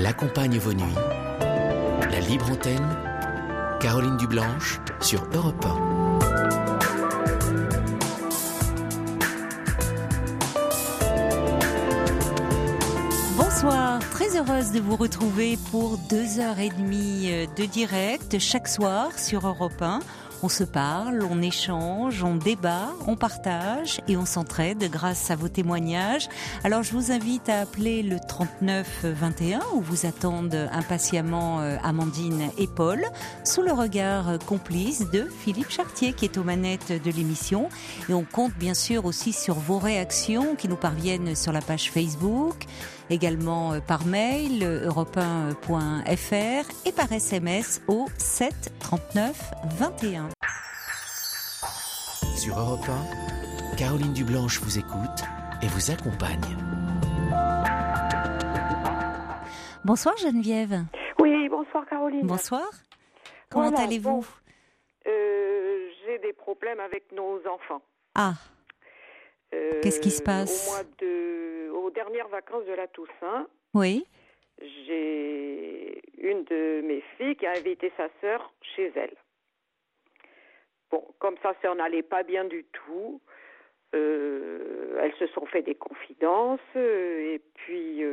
Elle accompagne vos nuits. La libre antenne, Caroline Dublanche sur Europe 1. Bonsoir, très heureuse de vous retrouver pour 2h30 de direct chaque soir sur Europe 1. On se parle, on échange, on débat, on partage et on s'entraide grâce à vos témoignages. Alors je vous invite à appeler le 39 21 où vous attendent impatiemment Amandine et Paul sous le regard complice de Philippe Chartier qui est aux manettes de l'émission. Et on compte bien sûr aussi sur vos réactions qui nous parviennent sur la page Facebook, également par mail europe1.fr et par SMS au 7 39 21. Sur Europe 1, Caroline Dublanche vous écoute et vous accompagne. Bonsoir Geneviève. Oui, bonsoir Caroline. Bonsoir. Comment allez-vous? Bon, j'ai des problèmes avec nos enfants. Ah. Qu'est-ce qui se passe? Aux dernières vacances de la Toussaint, oui. J'ai une de mes filles qui a invité sa sœur chez elle. Bon, comme sa sœur n'allait pas bien du tout, elles se sont fait des confidences et puis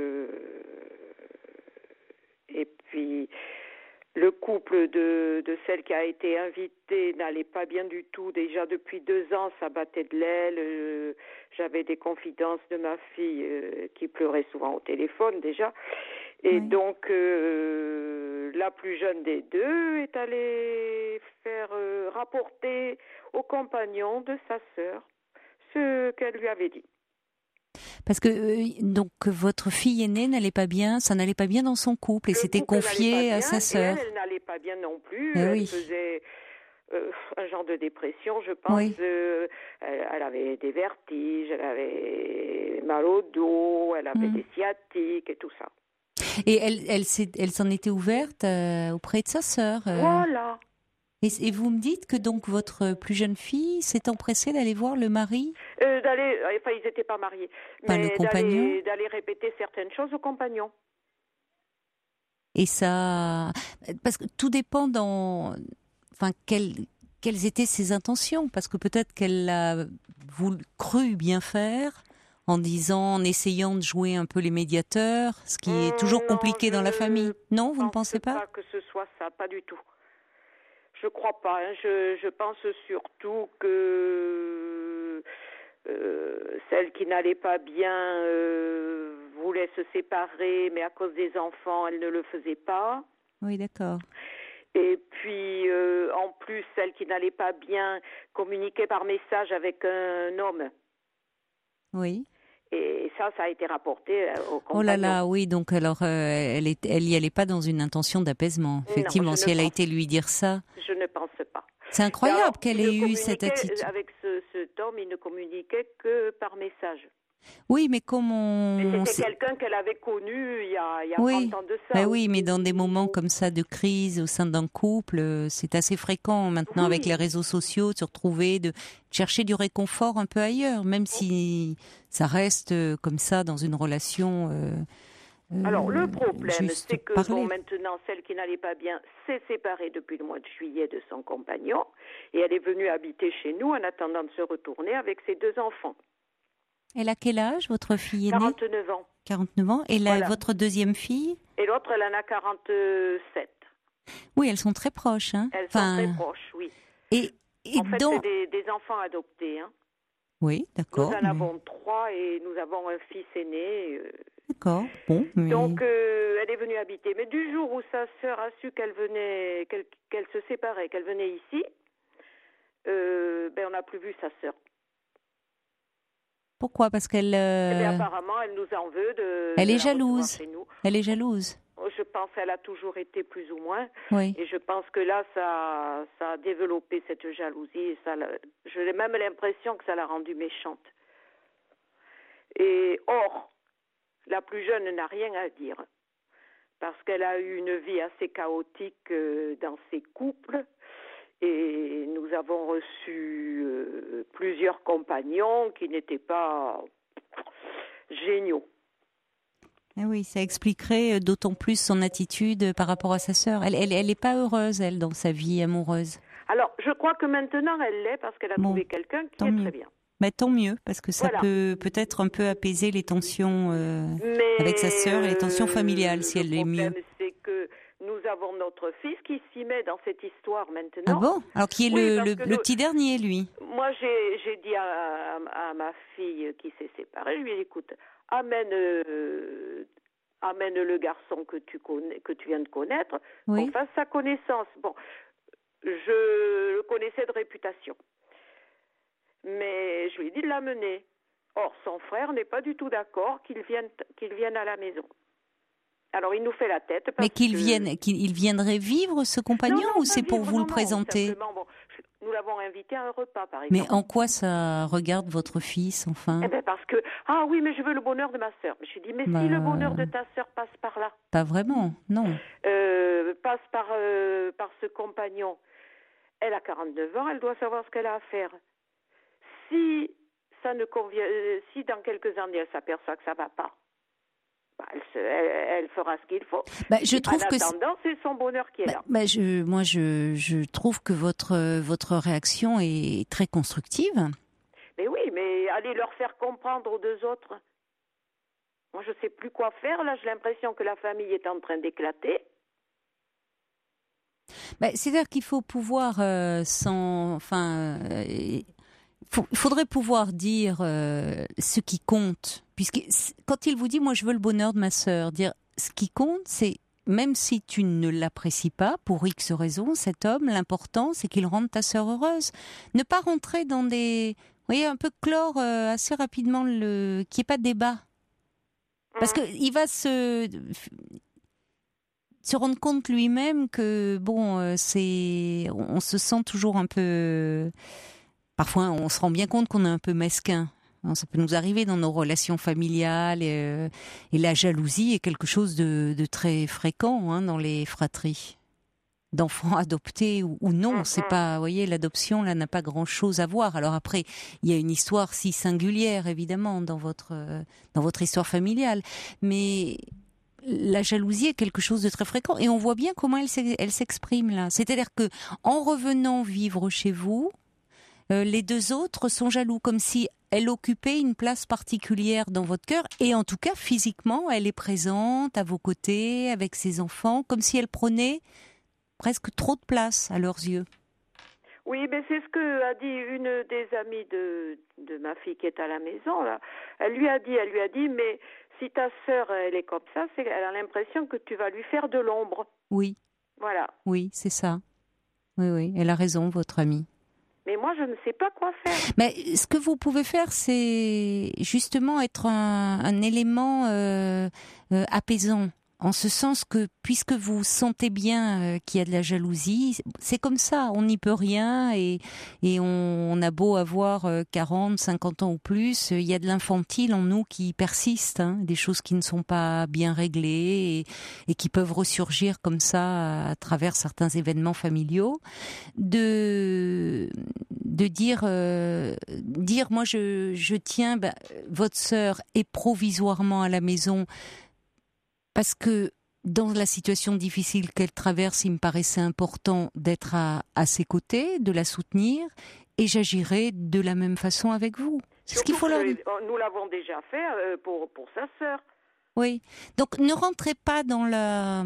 le couple de celle qui a été invitée n'allait pas bien du tout. Déjà depuis 2 ans, ça battait de l'aile. J'avais des confidences de ma fille qui pleurait souvent au téléphone déjà. Et oui. Donc, la plus jeune des deux est allée faire rapporter au compagnon de sa sœur ce qu'elle lui avait dit. Parce que donc votre fille aînée n'allait pas bien, ça n'allait pas bien dans son couple et s'était confiée à sa sœur. Elle n'allait pas bien non plus. Elle faisait un genre de dépression, je pense. Oui. Elle avait des vertiges, elle avait mal au dos, elle avait des sciatiques et tout ça. Et elle s'en était ouverte auprès de sa sœur. Voilà. Et vous me dites que donc votre plus jeune fille s'est empressée d'aller voir le mari? Ils n'étaient pas mariés. Pas mais le compagnon? d'aller répéter certaines choses au compagnon. Et ça... Parce que tout dépend quelles étaient ses intentions. Parce que peut-être qu'elle a cru bien faire en essayant de jouer un peu les médiateurs, ce qui est toujours compliqué dans la famille. Non, vous ne pensez pas? Pas que ce soit ça, pas du tout. Je crois pas. Je pense surtout que celle qui n'allait pas bien voulait se séparer, mais à cause des enfants, elle ne le faisait pas. Oui, d'accord. Et puis, en plus, celle qui n'allait pas bien communiquait par message avec un homme. Oui. Et ça a été rapporté au compagnon. Oh là là, oui, donc alors elle y allait pas dans une intention d'apaisement. Effectivement, si elle a été lui dire ça. Je ne pense pas. C'est incroyable qu'elle ait eu cette attitude. Avec cet homme, il ne communiquait que par message. Oui, mais Mais c'était quelqu'un qu'elle avait connu il y a 30 ans de ça. Ben oui, mais dans des moments comme ça de crise au sein d'un couple, c'est assez fréquent maintenant avec les réseaux sociaux de se retrouver, de chercher du réconfort un peu ailleurs, même si ça reste comme ça dans une relation. Alors le problème, c'est que maintenant, celle qui n'allait pas bien s'est séparée depuis le mois de juillet de son compagnon et elle est venue habiter chez nous en attendant de se retourner avec ses 2 enfants. Elle a quel âge, votre fille aînée? 49 ans. 49 ans. Et voilà. Votre deuxième fille? Et l'autre, elle en a 47. Oui, elles sont très proches. Hein. Elles sont très proches, oui. Et en fait, c'est des enfants adoptés. Hein. Oui, d'accord. Nous en avons 3 et nous avons un fils aîné. D'accord, bon. Mais... Donc, elle est venue habiter. Mais du jour où sa sœur a su qu'elle se séparait, qu'elle venait ici, on n'a plus vu sa sœur. Pourquoi? Parce qu'elle... apparemment, elle nous en veut de... Elle est jalouse. Chez nous. Elle est jalouse. Je pense qu'elle a toujours été plus ou moins. Oui. Et je pense que là, ça a développé cette jalousie. Et j'ai même l'impression que ça l'a rendue méchante. Et or, la plus jeune n'a rien à dire. Parce qu'elle a eu une vie assez chaotique dans ses couples. Et nous avons reçu plusieurs compagnons qui n'étaient pas géniaux. Ah oui, ça expliquerait d'autant plus son attitude par rapport à sa sœur. Elle est pas heureuse, elle, dans sa vie amoureuse. Alors, je crois que maintenant, elle l'est parce qu'elle a trouvé quelqu'un qui est très bien. Mais tant mieux, parce que ça peut peut-être un peu apaiser les tensions avec sa sœur et les tensions familiales, si elle est mieux. Le problème, c'est que nous avons notre fils qui s'y met dans cette histoire maintenant. Ah bon? Alors, qui est le petit dernier, lui? Moi, j'ai dit à ma fille qui s'est séparée, je lui ai dit, écoute, amène le garçon que tu viens de connaître, qu'on fasse sa connaissance. Bon, je le connaissais de réputation, mais je lui ai dit de l'amener. Or, son frère n'est pas du tout d'accord qu'il vienne à la maison. Alors, il nous fait la tête. Mais qu'il viendrait vivre, ce compagnon, ou c'est pour vous le présenter? Simplement, bon, nous l'avons invité à un repas, par exemple. Mais en quoi ça regarde votre fils, enfin? Eh bien, parce que, ah oui, mais je veux le bonheur de ma sœur. Je lui ai dit, mais si le bonheur de ta sœur passe par là. Pas vraiment, non. Passe par ce compagnon. Elle a 49 ans, elle doit savoir ce qu'elle a à faire. Si ça ne convient, si dans quelques années elle s'aperçoit que ça va pas, elle fera ce qu'il faut. Je trouve que attendant, c'est son bonheur qui est là. Je trouve que votre réaction est très constructive. Mais oui, mais allez leur faire comprendre aux deux autres. Moi, je sais plus quoi faire. Là, j'ai l'impression que la famille est en train d'éclater. C'est-à-dire qu'il faut pouvoir faudrait pouvoir dire ce qui compte, puisque quand il vous dit moi je veux le bonheur de ma sœur, dire ce qui compte, c'est même si tu ne l'apprécies pas pour X raisons, cet homme, l'important c'est qu'il rende ta sœur heureuse. Ne pas rentrer dans des, vous voyez, un peu clore assez rapidement qu'il n'y ait pas de débat, parce que il va se rendre compte lui-même que on se sent toujours un peu. Parfois, on se rend bien compte qu'on est un peu mesquin. Ça peut nous arriver dans nos relations familiales, et la jalousie est quelque chose de très fréquent dans les fratries. D'enfants adoptés ou non, c'est pas, vous voyez, l'adoption là n'a pas grand-chose à voir. Alors après, il y a une histoire si singulière évidemment dans votre histoire familiale, mais la jalousie est quelque chose de très fréquent et on voit bien comment elle s'exprime là. C'est-à-dire que en revenant vivre chez vous, les deux autres sont jaloux, comme si elle occupait une place particulière dans votre cœur, et en tout cas physiquement, elle est présente à vos côtés, avec ses enfants, comme si elle prenait presque trop de place à leurs yeux. Oui, mais c'est ce que a dit une des amies de ma fille qui est à la maison, là. Elle lui a dit, mais si ta sœur, elle est comme ça, elle a l'impression que tu vas lui faire de l'ombre. Oui. Voilà. Oui, c'est ça. Oui, elle a raison, votre amie. Mais moi, je ne sais pas quoi faire. Mais ce que vous pouvez faire, c'est justement être un élément apaisant. En ce sens que, puisque vous sentez bien qu'il y a de la jalousie, c'est comme ça, on n'y peut rien, et on a beau avoir 40, 50 ans ou plus, il y a de l'infantile en nous qui persiste, des choses qui ne sont pas bien réglées et qui peuvent ressurgir comme ça à travers certains événements familiaux. De dire moi je tiens, votre sœur est provisoirement à la maison, parce que dans la situation difficile qu'elle traverse, il me paraissait important d'être à ses côtés, de la soutenir, et j'agirai de la même façon avec vous. C'est ce qu'il faut leur dire. Nous l'avons déjà fait pour sa sœur. Oui. Donc ne rentrez pas dans la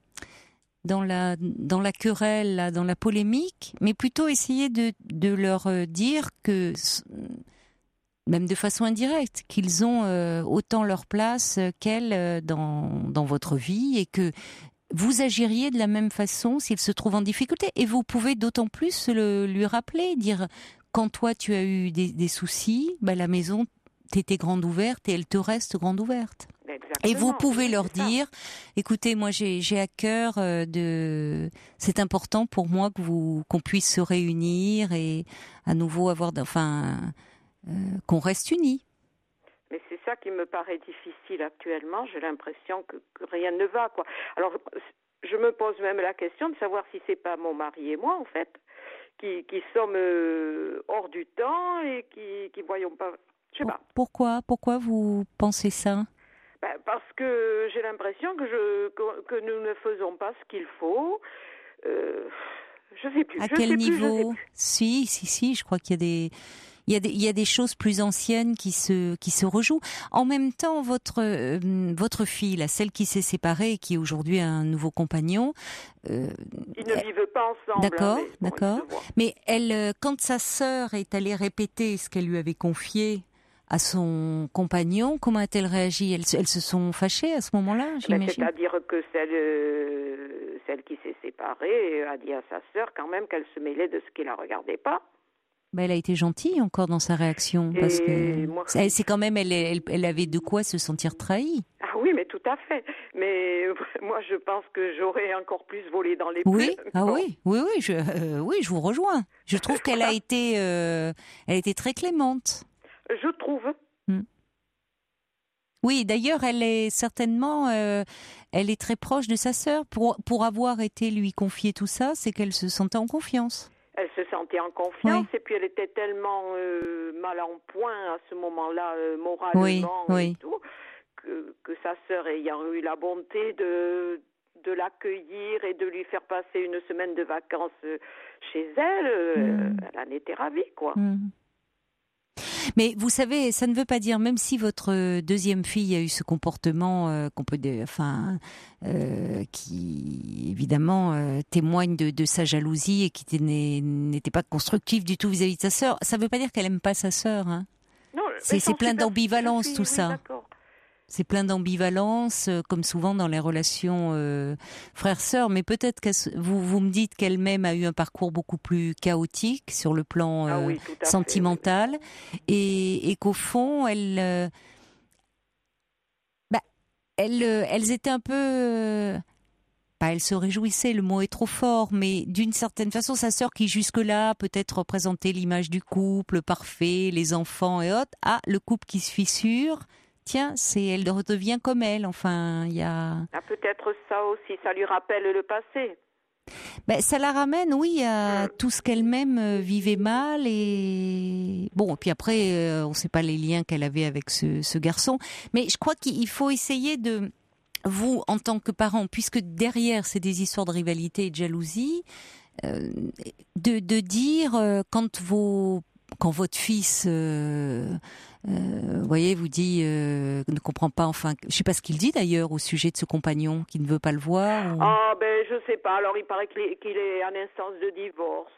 querelle, là, dans la polémique, mais plutôt essayez de leur dire que, même de façon indirecte, qu'ils ont autant leur place qu'elle dans votre vie, et que vous agiriez de la même façon s'ils se trouvent en difficulté. Et vous pouvez d'autant plus lui rappeler, dire, quand toi tu as eu des soucis, la maison t'était grande ouverte et elle te reste grande ouverte. Exactement, et vous pouvez leur dire, écoutez, moi j'ai à cœur c'est important pour moi qu'on puisse se réunir et à nouveau avoir, qu'on reste unis. Mais c'est ça qui me paraît difficile actuellement. J'ai l'impression que rien ne va, quoi. Alors, je me pose même la question de savoir si c'est pas mon mari et moi, en fait, qui sommes hors du temps et qui voyons pas. Je sais pas. Pourquoi vous pensez ça? parce que j'ai l'impression que nous ne faisons pas ce qu'il faut. Je sais plus. À quel niveau? Si, je crois qu'il y a il y a des choses plus anciennes qui se rejouent. En même temps, votre fille, là, celle qui s'est séparée et qui aujourd'hui a un nouveau compagnon, ils ne vivent pas ensemble. D'accord, hein, mais d'accord. Mais elle, quand sa sœur est allée répéter ce qu'elle lui avait confié à son compagnon, comment a-t-elle réagi? Elles se sont fâchées à ce moment-là, j'imagine. C'est-à-dire que celle qui s'est séparée a dit à sa sœur quand même qu'elle se mêlait de ce qui la regardait pas. Ben, elle a été gentille encore dans sa réaction, parce que c'est quand même, elle avait de quoi se sentir trahie. Ah oui, mais tout à fait. Mais moi, je pense que j'aurais encore plus volé dans les oui, plumes. ah bon. oui, je vous rejoins. Je trouve qu'elle a été, elle était très clémente. Je trouve. Oui, d'ailleurs, elle est certainement, elle est très proche de sa sœur. Pour avoir été lui confier tout ça, c'est qu'elle se sentait en confiance. Elle se sentait en confiance et puis elle était tellement mal en point à ce moment-là, moralement et tout, que sa sœur ayant eu la bonté de l'accueillir et de lui faire passer une semaine de vacances chez elle, elle en était ravie, quoi. Mais vous savez, ça ne veut pas dire, même si votre deuxième fille a eu ce comportement qui évidemment témoigne de sa jalousie et qui n'était pas constructif du tout vis-à-vis de sa sœur, ça ne veut pas dire qu'elle aime pas sa sœur. Hein. Non, c'est plein d'ambivalence tout ça. D'accord. C'est plein d'ambivalence, comme souvent dans les relations frères-sœurs. Mais peut-être que vous me dites qu'elle-même a eu un parcours beaucoup plus chaotique sur le plan sentimental, et qu'au fond, elles étaient un peu... elles se réjouissaient, le mot est trop fort, mais d'une certaine façon, sa sœur qui jusque-là peut-être représentait l'image du couple parfait, les enfants et autres, le couple qui se fissure. Tiens, elle redevient comme elle. Enfin, il y a... Ah, peut-être ça aussi, ça lui rappelle le passé. Ça la ramène, oui, à tout ce qu'elle-même vivait mal. Et puis après, on ne sait pas les liens qu'elle avait avec ce garçon. Mais je crois qu'il faut essayer de... Vous, en tant que parent, puisque derrière, c'est des histoires de rivalité et de jalousie, de dire quand votre fils... vous dit ne comprend pas, enfin, je sais pas ce qu'il dit d'ailleurs au sujet de ce compagnon qui ne veut pas le voir. Je sais pas. Alors il paraît qu'il est en instance de divorce,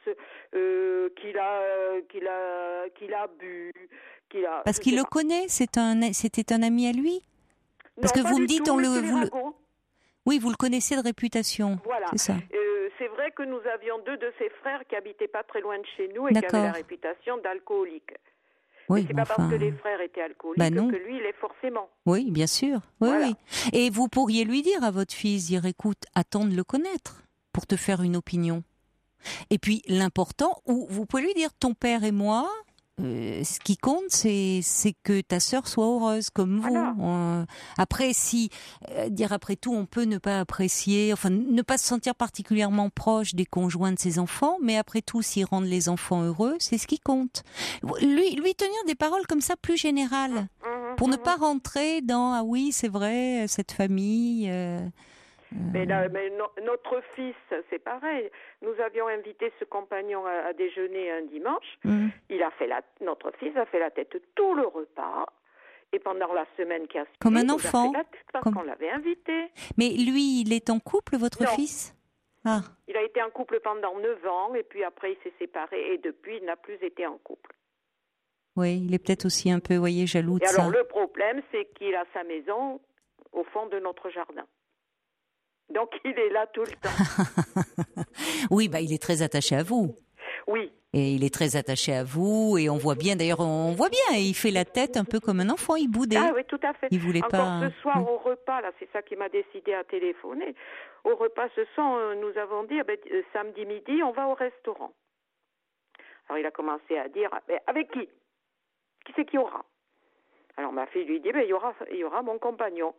qu'il a bu, Parce qu'il le connaît. C'était un ami à lui. Parce non, que vous me dites Oui, vous le connaissez de réputation. Voilà. C'est ça. C'est vrai que nous avions deux de ses frères qui habitaient pas très loin de chez nous et qui avaient la réputation d'alcooliques. Oui, c'est pas parce que les frères étaient alcooliques que lui, il est forcément. Oui, bien sûr. Oui. Et vous pourriez lui dire à votre fils, écoute, attends de le connaître pour te faire une opinion. Et puis, l'important, ou vous pouvez lui dire, ton père et moi, ce qui compte, c'est que ta sœur soit heureuse comme vous. Voilà. Après, après tout, on peut ne pas apprécier, enfin, ne pas se sentir particulièrement proche des conjoints de ses enfants, mais après tout, s'ils rendent les enfants heureux, c'est ce qui compte. Lui tenir des paroles comme ça plus générales, pour ne pas rentrer dans ah oui, c'est vrai, cette famille. Mais notre fils, c'est pareil. Nous avions invité ce compagnon à déjeuner un dimanche. Notre fils a fait la tête tout le repas. Et pendant la semaine qui a suivi, comme un enfant, il a fait la tête parce qu'on l'avait invité. Mais lui, il est en couple, votre fils ? Il a été en couple pendant 9 ans et puis après il s'est séparé et depuis il n'a plus été en couple. Oui, il est peut-être aussi un peu, jaloux de ça. Et alors le problème, c'est qu'il a sa maison au fond de notre jardin. Donc il est là tout le temps. Oui, il est très attaché à vous. Oui. Et il est très attaché à vous et on voit bien, il fait la tête un peu comme un enfant, il boudait. Ah oui, tout à fait. Il voulait Encore ce soir au repas, là, c'est ça qui m'a décidé à téléphoner. Au repas ce soir, nous avons dit, samedi midi, on va au restaurant. Alors il a commencé à dire, avec qui ? Qui c'est qu'il y aura ? Alors ma fille lui dit, il y aura mon compagnon.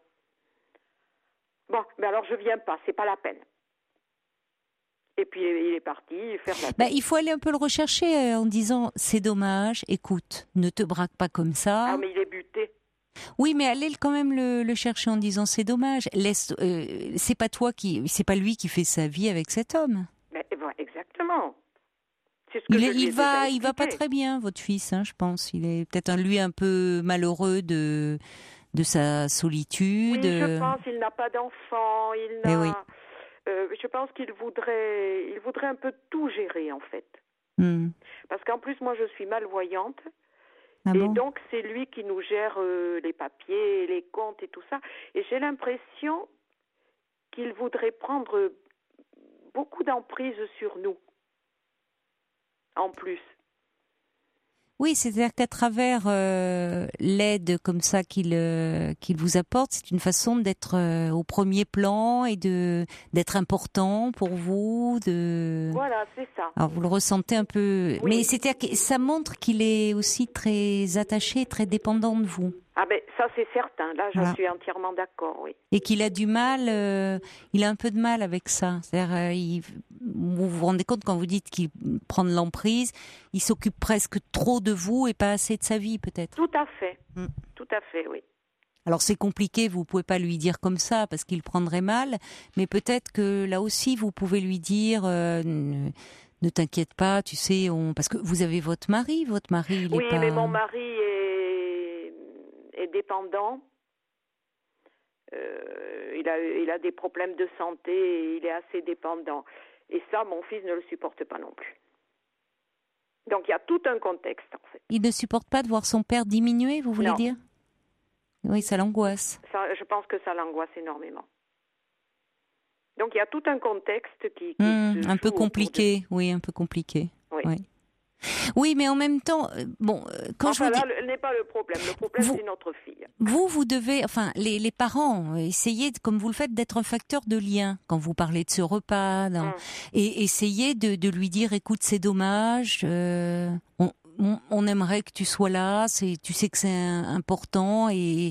Bon, mais alors je viens pas, c'est pas la peine. Et puis il est parti faire la tête. Il faut aller un peu le rechercher en disant c'est dommage, écoute, ne te braque pas comme ça. Ah mais il est buté. Oui, mais allez quand même le chercher en disant c'est dommage. C'est pas lui qui fait sa vie avec cet homme. Mais, exactement. C'est ce que Il va pas très bien, votre fils, hein, je pense. Il est peut-être lui un peu malheureux de sa solitude. Oui, je pense. Il n'a pas d'enfant. Oui. Je pense qu'il voudrait un peu tout gérer en fait. Parce qu'en plus, moi, je suis malvoyante. Ah et bon? Donc, c'est lui qui nous gère les papiers, les comptes et tout ça. Et j'ai l'impression qu'il voudrait prendre beaucoup d'emprise sur nous, en plus. Oui, c'est-à-dire qu'à travers l'aide comme ça qu'il vous apporte, c'est une façon d'être au premier plan et d'être important pour vous. Voilà, c'est ça. Alors vous le ressentez un peu, Oui. mais c'est-à-dire que ça montre qu'il est aussi très attaché, très dépendant de vous. Ah ben ça c'est certain. Là, je suis entièrement d'accord, oui. Et qu'il a du mal, il a un peu de mal avec ça. C'est-à-dire, vous vous rendez compte quand vous dites qu'il prend de l'emprise, il s'occupe presque trop de vous et pas assez de sa vie, peut-être. Tout à fait, tout à fait, oui. Alors c'est compliqué, vous pouvez pas lui dire comme ça parce qu'il prendrait mal, mais peut-être que là aussi vous pouvez lui dire ne t'inquiète pas, tu sais, parce que vous avez votre mari, il oui, est pas... mais mon mari est dépendant. Il a des problèmes de santé et il est assez dépendant. Et ça, mon fils ne le supporte pas non plus. Donc il y a tout un contexte en fait. Il ne supporte pas de voir son père diminuer, vous voulez dire ? Oui, ça l'angoisse. Je pense que ça l'angoisse énormément. Donc il y a tout un contexte qui un peu compliqué, oui, un peu compliqué. Oui. Oui, mais en même temps, quand je vous dis... là, n'est pas le problème. Le problème, c'est notre fille. Vous devez, les parents, essayez, comme vous le faites, d'être un facteur de lien quand vous parlez de ce repas, et essayez de lui dire, écoute, c'est dommage, on aimerait que tu sois là, tu sais que c'est important et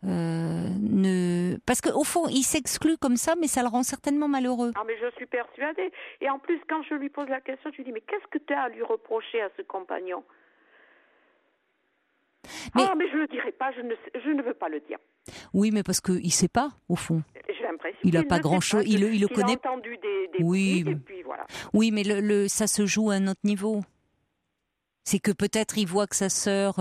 parce que au fond il s'exclut comme ça, mais ça le rend certainement malheureux. Ah mais je suis persuadée. Et en plus quand je lui pose la question, je lui dis mais qu'est-ce que tu as à lui reprocher à ce compagnon? Mais je le dirai pas, je ne veux pas le dire. Oui, mais parce que il sait pas au fond. J'ai l'impression il a pas grand-chose, il le connaît. Il a entendu des oui, bruits, et puis voilà. Oui, mais ça se joue à un autre niveau. C'est que peut-être il voit que sa sœur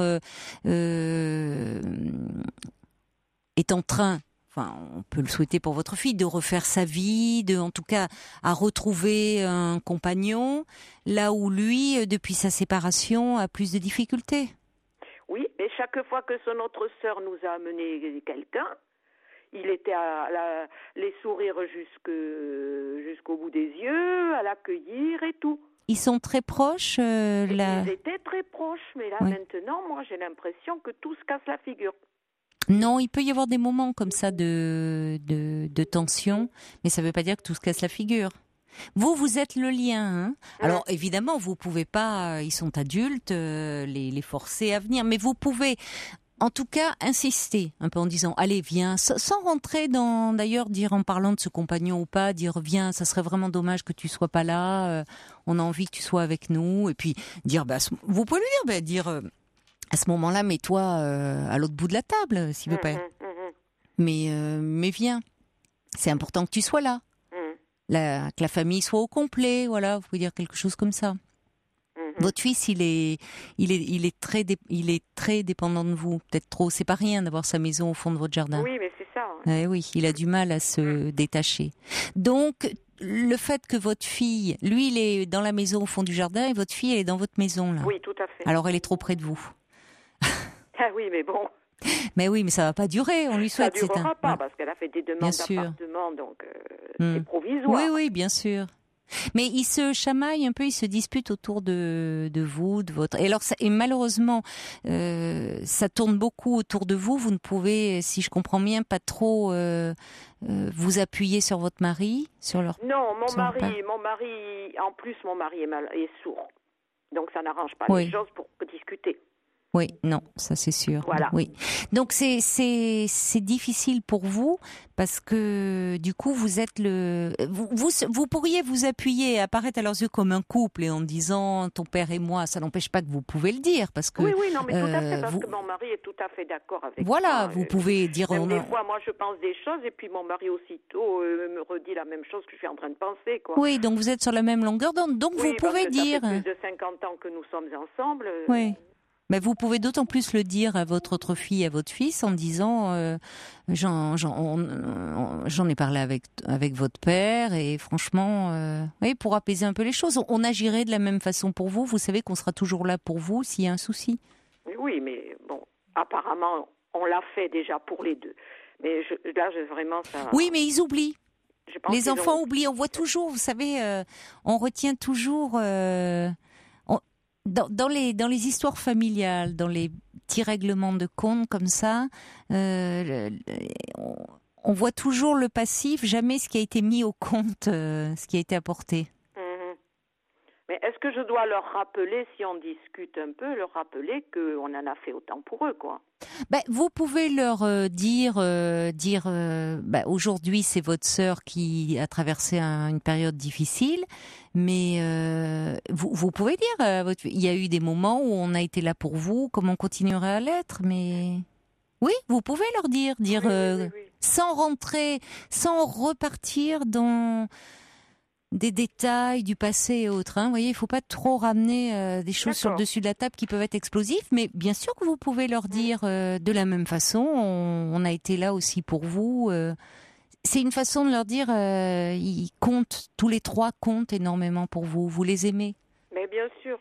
est en train, on peut le souhaiter pour votre fille, de refaire sa vie, en tout cas à retrouver un compagnon, là où lui, depuis sa séparation, a plus de difficultés. Oui, et chaque fois que son autre sœur nous a amené quelqu'un, il était à les sourire jusqu'au bout des yeux, à l'accueillir et tout. Ils sont très proches Ils étaient très proches, mais là maintenant, moi j'ai l'impression que tout se casse la figure. Non, il peut y avoir des moments comme ça de tension, mais ça ne veut pas dire que tout se casse la figure. Vous êtes le lien. Hein. Alors évidemment, vous pouvez pas, ils sont adultes, les forcer à venir, mais vous pouvez... En tout cas, insister un peu en disant allez viens, sans rentrer dans d'ailleurs dire en parlant de ce compagnon ou pas, dire viens, ça serait vraiment dommage que tu sois pas là, on a envie que tu sois avec nous, et puis dire vous pouvez lui dire à ce moment-là mets-toi à l'autre bout de la table s'il veut pas, mais viens, c'est important que tu sois là, que la famille soit au complet, voilà, vous pouvez dire quelque chose comme ça. Votre fils, il est très dépendant de vous, peut-être trop. C'est pas rien d'avoir sa maison au fond de votre jardin. Oui, mais c'est ça. Oui, il a du mal à se détacher. Donc, le fait que votre fille, lui, il est dans la maison au fond du jardin et votre fille, elle est dans votre maison là. Oui, tout à fait. Alors, elle est trop près de vous. Ah oui, mais bon. Mais oui, mais ça va pas durer. On lui souhaite. Ça durera pas parce qu'elle a fait des demandes d'appartement, donc c'est provisoire. Oui, bien sûr. Mais ils se chamaillent un peu, ils se disputent autour de vous, de votre... Et malheureusement, ça tourne beaucoup autour de vous. Vous ne pouvez, si je comprends bien, pas trop vous appuyer sur votre mari, sur leur... Non, mon mari, en plus, mon mari est sourd. Donc ça n'arrange pas les choses pour discuter. Oui, non, ça c'est sûr. Voilà. Oui. Donc c'est difficile pour vous parce que du coup vous êtes vous pourriez vous appuyer et apparaître à leurs yeux comme un couple et en disant ton père et moi, ça n'empêche pas que vous pouvez le dire parce que oui, non, mais tout à fait, parce que mon mari est tout à fait d'accord avec voilà, moi. Vous pouvez dire même des fois, moi je pense des choses et puis mon mari aussitôt me redit la même chose que je suis en train de penser, quoi. Oui, donc vous êtes sur la même longueur d'onde, donc vous pouvez dire. Ça fait plus de 50 ans que nous sommes ensemble. Oui. Mais vous pouvez d'autant plus le dire à votre autre fille, à votre fils, en disant j'en ai parlé avec votre père et franchement, oui, pour apaiser un peu les choses. On agirait de la même façon pour vous. Vous savez qu'on sera toujours là pour vous s'il y a un souci. Oui, mais bon, apparemment, on l'a fait déjà pour les deux. Mais là, vraiment ça. Oui, mais ils oublient. Les enfants oublient. On voit toujours, vous savez, on retient toujours. Dans les histoires familiales, dans les petits règlements de compte comme ça, on voit toujours le passif, jamais ce qui a été mis au compte, ce qui a été apporté. Mais est-ce que je dois leur rappeler, si on discute un peu, leur rappeler qu'on en a fait autant pour eux, quoi? Vous pouvez leur dire aujourd'hui c'est votre sœur qui a traversé une période difficile, mais vous pouvez dire il y a eu des moments où on a été là pour vous, comme on continuera à l'être, mais oui, vous pouvez leur dire oui. Sans repartir dans des détails du passé et autres. Vous voyez, il ne faut pas trop ramener des choses sur le dessus de la table qui peuvent être explosives, mais bien sûr que vous pouvez leur dire de la même façon, on a été là aussi pour vous. C'est une façon de leur dire, ils comptent, tous les trois comptent énormément pour vous. Vous les aimez. Mais bien sûr.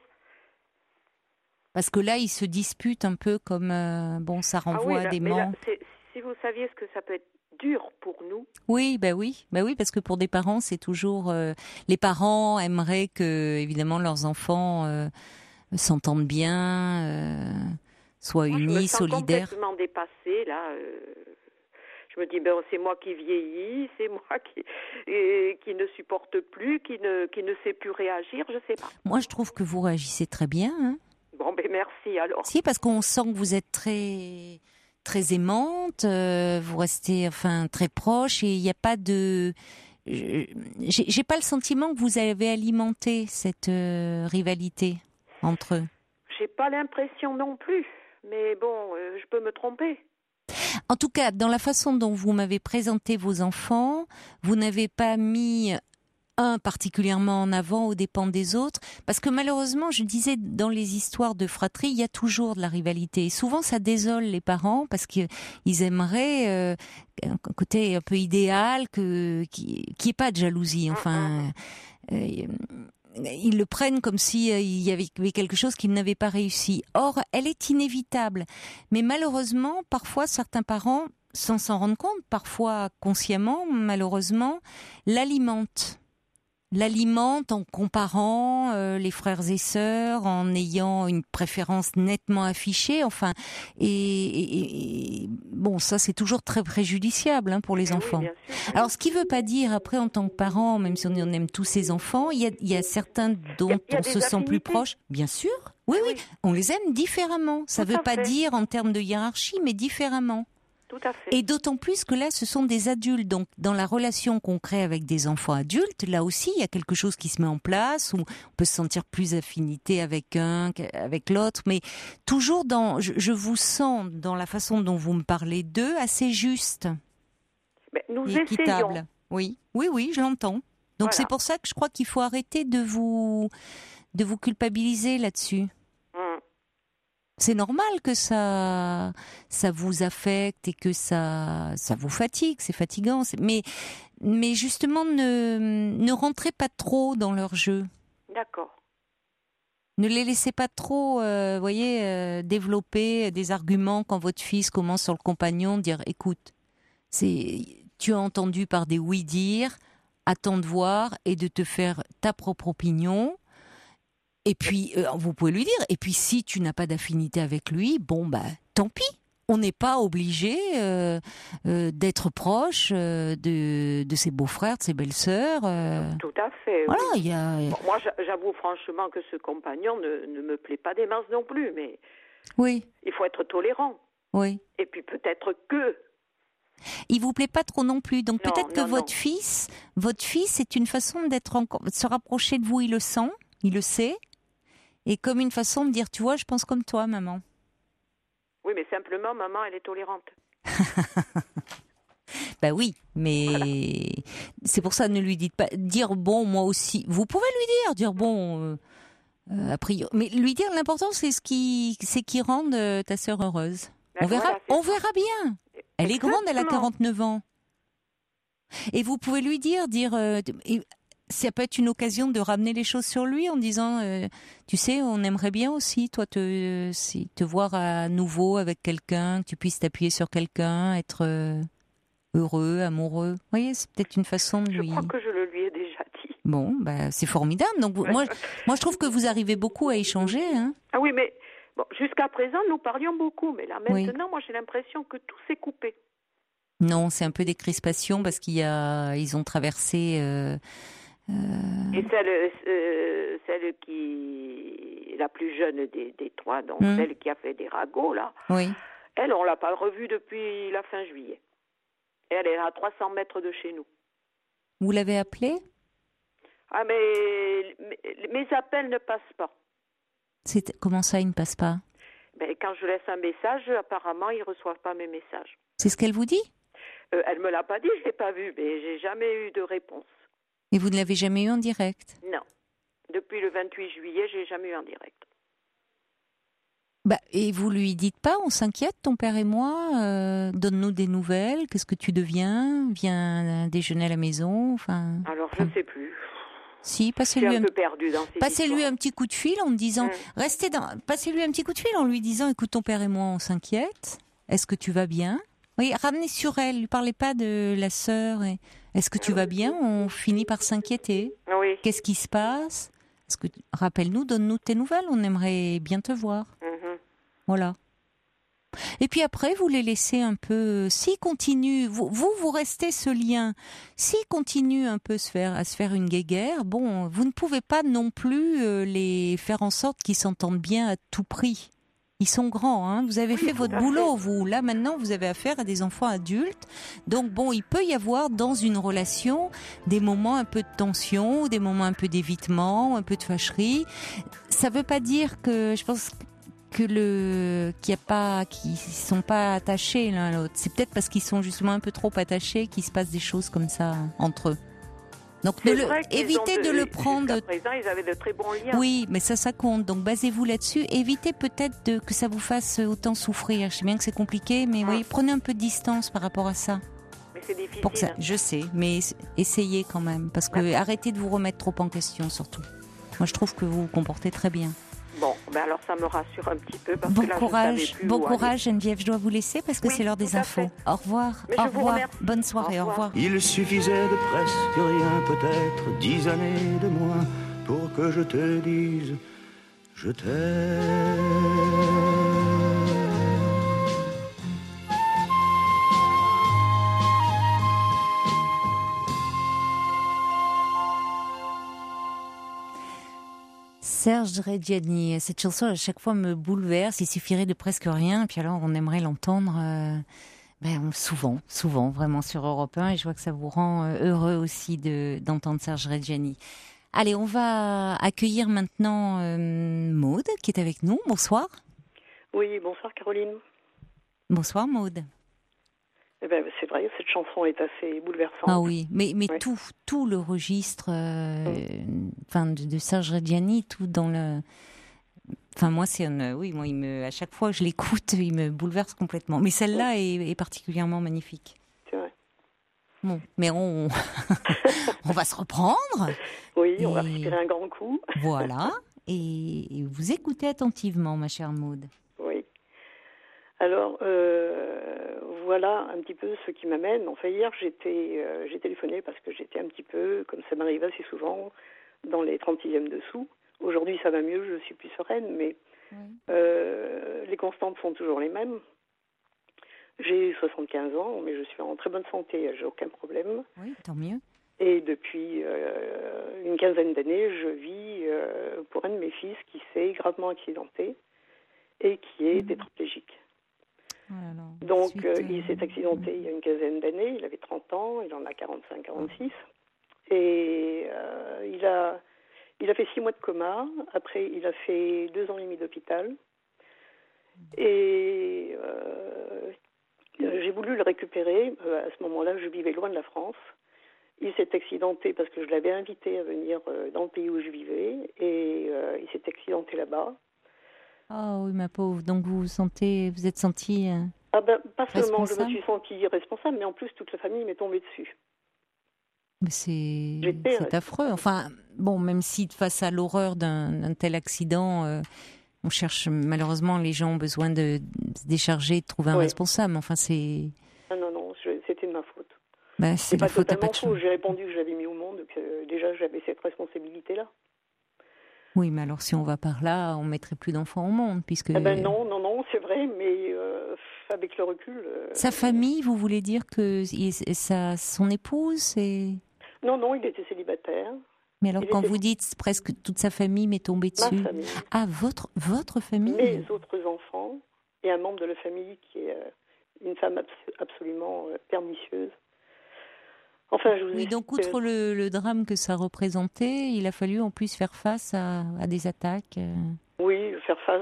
Parce que là, ils se disputent un peu comme, ça renvoie à des manques. Si vous saviez ce que ça peut être dur pour nous. Oui, parce que pour des parents, c'est toujours les parents aimeraient que évidemment leurs enfants s'entendent bien, soient unis, solidaires. Je me sens complètement dépassée là. Je me dis c'est moi qui vieillis, c'est moi qui ne supporte plus, qui ne sait plus réagir, je sais pas. Moi, je trouve que vous réagissez très bien. Hein. Bon, merci alors. Si, parce qu'on sent que vous êtes très très aimante, vous restez très proche et il n'y a pas de. J'ai pas le sentiment que vous avez alimenté cette rivalité entre eux. J'ai pas l'impression non plus, mais bon, je peux me tromper. En tout cas, dans la façon dont vous m'avez présenté vos enfants, vous n'avez pas mis un particulièrement en avant aux dépens des autres, parce que malheureusement, je disais, dans les histoires de fratrie, il y a toujours de la rivalité. Et souvent, ça désole les parents, parce qu'ils aimeraient un côté un peu idéal, qu'il n'y ait pas de jalousie. Ils le prennent comme s'il y avait quelque chose qu'ils n'avaient pas réussi. Or, elle est inévitable. Mais malheureusement, parfois, certains parents, sans s'en rendre compte, parfois consciemment, malheureusement, l'alimentent en comparant les frères et sœurs, en ayant une préférence nettement affichée, ça c'est toujours très préjudiciable pour les enfants. Alors ce qui veut pas dire après en tant que parent, même si on aime tous ses enfants, il y a certains dont on se sent plus proche, bien sûr. Oui, on les aime différemment. Ça veut pas dire en termes de hiérarchie, mais différemment. Tout à fait. Et d'autant plus que là, ce sont des adultes. Donc, dans la relation qu'on crée avec des enfants adultes, là aussi, il y a quelque chose qui se met en place, où on peut se sentir plus affinité avec un qu'avec l'autre. Mais toujours je vous sens, dans la façon dont vous me parlez d'eux, assez juste. Nous équitable. Essayons. Oui, je l'entends. Donc, c'est pour ça que je crois qu'il faut arrêter de vous culpabiliser là-dessus. C'est normal que ça vous affecte et que ça vous fatigue, c'est fatigant. Mais justement, ne rentrez pas trop dans leur jeu. D'accord. Ne les laissez pas trop, développer des arguments quand votre fils commence sur le compagnon, dire écoute, tu as entendu par des oui-dire, attends de voir et de te faire ta propre opinion. Et puis, vous pouvez lui dire, et puis si tu n'as pas d'affinité avec lui, tant pis. On n'est pas obligé d'être proche de ses beaux-frères, de ses belles-sœurs. Tout à fait. Voilà, oui. Moi, j'avoue franchement que ce compagnon ne me plaît pas des masses non plus, mais... Oui. Il faut être tolérant. Oui. Et puis peut-être que... Il vous plaît pas trop non plus, donc Non, peut-être que non, votre fils, c'est une façon de se rapprocher de vous. Il le sent, il le sait, et comme une façon de dire, tu vois, je pense comme toi, maman. Oui, mais simplement, maman, elle est tolérante. Bah oui, mais voilà. C'est pour ça, ne lui dites pas, dire bon, moi aussi. Vous pouvez lui dire bon, a priori, mais lui dire l'important, c'est qu'il rende ta sœur heureuse. On verra, voilà, on verra bien. Elle est grande, elle a 49 ans. Et vous pouvez lui dire, ça peut être une occasion de ramener les choses sur lui en disant, tu sais, on aimerait bien aussi, toi, te voir à nouveau avec quelqu'un, que tu puisses t'appuyer sur quelqu'un, être heureux, amoureux. Vous voyez, c'est peut-être une façon de lui... Je crois que je le lui ai déjà dit. Bon, bah, c'est formidable. Donc, moi, je trouve que vous arrivez beaucoup à échanger. Hein. Ah oui, mais bon, jusqu'à présent, nous parlions beaucoup. Mais là, maintenant, oui. moi, j'ai l'impression que tout s'est coupé. Non, c'est un peu des crispations parce ils ont traversé... Et celle qui est la plus jeune des trois, donc celle qui a fait des ragots, là, oui. Elle, on l'a pas revue depuis la fin juillet. Et elle est à 300 mètres de chez nous. Vous l'avez appelée ? Ah, mais mes appels ne passent pas. Comment ça, ils ne passent pas ? Ben, quand je laisse un message, apparemment, ils ne reçoivent pas mes messages. C'est ce qu'elle vous dit ? Elle me l'a pas dit, je l'ai pas vu, mais j'ai jamais eu de réponse. Et vous ne l'avez jamais eu en direct ? Non. Depuis le 28 juillet, j'ai jamais eu en direct. Bah, et vous lui dites pas, on s'inquiète, ton père et moi, donne-nous des nouvelles, qu'est-ce que tu deviens ? Viens déjeuner à la maison, enfin... Alors, je ne sais plus. Si, passez-lui un petit coup de fil en disant, passez-lui un petit coup de fil en lui disant, écoute, ton père et moi, on s'inquiète, est-ce que tu vas bien ? Oui, ramenez sur elle, lui parlez pas de la sœur, est-ce que tu vas bien ? On finit par s'inquiéter. Oui. Qu'est-ce qui se passe ? Rappelle-nous, donne-nous tes nouvelles, on aimerait bien te voir. Voilà. Et puis après, vous les laissez un peu... S'ils continuent, vous restez ce lien. S'ils continuent un peu à se faire une guéguerre, bon, vous ne pouvez pas non plus les faire en sorte qu'ils s'entendent bien à tout prix. Ils sont grands, hein. Vous avez fait votre boulot, vous. Là, maintenant, vous avez affaire à des enfants adultes. Donc, bon, il peut y avoir dans une relation des moments un peu de tension, des moments un peu d'évitement, un peu de fâcherie. Ça veut pas dire que, je pense... qu'ils sont pas attachés l'un à l'autre. C'est peut-être parce qu'ils sont justement un peu trop attachés qu'il se passe des choses comme ça entre eux. Donc évitez de le prendre. Jusqu'à présent, ils avaient de très bons liens. Oui, mais ça compte. Donc basez-vous là-dessus. Évitez peut-être que ça vous fasse autant souffrir. Je sais bien que c'est compliqué, mais oui, prenez un peu de distance par rapport à ça. Mais c'est difficile. Je sais, mais essayez quand même, parce que arrêtez de vous remettre trop en question, surtout. Moi, je trouve que vous vous comportez très bien. Bon, ben alors ça me rassure un petit peu parce bon que là, courage, je savais plus bon courage Geneviève, je dois vous laisser parce que c'est l'heure des infos. Au revoir, au revoir, bonne soirée, au revoir. Il suffisait de presque rien, peut-être 10 années de moins, pour que je te dise, je t'aime. Serge Reggiani, cette chanson à chaque fois me bouleverse, il suffirait de presque rien, et puis alors on aimerait l'entendre souvent, vraiment sur Europe 1, et je vois que ça vous rend heureux aussi d'entendre Serge Reggiani. Allez, on va accueillir maintenant Maude qui est avec nous. Bonsoir. Oui, bonsoir Caroline. Bonsoir Maude. Eh ben, c'est vrai, cette chanson est assez bouleversante. Ah oui, mais ouais. tout le registre de Serge Reggiani, tout dans le... Enfin, moi, à chaque fois que je l'écoute, il me bouleverse complètement. Mais celle-là est particulièrement magnifique. C'est vrai. Bon, mais on va se reprendre. Oui, on va respirer un grand coup. Voilà, et vous écoutez attentivement, ma chère Maude. Oui. Alors, voilà un petit peu ce qui m'amène. Enfin, hier, j'ai téléphoné parce que j'étais un petit peu, comme ça m'arrive assez souvent, dans les 36e dessous. Aujourd'hui, ça va mieux, je suis plus sereine, mais les constantes sont toujours les mêmes. J'ai 75 ans, mais je suis en très bonne santé, j'ai aucun problème. Oui, tant mieux. Et depuis une quinzaine d'années, je vis pour un de mes fils qui s'est gravement accidenté et qui est tétraplégique. Donc, il s'est accidenté il y a une quinzaine d'années, il avait 30 ans, il en a 45-46, et il a fait 6 mois de coma, après il a fait 2 ans et demi d'hôpital, et j'ai voulu le récupérer. À ce moment-là, je vivais loin de la France. Il s'est accidenté parce que je l'avais invité à venir dans le pays où je vivais, et il s'est accidenté là-bas. Oh oui, ma pauvre. Donc vous êtes sentie pas seulement je me responsable. suis sentie responsable, mais en plus toute la famille m'est tombée dessus. Mais c'est affreux. Enfin, bon, même si face à l'horreur d'un tel accident, on cherche, malheureusement, les gens ont besoin de se décharger, de trouver un responsable. Enfin, c'est... Ah non, c'était de ma faute. C'est la faute à pas de chance. J'ai répondu que je l'avais mis au monde, que déjà j'avais cette responsabilité-là. Oui, mais alors si on va par là, on mettrait plus d'enfants au monde, puisque... Non, c'est vrai, mais avec le recul... Sa famille, vous voulez dire que son épouse Non, il était célibataire. Mais alors quand vous dites presque toute sa famille m'est tombée dessus... Ma famille. Ah, votre famille? Mes autres enfants, et un membre de la famille qui est une femme absolument pernicieuse. Enfin, donc outre le drame que ça représentait, il a fallu en plus faire face à des attaques. Oui, faire face,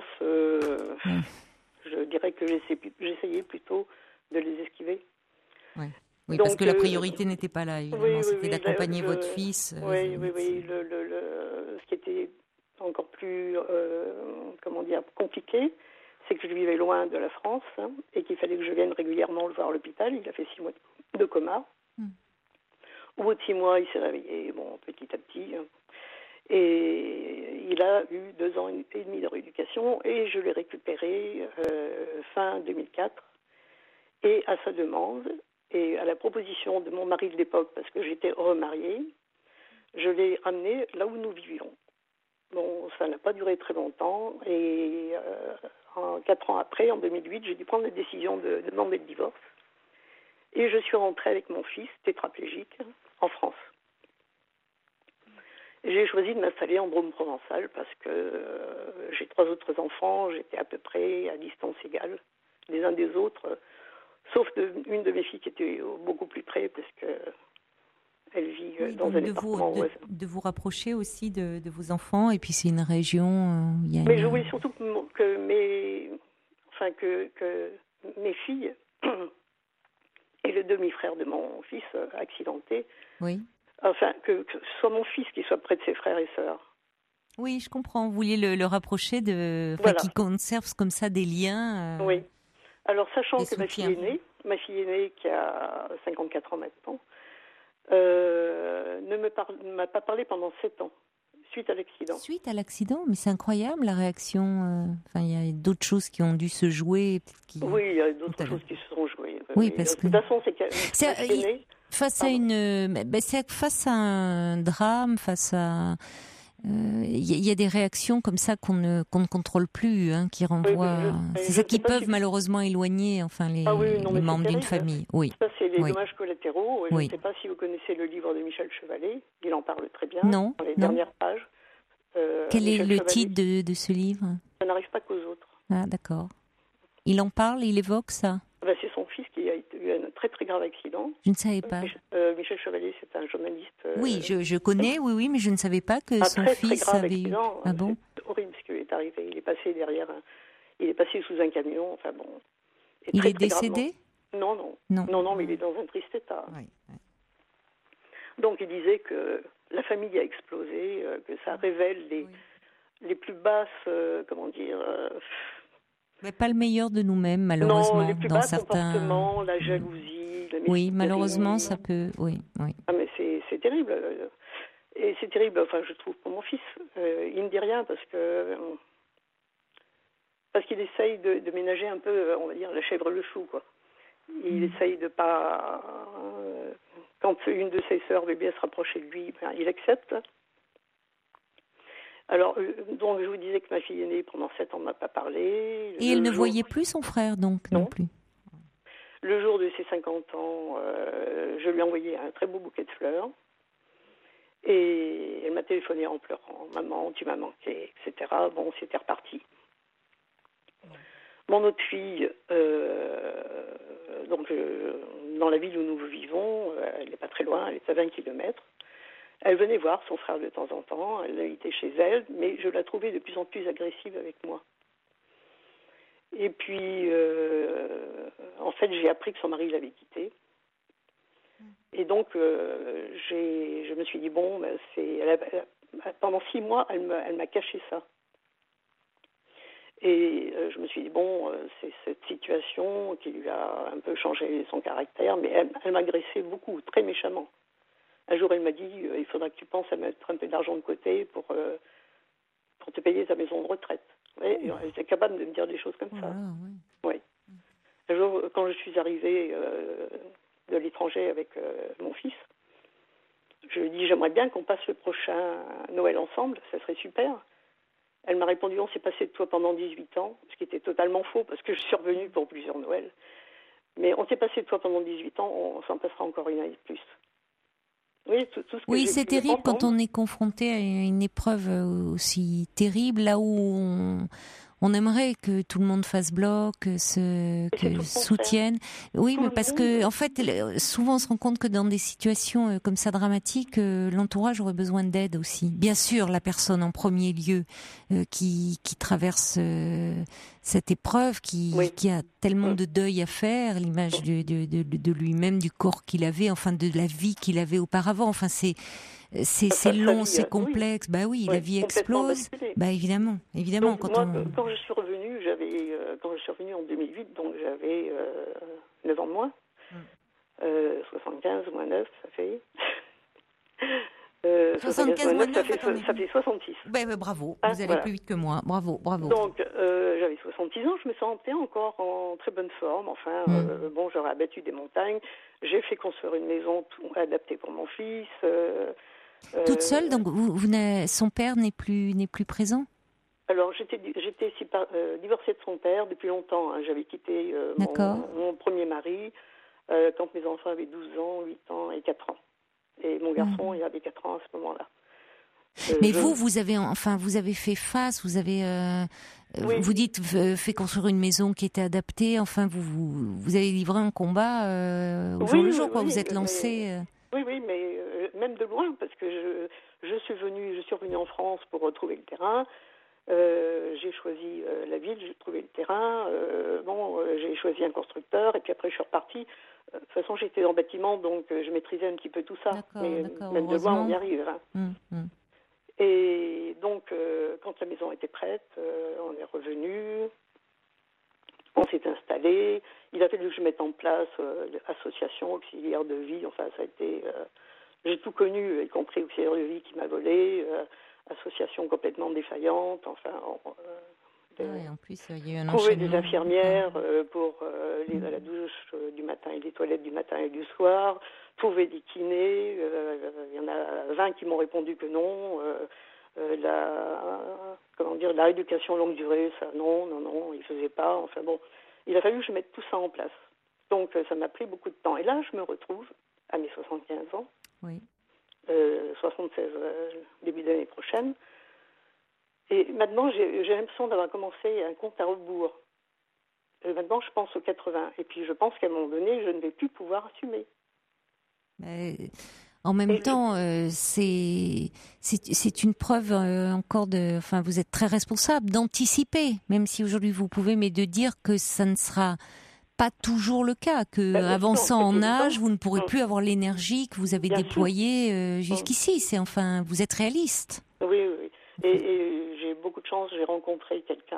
je dirais que j'essayais plutôt de les esquiver. Oui, donc, parce que la priorité n'était pas là, évidemment, c'était d'accompagner votre fils. Oui. Ce qui était encore plus, compliqué, c'est que je vivais loin de la France, et qu'il fallait que je vienne régulièrement le voir à l'hôpital. Il a fait 6 mois de coma. Au bout de 6 mois, il s'est réveillé, petit à petit. Et il a eu 2 ans et demi de rééducation, et je l'ai récupéré fin 2004. Et à sa demande, et à la proposition de mon mari de l'époque, parce que j'étais remariée, je l'ai ramené là où nous vivions. Bon, ça n'a pas duré très longtemps, et 4 ans après, en 2008, j'ai dû prendre la décision de demander le divorce. Et je suis rentrée avec mon fils, tétraplégique, en France. J'ai choisi de m'installer en Drôme provençal parce que j'ai 3 autres enfants, j'étais à peu près à distance égale les uns des autres, sauf une de mes filles qui était beaucoup plus près parce qu'elle vit dans un appartement voisin. De vous rapprocher aussi de vos enfants, et puis c'est une région... Mais je voulais surtout que mes filles... et le demi-frère de mon fils accidenté, que ce soit mon fils qui soit près de ses frères et sœurs. Oui, je comprends. Vous vouliez le rapprocher, qu'il conserve comme ça des liens. Oui. Alors, sachant que ma fille aînée qui a 54 ans maintenant, ne m'a pas parlé pendant 7 ans, suite à l'accident. Suite à l'accident? Mais c'est incroyable, la réaction. Il y a d'autres choses qui ont dû se jouer. Oui, il y a d'autres choses qui se sont jouées. Oui, parce que... De toute façon, c'est que... Face à un drame, il y a des réactions comme ça qu'on ne contrôle plus, qui renvoient. C'est ça qui peuvent malheureusement éloigner, les membres d'une famille. Oui. Ça, c'est les dommages collatéraux. Je ne sais pas si vous connaissez le livre de Michel Chevalet. Il en parle très bien. Non. Dans les dernières pages. Quel est le titre de ce livre? Ça n'arrive pas qu'aux autres. Ah, d'accord. Il en parle, il évoque ça? C'est son fils qui a eu un très très grave accident. Je ne savais pas. Michel Chevalet, c'est un journaliste. Oui, je connais, oui, mais je ne savais pas que son fils avait eu. Ah bon? C'est horrible ce qui lui est arrivé. Il est passé il est passé sous un camion. Enfin bon. Il est décédé? Non, mais il est dans un triste état. Oui. Donc il disait que la famille a explosé, que ça révèle les plus basses, mais pas le meilleur de nous-mêmes, malheureusement. Non, les plus bas comportements, la jalousie, la oui, malheureusement, ça peut... Oui. Ah, mais c'est terrible. Et c'est terrible, je trouve, pour mon fils. Il ne dit rien parce qu'il essaye de ménager un peu, on va dire, la chèvre le chou, quoi. Il essaye de pas... quand une de ses sœurs veut bien se rapprocher de lui, il accepte. Alors, donc, je vous disais que ma fille aînée, pendant 7 ans, ne m'a pas parlé. Et elle ne voyait plus son frère, donc, non plus. Le jour de ses 50 ans, je lui ai envoyé un très beau bouquet de fleurs. Et elle m'a téléphoné en pleurant. « Maman, tu m'as manqué, etc. » Bon, c'était reparti. Mon autre fille, dans la ville où nous vivons, elle n'est pas très loin, elle est à 20 km. Elle venait voir son frère de temps en temps, elle était chez elle, mais je la trouvais de plus en plus agressive avec moi. Et puis, en fait, j'ai appris que son mari l'avait quittée. Et donc, je me suis dit, bon, pendant 6 mois, elle m'a caché ça. Et je me suis dit, bon, c'est cette situation qui lui a un peu changé son caractère, mais elle m'agressait beaucoup, très méchamment. Un jour, elle m'a dit, il faudra que tu penses à mettre un peu d'argent de côté pour te payer ta maison de retraite. Ouais, elle était capable de me dire des choses comme ça. Oui. Un jour, quand je suis arrivée de l'étranger avec mon fils, je lui ai dit, j'aimerais bien qu'on passe le prochain Noël ensemble, ça serait super. Elle m'a répondu, on s'est passé de toi pendant 18 ans, ce qui était totalement faux parce que je suis revenue pour plusieurs Noëls. Mais on s'est passé de toi pendant 18 ans, on s'en passera encore une année de plus. Oui, tout ce que oui, j'ai c'est pu terrible entendre. quand on est confronté à une épreuve aussi terrible, là où on aimerait que tout le monde fasse bloc, que soutienne. Oui, Tout mais le parce monde. que en fait, souvent on se rend compte que dans des situations comme ça dramatiques, l'entourage aurait besoin d'aide aussi. Bien sûr, la personne en premier lieu qui traverse cette épreuve, qui a tellement de deuil à faire, l'image de lui-même, du corps qu'il avait, enfin de la vie qu'il avait auparavant. Enfin, c'est long, c'est complexe. Bah oui, la vie explose. Bah évidemment. Donc, quand je suis revenue, en 2008, donc j'avais 9 ans de moins. 75 moins 9, ça fait... 75 moins 9, ça fait 66. Bravo, vous allez plus vite que moi. Bravo. Donc, j'avais 66 ans, je me sentais encore en très bonne forme. Enfin, j'aurais abattu des montagnes. J'ai fait construire une maison adaptée pour mon fils. Toute seule, donc son père n'est plus présent? Alors, j'étais divorcée de son père depuis longtemps. Hein. J'avais quitté mon premier mari quand mes enfants avaient 12 ans, 8 ans et 4 ans. Et mon garçon, il avait 4 ans à ce moment-là. Mais vous avez fait face, vous avez, vous dites, fait construire une maison qui était adaptée. Enfin, vous avez livré un combat au jour le jour, quoi. Vous êtes lancé. Oui, mais même de loin, parce que je suis revenue en France pour retrouver le terrain. J'ai choisi la ville, j'ai trouvé le terrain. J'ai choisi un constructeur, et puis après je suis repartie. De toute façon, j'étais en bâtiment, donc je maîtrisais un petit peu tout ça. Mais même de loin, on y arrive. Hein. Et donc, quand la maison était prête, on est revenu. On s'est installé. Il a fallu que je mette en place l'association auxiliaire de vie. Enfin, ça a été... j'ai tout connu, y compris auxiliaire de vie qui m'a volé, association complètement défaillante. Enfin, en plus, il y a eu un trouver des infirmières pour la douche du matin et les toilettes du matin et du soir. Trouver des kinés. Il y en a 20 qui m'ont répondu que non. La rééducation longue durée, ça, non, ils ne faisaient pas. Enfin bon, il a fallu que je mette tout ça en place. Donc, ça m'a pris beaucoup de temps. Et là, je me retrouve à mes 75 ans, 76 début d'année prochaine. Et maintenant, j'ai l'impression d'avoir commencé un compte à rebours. Maintenant, je pense aux 80. Et puis, je pense qu'à un moment donné, je ne vais plus pouvoir assumer. En même temps, c'est une preuve encore de... Enfin, vous êtes très responsable d'anticiper, même si aujourd'hui vous pouvez, mais de dire que ça ne sera pas toujours le cas, que avançant en âge, vous ne pourrez plus avoir l'énergie que vous avez déployée jusqu'ici. Vous êtes réaliste. Oui. Et j'ai beaucoup de chance. J'ai rencontré quelqu'un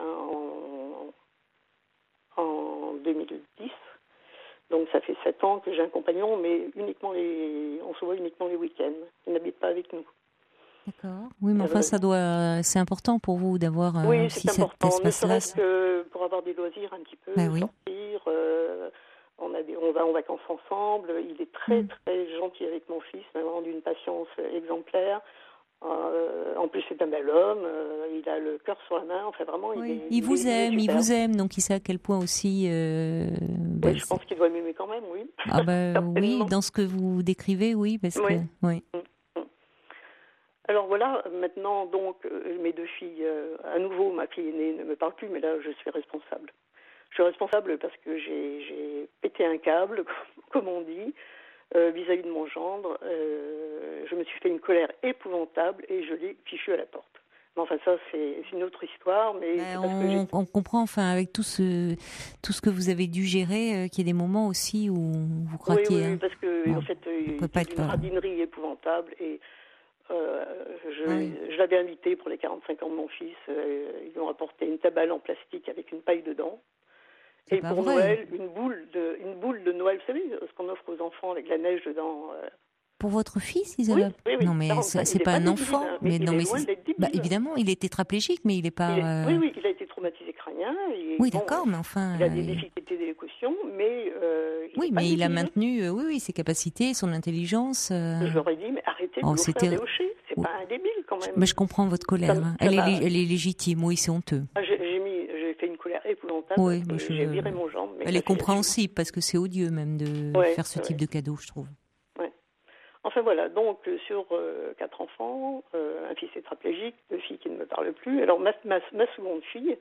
en 2010. Donc ça fait 7 ans que j'ai un compagnon, mais on se voit uniquement les week-ends. Il n'habite pas avec nous. D'accord. Oui, mais enfin, c'est important pour vous d'avoir c'est important. Ne serait-ce que pour avoir des loisirs un petit peu, sortir. On va en vacances ensemble. Il est très très gentil avec mon fils, vraiment d'une patience exemplaire. En plus, c'est un bel homme. Il a le cœur sur la main. Enfin, vraiment, il vous aime, donc il sait à quel point aussi. Je pense qu'il doit m'aimer quand même, oui. Ah oui, dans ce que vous décrivez, oui, parce que oui. Alors voilà, maintenant, donc, mes 2 filles, à nouveau, ma fille aînée ne me parle plus, mais là, je suis responsable. Je suis responsable parce que j'ai pété un câble, comme on dit, vis-à-vis de mon gendre. Je me suis fait une colère épouvantable et je l'ai fichu à la porte. Mais enfin, ça, c'est une autre histoire. Mais on comprend, enfin, avec tout ce que vous avez dû gérer, qu'il y a des moments aussi où vous craquez. Oui, parce que, en fait, il y a une radinerie épouvantable et je l'avais invité pour les 45 ans de mon fils. Ils lui ont apporté une tabale en plastique avec une paille dedans. Et pour Noël, une boule de Noël, vous savez, ce qu'on offre aux enfants avec la neige dedans. Pour votre fils, ils avaient... Oui. Non, mais c'est pas un enfant. Mais non, mais évidemment, il est tétraplégique, mais il n'est pas... Oui, il a été traumatisé crânien. Oui, d'accord, mais enfin... Il a des difficultés d'élocution, mais... il a maintenu ses capacités, son intelligence. Je leur ai dit, mais arrêtez de vous faire déhocher. C'est pas un débile, quand même. Mais je comprends votre colère. Elle est légitime, oui, c'est honteux. J'ai fait une colère épouvantable. Oui, j'ai viré mon gendre. Elle est compréhensible, parce que c'est odieux, même, de faire ce type de cadeau, je trouve. Enfin voilà, donc sur 4 enfants, un fils tétraplégique, 2 filles qui ne me parlent plus. Alors ma seconde fille,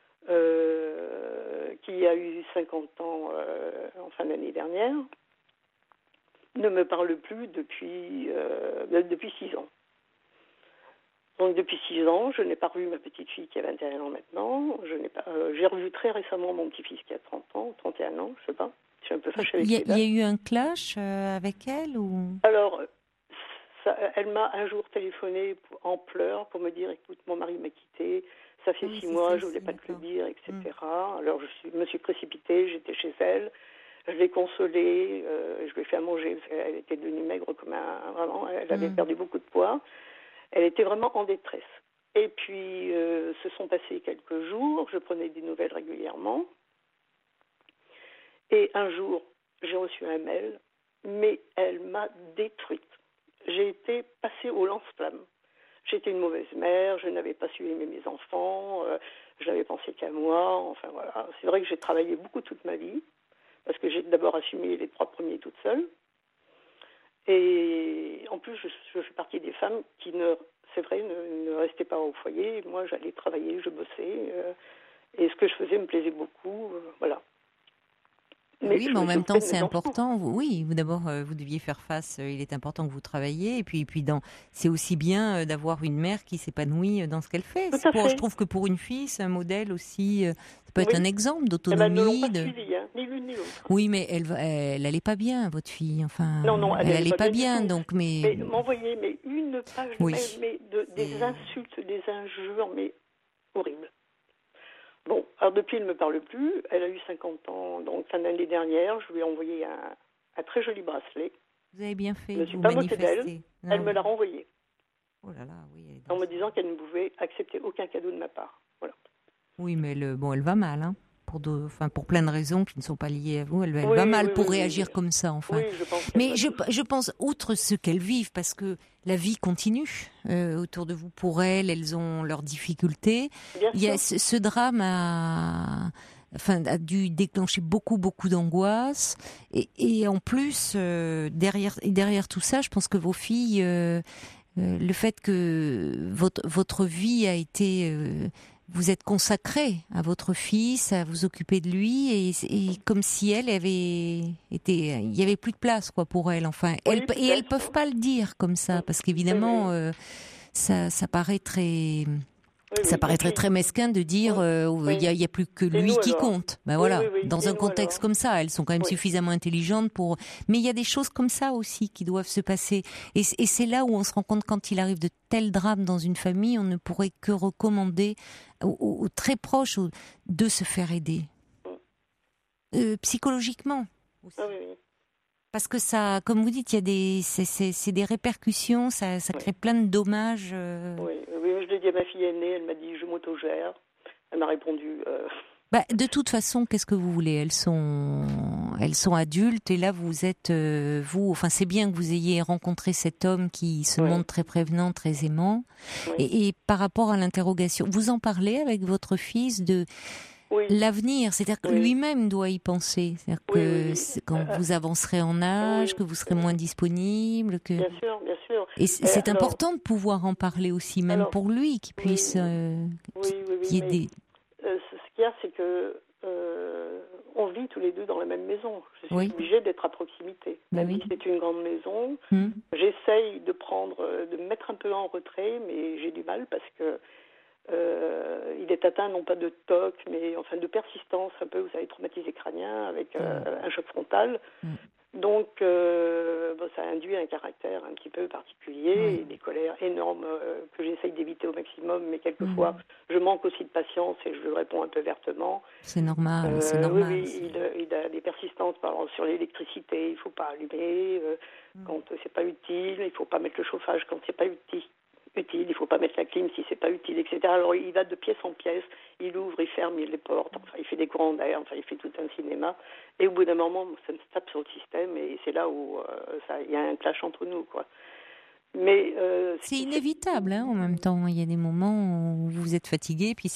qui a eu 50 ans en fin d'année dernière, ne me parle plus depuis 6 ans. Donc depuis 6 ans, je n'ai pas revu ma petite fille qui a 21 ans maintenant. J'ai revu très récemment mon petit-fils qui a 30 ans, 31 ans, je sais pas. Je suis un peu fâchée avec les dates. Il y a eu un clash avec elle ou... Alors, elle m'a un jour téléphoné en pleurs pour me dire, écoute, mon mari m'a quitté, ça fait 6 mois, je voulais pas te le dire, etc. Alors je me suis précipitée, j'étais chez elle, je l'ai consolée, je lui ai fait à manger, parce qu'elle était devenue maigre comme vraiment, elle avait perdu beaucoup de poids. Elle était vraiment en détresse. Et puis, se sont passés quelques jours, je prenais des nouvelles régulièrement. Et un jour, j'ai reçu un mail, mais elle m'a détruite. J'ai été passée au lance-flamme. J'étais une mauvaise mère, je n'avais pas su aimer mes enfants, je n'avais pensé qu'à moi, enfin voilà. C'est vrai que j'ai travaillé beaucoup toute ma vie, parce que j'ai d'abord assumé les 3 premiers toute seule. Et en plus, je fais partie des femmes qui, c'est vrai, ne restaient pas au foyer. Moi, j'allais travailler, je bossais, et ce que je faisais me plaisait beaucoup, voilà. Mais en même temps, c'est important. Vous d'abord, vous deviez faire face. Il est important que vous travailliez. Et puis c'est aussi bien d'avoir une mère qui s'épanouit dans ce qu'elle fait. Je trouve que pour une fille, c'est un modèle aussi. Ça peut être un exemple d'autonomie. Ni l'une ni l'autre. Oui, mais elle allait pas bien, votre fille. Enfin, non, elle allait pas bien. Donc, mais m'envoyer une page de mail, des insultes, des injures, mais horribles. Bon, alors depuis, elle ne me parle plus. Elle a eu 50 ans, donc fin d'année dernière. Je lui ai envoyé un très joli bracelet. Vous avez bien fait. Je ne suis pas moquée d'elle. Elle me l'a renvoyé. Oh là là, oui. En me disant qu'elle ne pouvait accepter aucun cadeau de ma part. Voilà. Oui, mais elle va mal, hein. Pour plein de raisons qui ne sont pas liées à vous. Elle va mal pour réagir comme ça, enfin. Oui, je pense. Mais je pense, outre ce qu'elles vivent, parce que la vie continue autour de vous. Pour elles ont leurs difficultés. Il y a ce drame a dû déclencher beaucoup d'angoisse. Et en plus, derrière tout ça, je pense que vos filles, le fait que votre vie a été... vous êtes consacrée à votre fils, à vous occuper de lui, et comme si elle avait été, il y avait plus de place pour elle. Enfin, elles peuvent pas le dire comme ça, parce qu'évidemment, ça paraît très. Ça paraîtrait très mesquin de dire il y a plus que lui qui compte. Ben voilà, dans un contexte comme ça, elles sont quand même suffisamment intelligentes pour. Mais il y a des choses comme ça aussi qui doivent se passer. Et c'est là où on se rend compte, quand il arrive de tels drames dans une famille, on ne pourrait que recommander aux très proches de se faire aider psychologiquement aussi. Parce que ça, comme vous dites, il y a c'est des répercussions, ça crée plein de dommages. Oui, je l'ai dit à ma fille aînée, elle m'a dit je m'autogère. Elle m'a répondu. De toute façon, qu'est-ce que vous voulez ? Elles sont adultes et là vous êtes vous. Enfin, c'est bien que vous ayez rencontré cet homme qui se montre très prévenant, très aimant. Et par rapport à l'interrogation, vous en parlez avec votre fils de l'avenir, c'est-à-dire que lui-même doit y penser. C'est-à-dire que quand vous avancerez en âge, que vous serez moins disponible, que... Bien sûr. sûr. Et c'est Alors, important de pouvoir en parler aussi, même pour lui, qu'il puisse... qu'il y ait des... ce qu'il y a, c'est que on vit tous les deux dans la même maison. Je suis obligée d'être à proximité. Même si c'est une grande maison, j'essaye de me mettre un peu en retrait, mais j'ai du mal parce que il est atteint non pas de TOC, mais enfin de persistance, un peu, vous savez, traumatisé crânien avec un choc frontal. Donc, ça induit un caractère un petit peu particulier, et des colères énormes que j'essaye d'éviter au maximum, mais quelquefois, je manque aussi de patience et je réponds un peu vertement. C'est normal, c'est normal. Oui, il a des persistances, par exemple, sur l'électricité, il ne faut pas allumer quand c'est pas utile, il ne faut pas mettre le chauffage quand c'est pas utile, il ne faut pas mettre la clim si c'est pas utile, etc. Alors il va de pièce en pièce, il ouvre, il ferme, il les porte, enfin il fait des courants d'air, enfin il fait tout un cinéma. Et au bout d'un moment, ça me tape sur le système et c'est là où il y a un clash entre nous, quoi. Mais c'est inévitable, en même temps. Il y a des moments où vous êtes fatigué, puis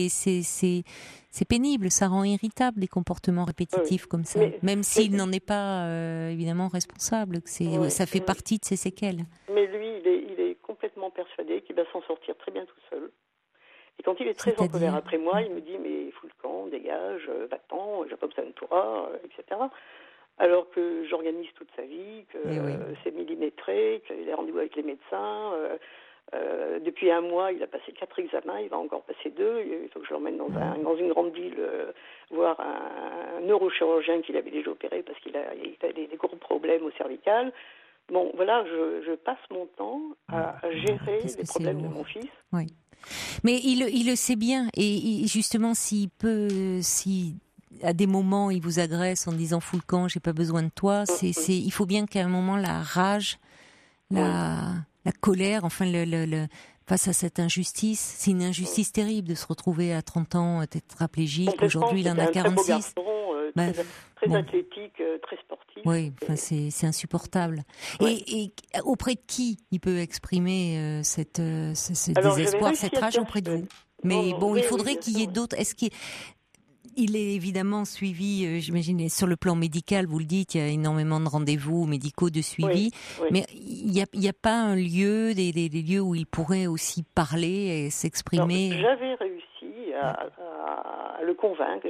c'est pénible, ça rend irritable des comportements répétitifs comme ça, même s'il n'en est pas évidemment responsable. Ça fait partie de ses séquelles. Mais lui, il est complètement persuadé qu'il va s'en sortir très bien tout seul. Et quand il est très en colère après moi, il me dit mais fous le camp, dégage, va-t'en, j'ai pas besoin de toi, etc. Alors que j'organise toute sa vie, que c'est millimétré, qu'il a rendez-vous avec les médecins. Depuis un mois, il a passé 4 examens, il va encore passer 2. Il faut que je l'emmène dans une grande ville voir un neurochirurgien qu'il avait déjà opéré parce qu'il a des gros problèmes au cervical. Bon, voilà, je passe mon temps à gérer les problèmes de mon fils. Oui. Mais il le sait bien. Et justement, si à des moments il vous agresse en disant fous le camp, j'ai pas besoin de toi, il faut bien qu'à un moment la rage, la colère, enfin face à cette injustice, c'est une injustice terrible de se retrouver à 30 ans tétraplégique. Aujourd'hui, il en a 46. Très athlétique, très sportif. Oui, enfin, c'est insupportable. Et auprès de qui il peut exprimer ce désespoir, cette rage auprès de vous? Mais il faudrait qu'il y ait d'autres. Est-ce qu'il est évidemment suivi, j'imagine, sur le plan médical, vous le dites, il y a énormément de rendez-vous médicaux de suivi, mais il n'y a pas un lieu, des lieux où il pourrait aussi parler et s'exprimer? Alors, j'avais réussi à le convaincre,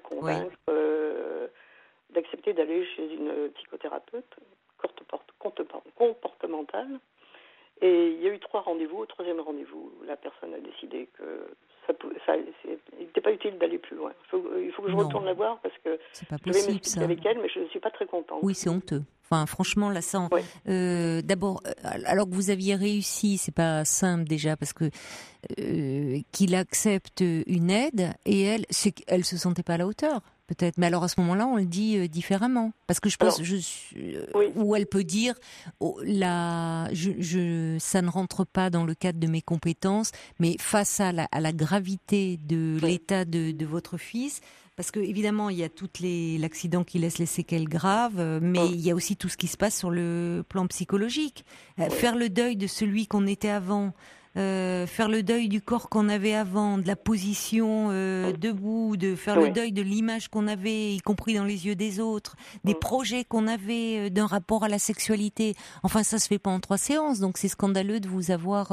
d'accepter d'aller chez une psychothérapeute comportementale. Et il y a eu 3 rendez-vous. Au 3e rendez-vous, la personne a décidé que il n'était pas utile d'aller plus loin. Il faut que je retourne la voir parce que c'est pas je vais possible, m'expliquer ça. avec elle, mais je ne suis pas très contente. Oui, c'est honteux. Enfin, franchement, là, ça. D'abord, alors que vous aviez réussi, c'est pas simple déjà parce que qu'il accepte une aide et elle se sentait pas à la hauteur. Peut-être, mais alors à ce moment-là, on le dit différemment, parce que je pense, ou elle peut dire, ça ne rentre pas dans le cadre de mes compétences, mais face à la gravité de l'état de votre fils, parce que évidemment il y a l'accident qui laisse les séquelles graves, mais il y a aussi tout ce qui se passe sur le plan psychologique. Faire le deuil de celui qu'on était avant. Faire le deuil du corps qu'on avait avant, de la position debout, de faire le deuil de l'image qu'on avait, y compris dans les yeux des autres, des projets qu'on avait d'un rapport à la sexualité. Enfin, ça se fait pas en 3 séances, donc c'est scandaleux de vous avoir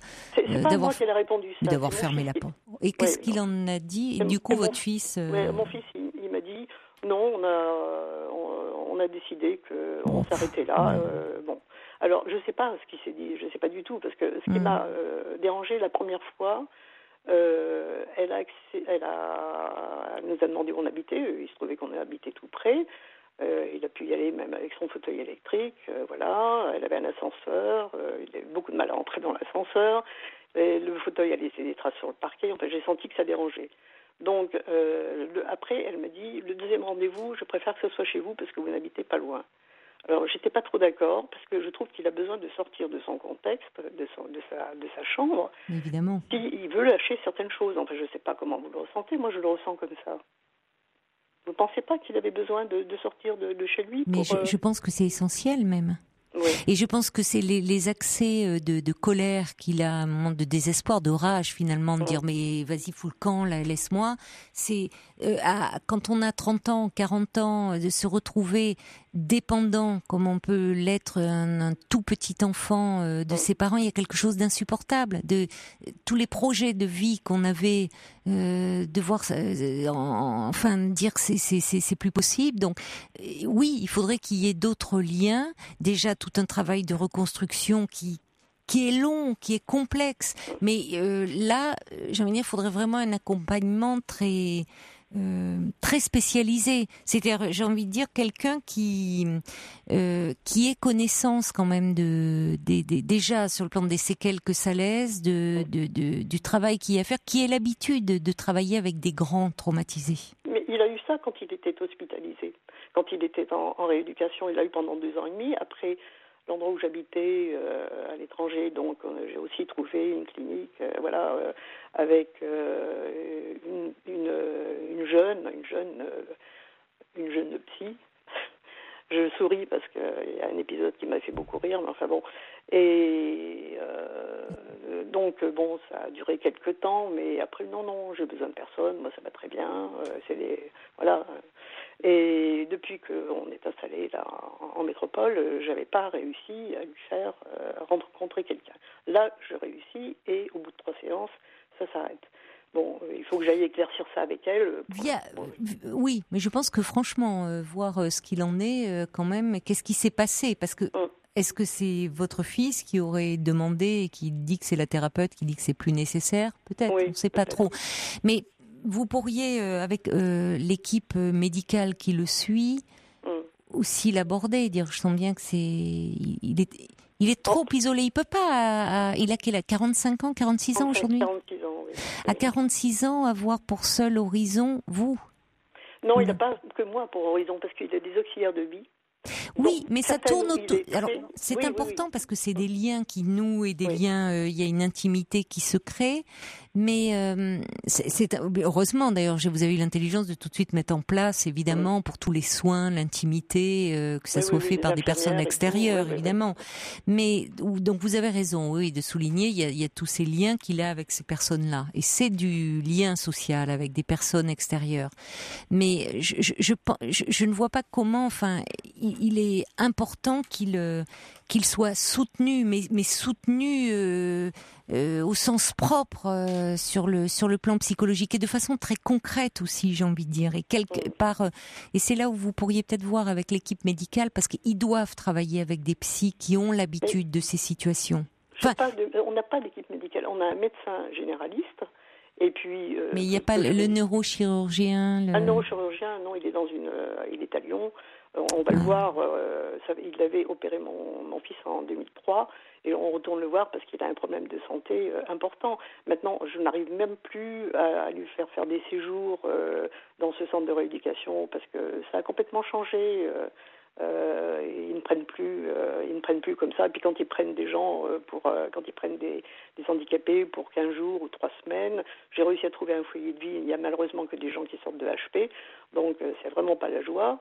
d'avoir fermé la porte. Et qu'est-ce qu'il en a dit? Et du coup, votre fils mon fils, il m'a dit non, on a décidé qu'on s'arrêtait là. Alors, je ne sais pas ce qui s'est dit, je ne sais pas du tout, parce que ce qui m'a dérangé la première fois, elle nous a demandé où on habitait, il se trouvait qu'on habitait tout près, il a pu y aller même avec son fauteuil électrique, voilà, elle avait un ascenseur, il avait beaucoup de mal à entrer dans l'ascenseur, et le fauteuil a laissé des traces sur le parquet, enfin j'ai senti que ça dérangeait. Donc, après, elle m'a dit, le 2e rendez-vous, je préfère que ce soit chez vous parce que vous n'habitez pas loin. Alors, j'étais pas trop d'accord parce que je trouve qu'il a besoin de sortir de son contexte, de sa chambre. Évidemment. Il veut lâcher certaines choses. Enfin, je sais pas comment vous le ressentez. Moi, je le ressens comme ça. Vous pensez pas qu'il avait besoin de sortir de chez lui? Mais je pense que c'est essentiel même. Oui. Et je pense que c'est les accès de colère qu'il a, un moment de désespoir, de rage finalement, de dire mais vas-y fous le camp, là, laisse-moi. C'est quand on a 30 ans, 40 ans, de se retrouver dépendant, comme on peut l'être un tout petit enfant de ses parents, il y a quelque chose d'insupportable. De tous les projets de vie qu'on avait, devoir enfin dire que c'est plus possible. Donc oui, il faudrait qu'il y ait d'autres liens. Déjà tout un travail de reconstruction qui est long, qui est complexe. Mais là, j'ai envie de dire, il faudrait vraiment un accompagnement très spécialisé. C'est-à-dire, j'ai envie de dire, quelqu'un qui ait connaissance quand même déjà sur le plan des séquelles que ça laisse, du travail qu'il y a à faire, qui ait l'habitude de travailler avec des grands traumatisés. Mais il a eu ça quand il était hospitalisé. Quand il était en rééducation, il l'a eu pendant 2 ans et demi. Après, l'endroit où j'habitais à l'étranger, donc j'ai aussi trouvé une clinique, avec une jeune psy. Je souris parce qu'il y a un épisode qui m'a fait beaucoup rire, mais enfin bon. Et donc bon, ça a duré quelques temps, mais après non, j'ai besoin de personne, moi ça va très bien. Voilà. Et depuis qu'on est installé là en métropole, j'avais pas réussi à lui faire rencontrer quelqu'un. Là, je réussis et au bout de 3 séances, ça s'arrête. Bon, il faut que j'aille éclaircir ça avec elle. Oui, mais je pense que franchement, voir ce qu'il en est quand même, qu'est-ce qui s'est passé ? Parce que est-ce que c'est votre fils qui aurait demandé et qui dit que c'est la thérapeute qui dit que c'est plus nécessaire ? Peut-être, on ne sait pas trop. Mais vous pourriez, avec l'équipe médicale qui le suit, aussi l'aborder, dire je sens bien que il est trop isolé, il peut pas. Il a quel âge ? 45 ans, 46 ans aujourd'hui ? 46 ans, oui. À 46 ans, avoir pour seul horizon vous ? Non, il n'a pas que moi pour horizon, parce qu'il a des auxiliaires de vie. Oui, donc, mais ça tourne autour. Alors, c'est oui, important parce que c'est des liens qui nouent et des liens. Il y a une intimité qui se crée. Mais heureusement d'ailleurs, vous avez eu l'intelligence de tout de suite mettre en place, évidemment, pour tous les soins, l'intimité, que ça soit fait par des personnes extérieures, évidemment. Mais donc vous avez raison, oui, de souligner, il y a tous ces liens qu'il a avec ces personnes-là, et c'est du lien social avec des personnes extérieures. Mais je ne vois pas comment. Enfin, il est important qu'il soit soutenu, mais soutenu au sens propre sur le plan psychologique et de façon très concrète aussi, j'ai envie de dire. Et quelque part, et c'est là où vous pourriez peut-être voir avec l'équipe médicale, parce qu'ils doivent travailler avec des psys qui ont l'habitude de ces situations. Enfin, on n'a pas d'équipe médicale, on a un médecin généraliste. Et puis, mais il n'y a pas le neurochirurgien. Un neurochirurgien, non, il est à Lyon. On va le voir. Il avait opéré mon fils en 2003 et on retourne le voir parce qu'il a un problème de santé important. Maintenant, je n'arrive même plus à lui faire des séjours dans ce centre de rééducation parce que ça a complètement changé. Ils ne prennent plus comme ça. Et puis quand ils prennent des gens quand ils prennent des handicapés pour 15 jours ou 3 semaines, j'ai réussi à trouver un foyer de vie. Il y a malheureusement que des gens qui sortent de HP, donc c'est vraiment pas la joie.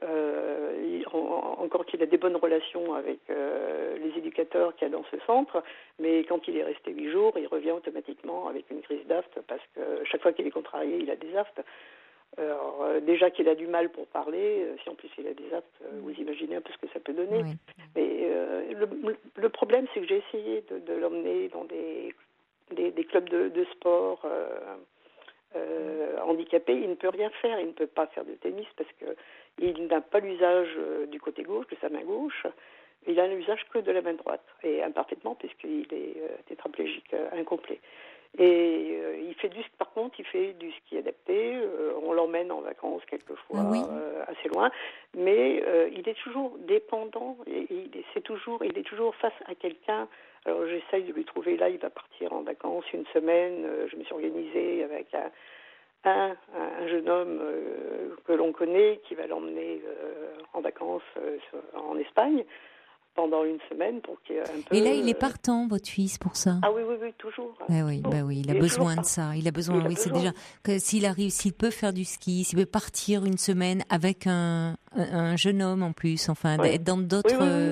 Encore qu'il a des bonnes relations avec les éducateurs qu'il y a dans ce centre, mais quand il est resté 8 jours, il revient automatiquement avec une crise d'afte parce que chaque fois qu'il est contrarié, il a des aftes. Alors, déjà qu'il a du mal pour parler, si en plus il a des aftes, vous imaginez un peu ce que ça peut donner. Oui. Mais le problème, c'est que j'ai essayé de l'emmener dans des clubs de sport handicapé, il ne peut rien faire, il ne peut pas faire de tennis parce qu'il n'a pas l'usage du côté gauche, de sa main gauche, il a l'usage que de la main droite, et imparfaitement puisqu'il est tétraplégique incomplet. Et par contre, il fait du ski adapté, on l'emmène en vacances quelquefois assez loin, mais il est toujours dépendant, et il est toujours face à quelqu'un. Alors j'essaye de lui trouver, là il va partir en vacances une semaine, je me suis organisée avec un jeune homme que l'on connaît qui va l'emmener en vacances en Espagne pendant une semaine pour qu'il y ait un peu... Et là, il est partant, votre fils, pour ça. Ah oui, toujours. Oui, il a besoin de ça. Il a besoin, c'est déjà que s'il peut faire du ski, s'il peut partir une semaine avec un jeune homme en plus, enfin, être dans d'autres...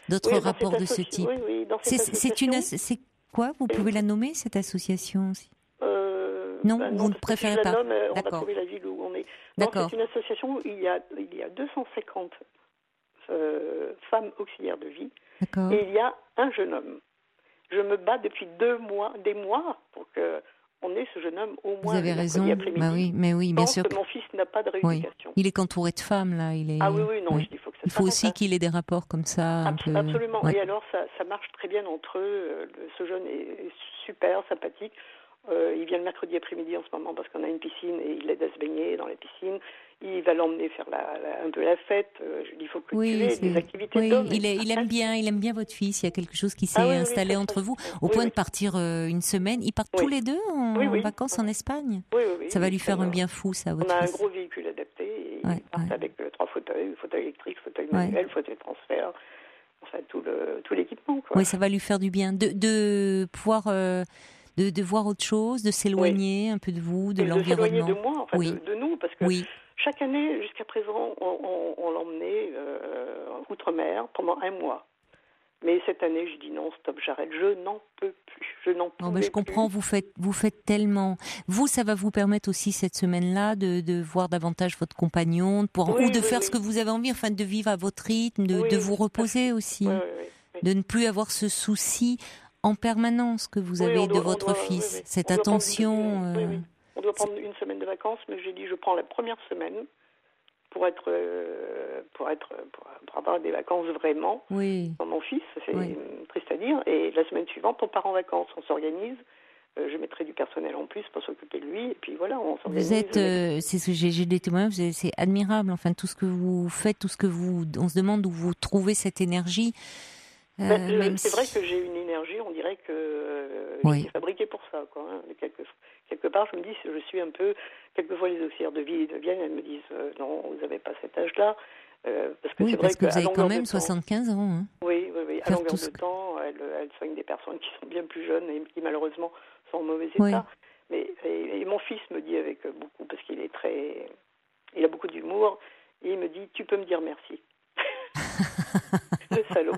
d'autres Oui, rapports de ce type. Oui, dans cette association. C'est quoi? Vous pouvez la nommer, cette association aussi? Non, vous ne préférez si je pas. la nomme, on va D'accord. trouver la ville où on est. Non, D'accord. c'est une association où il y a 250 femmes auxiliaires de vie. D'accord. Et il y a un jeune homme. Je me bats depuis des mois pour que on ait ce jeune homme au moins. Vous avez raison. Bah oui, mais oui, bien sûr. Mon fils n'a pas de rééducation. Oui. Il est qu'entouré de femmes là. Ah oui, non. Oui. Il faut que ça il faut aussi qu'il ait des rapports comme ça. Absolument. Ouais. Et alors ça marche très bien entre eux. Ce jeune est super sympathique. Il vient le mercredi après-midi en ce moment parce qu'on a une piscine et il l'aide à se baigner dans la piscine. Il va l'emmener faire un peu la fête. Je dis, il faut que tu aies des activités d'hommes. Il aime bien votre fils. Il y a quelque chose qui s'est installé entre vous, au point de partir une semaine. Ils partent tous les deux en vacances en Espagne. Oui. Ça va lui faire un bien fou, ça, votre fils. On a un gros véhicule adapté et ils partent avec 3 fauteuils électriques, fauteuil manuel, fauteuil transfert. Enfin, tout l'équipement, quoi. Oui, ça va lui faire du bien. De pouvoir... De voir autre chose, de s'éloigner un peu de vous, de l'environnement. De s'éloigner de moi, enfin de nous, parce que chaque année, jusqu'à présent, on l'emmenait outre-mer pendant 1 mois. Mais cette année, je dis non, stop, j'arrête, je n'en peux plus, je comprends, vous faites tellement. Vous, ça va vous permettre aussi cette semaine-là de voir davantage votre compagnon, ou de faire ce que vous avez envie, enfin de vivre à votre rythme, de vous reposer aussi, de ne plus avoir ce souci en permanence que vous avez de votre fils, cette attention. On doit prendre une semaine de vacances, mais j'ai dit je prends la première semaine pour avoir des vacances vraiment. Pour mon fils, c'est triste à dire. Et la semaine suivante, on part en vacances, on s'organise. Je mettrai du personnel en plus pour s'occuper de lui. Et puis voilà, on s'organise. Vous êtes, c'est ce que j'ai des témoignages, c'est admirable. Enfin, tout ce que vous faites, on se demande où vous trouvez cette énergie. C'est vrai que j'ai une énergie, on dirait que je suis fabriquée pour ça, quoi. Hein. Quelque part, je me dis, je suis un peu... Quelquefois, les auxiliaires de vie viennent, elles me disent non, vous n'avez pas cet âge-là. Parce que c'est vrai que vous avez quand même 75 ans. Hein. Oui. À longueur de temps, elles soignent des personnes qui sont bien plus jeunes et qui, malheureusement, sont en mauvais état. Mais, et mon fils me dit avec beaucoup, parce qu'il est il a beaucoup d'humour, et il me dit, tu peux me dire merci. Le salaud.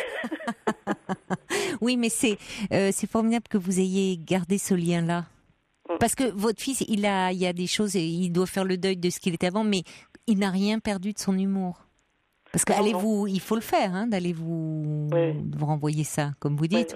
Oui, mais c'est formidable que vous ayez gardé ce lien-là. Parce que votre fils, il y a des choses, il doit faire le deuil de ce qu'il était avant, mais il n'a rien perdu de son humour. Parce que il faut le faire, hein, d'aller vous renvoyer ça, comme vous dites,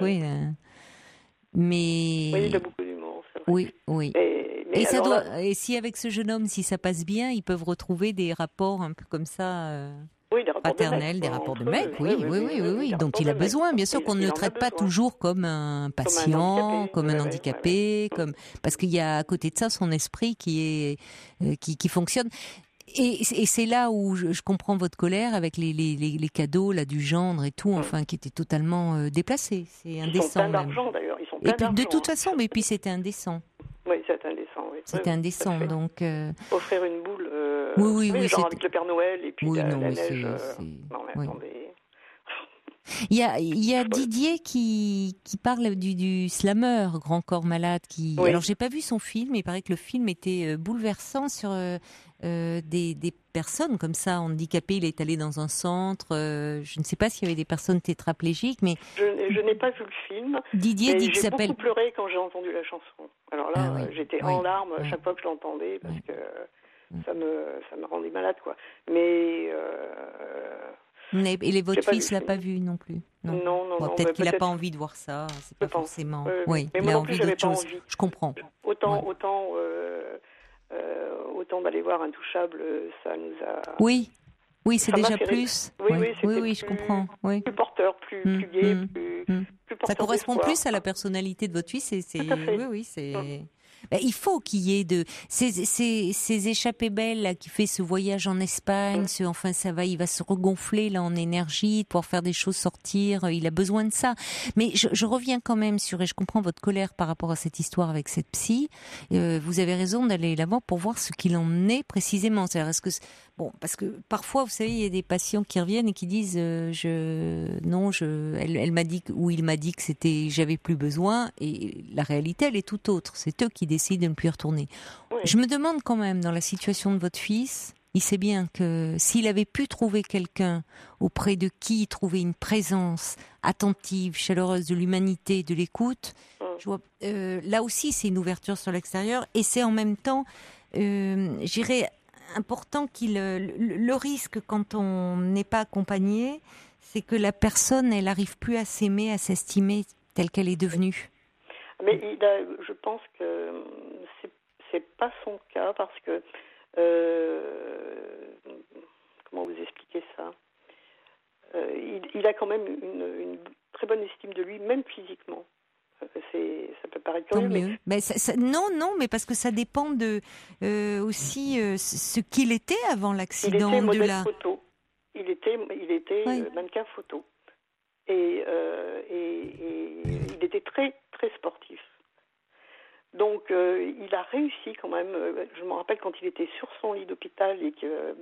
Mais il a beaucoup d'humour, c'est vrai. Oui. Et si avec ce jeune homme, si ça passe bien, ils peuvent retrouver des rapports un peu comme ça. Paternel, des rapports de mec, oui, dont il a besoin. Bien sûr qu'on ne le traite pas toujours comme un patient, comme un handicapé, parce qu'il y a à côté de ça son esprit qui fonctionne. Et c'est là où je comprends votre colère avec les cadeaux là du gendre et tout, enfin qui étaient totalement déplacés. C'est indécent. Ils sont plein d'argent d'ailleurs. Et puis de toute façon, mais puis c'était indécent. Oui, c'était indécent. Oui. C'était indécent, donc. Offrir une boule. Genre avec le Père Noël et puis la neige. Attendez. Il y a Didier qui parle du slammer, Grand Corps Malade. Alors j'ai pas vu son film, mais il paraît que le film était bouleversant sur des personnes comme ça handicapées. Il est allé dans un centre. Je ne sais pas s'il y avait des personnes tétraplégiques, mais je n'ai pas vu le film. Didier dit que ça s'appelle. J'ai beaucoup pleuré quand j'ai entendu la chanson. Alors là, j'étais en larmes à chaque fois que je l'entendais parce que ça me rendait malade, quoi. Mais et votre fils l'a pas vu non plus. Non. Peut-être qu'il n'a pas envie de voir ça. C'est pas forcément. Oui, il a envie d'autre chose. Je comprends. Autant d'aller voir Intouchable, ça nous a. Oui, c'est déjà plus. Oui, je comprends. Plus porteur, plus gai, plus porteur. Ça correspond plus à la personnalité de votre fils. Oui, c'est. Il faut qu'il y ait ces échappées belles là, qui fait ce voyage en Espagne, il va se regonfler là en énergie, pouvoir faire des choses, sortir, il a besoin de ça. Mais je reviens quand même et je comprends votre colère par rapport à cette histoire avec cette psy. Vous avez raison d'aller là-bas pour voir ce qu'il en est précisément. C'est-à-dire, parce que parfois, vous savez, il y a des patients qui reviennent et qui disent elle m'a dit ou il m'a dit que j'avais plus besoin, et la réalité elle est tout autre. C'est eux qui décident de ne plus y retourner. Oui. Je me demande quand même, dans la situation de votre fils, Il sait bien que s'il avait pu trouver quelqu'un auprès de qui trouver une présence attentive, chaleureuse, de l'humanité, de l'écoute, je vois, là aussi c'est une ouverture sur l'extérieur et c'est en même temps, j'irais, important le risque quand on n'est pas accompagné, c'est que la personne, elle n'arrive plus à s'aimer, à s'estimer telle qu'elle est devenue. Mais je pense que c'est pas son cas parce que comment vous expliquer ça, il a quand même une très bonne estime de lui, même physiquement. Ça peut paraître curieux, mais non, mais parce que ça dépend de aussi ce qu'il était avant l'accident. Il était modèle photo. Il était mannequin photo. Et il était très très sportif. Donc il a réussi quand même. Je me rappelle quand il était sur son lit d'hôpital et que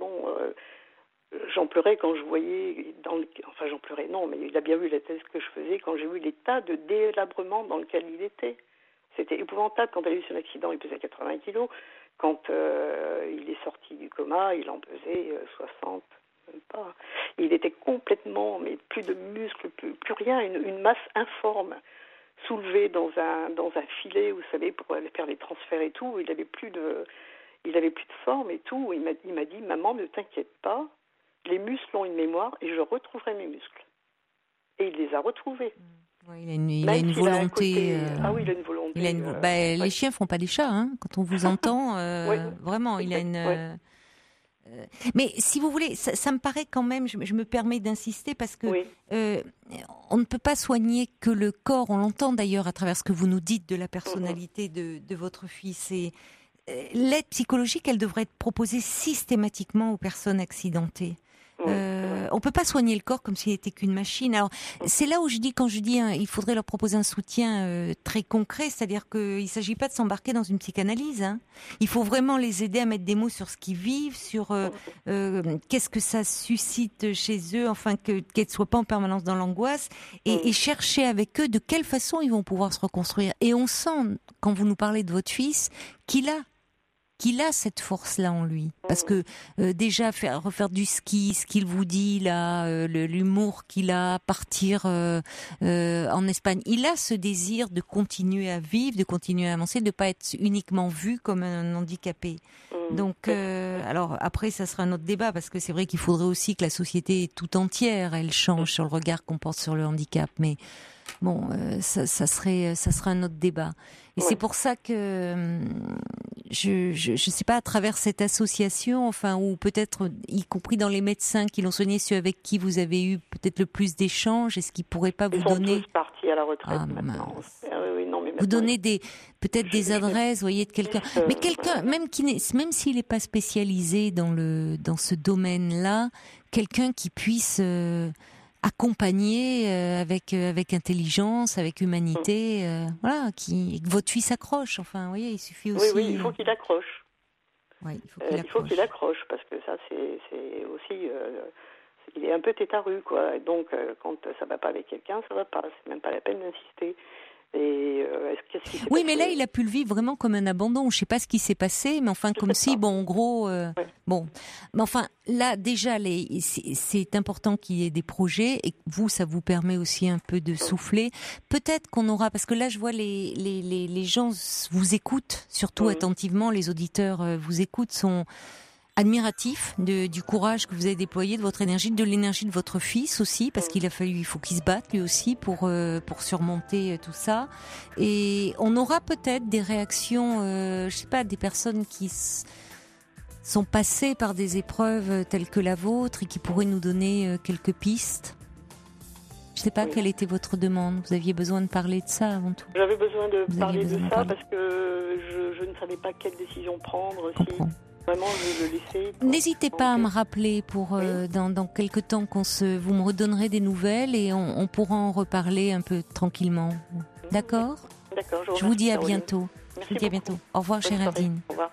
j'en pleurais quand je voyais j'en pleurais non, mais il a bien vu la thèse que je faisais quand j'ai vu l'état de délabrement dans lequel il était. C'était épouvantable. Quand il a eu son accident, il pesait 80 kilos. Quand il est sorti du coma, il en pesait 60. Même pas. Il était complètement, mais plus de muscles, plus rien, une masse informe, soulevée dans un filet, vous savez, pour aller faire les transferts et tout. Il avait plus de forme et tout. Il m'a dit, maman, ne t'inquiète pas, les muscles ont une mémoire et je retrouverai mes muscles. Et il les a retrouvés. Oui, il a une volonté. Oui, il a une volonté. Les chiens font pas des chats, hein. Quand on vous entend, vraiment, il a une. Mais si vous voulez, ça me paraît quand même. Je me permets d'insister parce que on ne peut pas soigner que le corps. On l'entend d'ailleurs à travers ce que vous nous dites de la personnalité de votre fils. Et l'aide psychologique, elle devrait être proposée systématiquement aux personnes accidentées. On peut pas soigner le corps comme s'il n'était qu'une machine. Alors c'est là où quand je dis il faudrait leur proposer un soutien très concret, c'est-à-dire qu'il s'agit pas de s'embarquer dans une psychanalyse. Hein. Il faut vraiment les aider à mettre des mots sur ce qu'ils vivent, sur qu'est-ce que ça suscite chez eux, enfin qu'elles ne soient pas en permanence dans l'angoisse, et chercher avec eux de quelle façon ils vont pouvoir se reconstruire. Et on sent quand vous nous parlez de votre fils qu'il a cette force-là en lui. Parce que déjà, refaire du ski, ce qu'il vous dit, là, l'humour qu'il a, partir en Espagne, il a ce désir de continuer à vivre, de continuer à avancer, de ne pas être uniquement vu comme un handicapé. Donc, alors après, ça sera un autre débat, parce que c'est vrai qu'il faudrait aussi que la société tout entière, elle change sur le regard qu'on porte sur le handicap. Mais bon, ça sera un autre débat. Et c'est pour ça que je sais pas, à travers cette association, enfin, ou peut-être y compris dans les médecins qui l'ont soigné, ceux avec qui vous avez eu peut-être le plus d'échanges, est-ce qu'ils pourraient pas vous donner... Ils sont tous partis à la retraite maintenant. Vous donner peut-être des adresses, voyez, de quelqu'un, mais quelqu'un même s'il n'est pas spécialisé dans ce domaine-là, quelqu'un qui puisse accompagner avec intelligence, avec humanité, voilà, que votre fils accroche. Enfin, vous voyez, il suffit aussi. Oui, il faut qu'il accroche. Oui, il faut qu'il accroche parce que ça, c'est aussi, il est un peu tétaru, quoi. Donc, quand ça va pas avec quelqu'un, ça va pas. C'est même pas la peine d'insister. Et qu'est-ce qui s'est passé ? Mais là, il a pu le vivre vraiment comme un abandon. Je sais pas ce qui s'est passé, mais enfin, comme si, en gros, bon. Mais enfin, là, déjà, c'est important qu'il y ait des projets et que vous, ça vous permet aussi un peu de souffler. Peut-être qu'on aura, parce que là, je vois les gens vous écoutent, surtout attentivement, les auditeurs vous écoutent, sont admiratif du courage que vous avez déployé, de votre énergie, de l'énergie de votre fils aussi, parce il faut qu'il se batte lui aussi pour surmonter tout ça. Et on aura peut-être des réactions, je sais pas, des personnes qui sont passées par des épreuves telles que la vôtre et qui pourraient nous donner quelques pistes. Je sais pas quelle était votre demande. Vous aviez besoin de parler de ça avant tout. J'avais besoin de parler de ça parce que je ne savais pas quelle décision prendre. Vraiment, je le laissais. N'hésitez pas à me rappeler dans quelques temps vous me redonnerez des nouvelles et on pourra en reparler un peu tranquillement. D'accord ? D'accord. Je vous dis à bientôt. Merci. Je vous dis à bientôt. Au revoir, chère Erdine. Au revoir.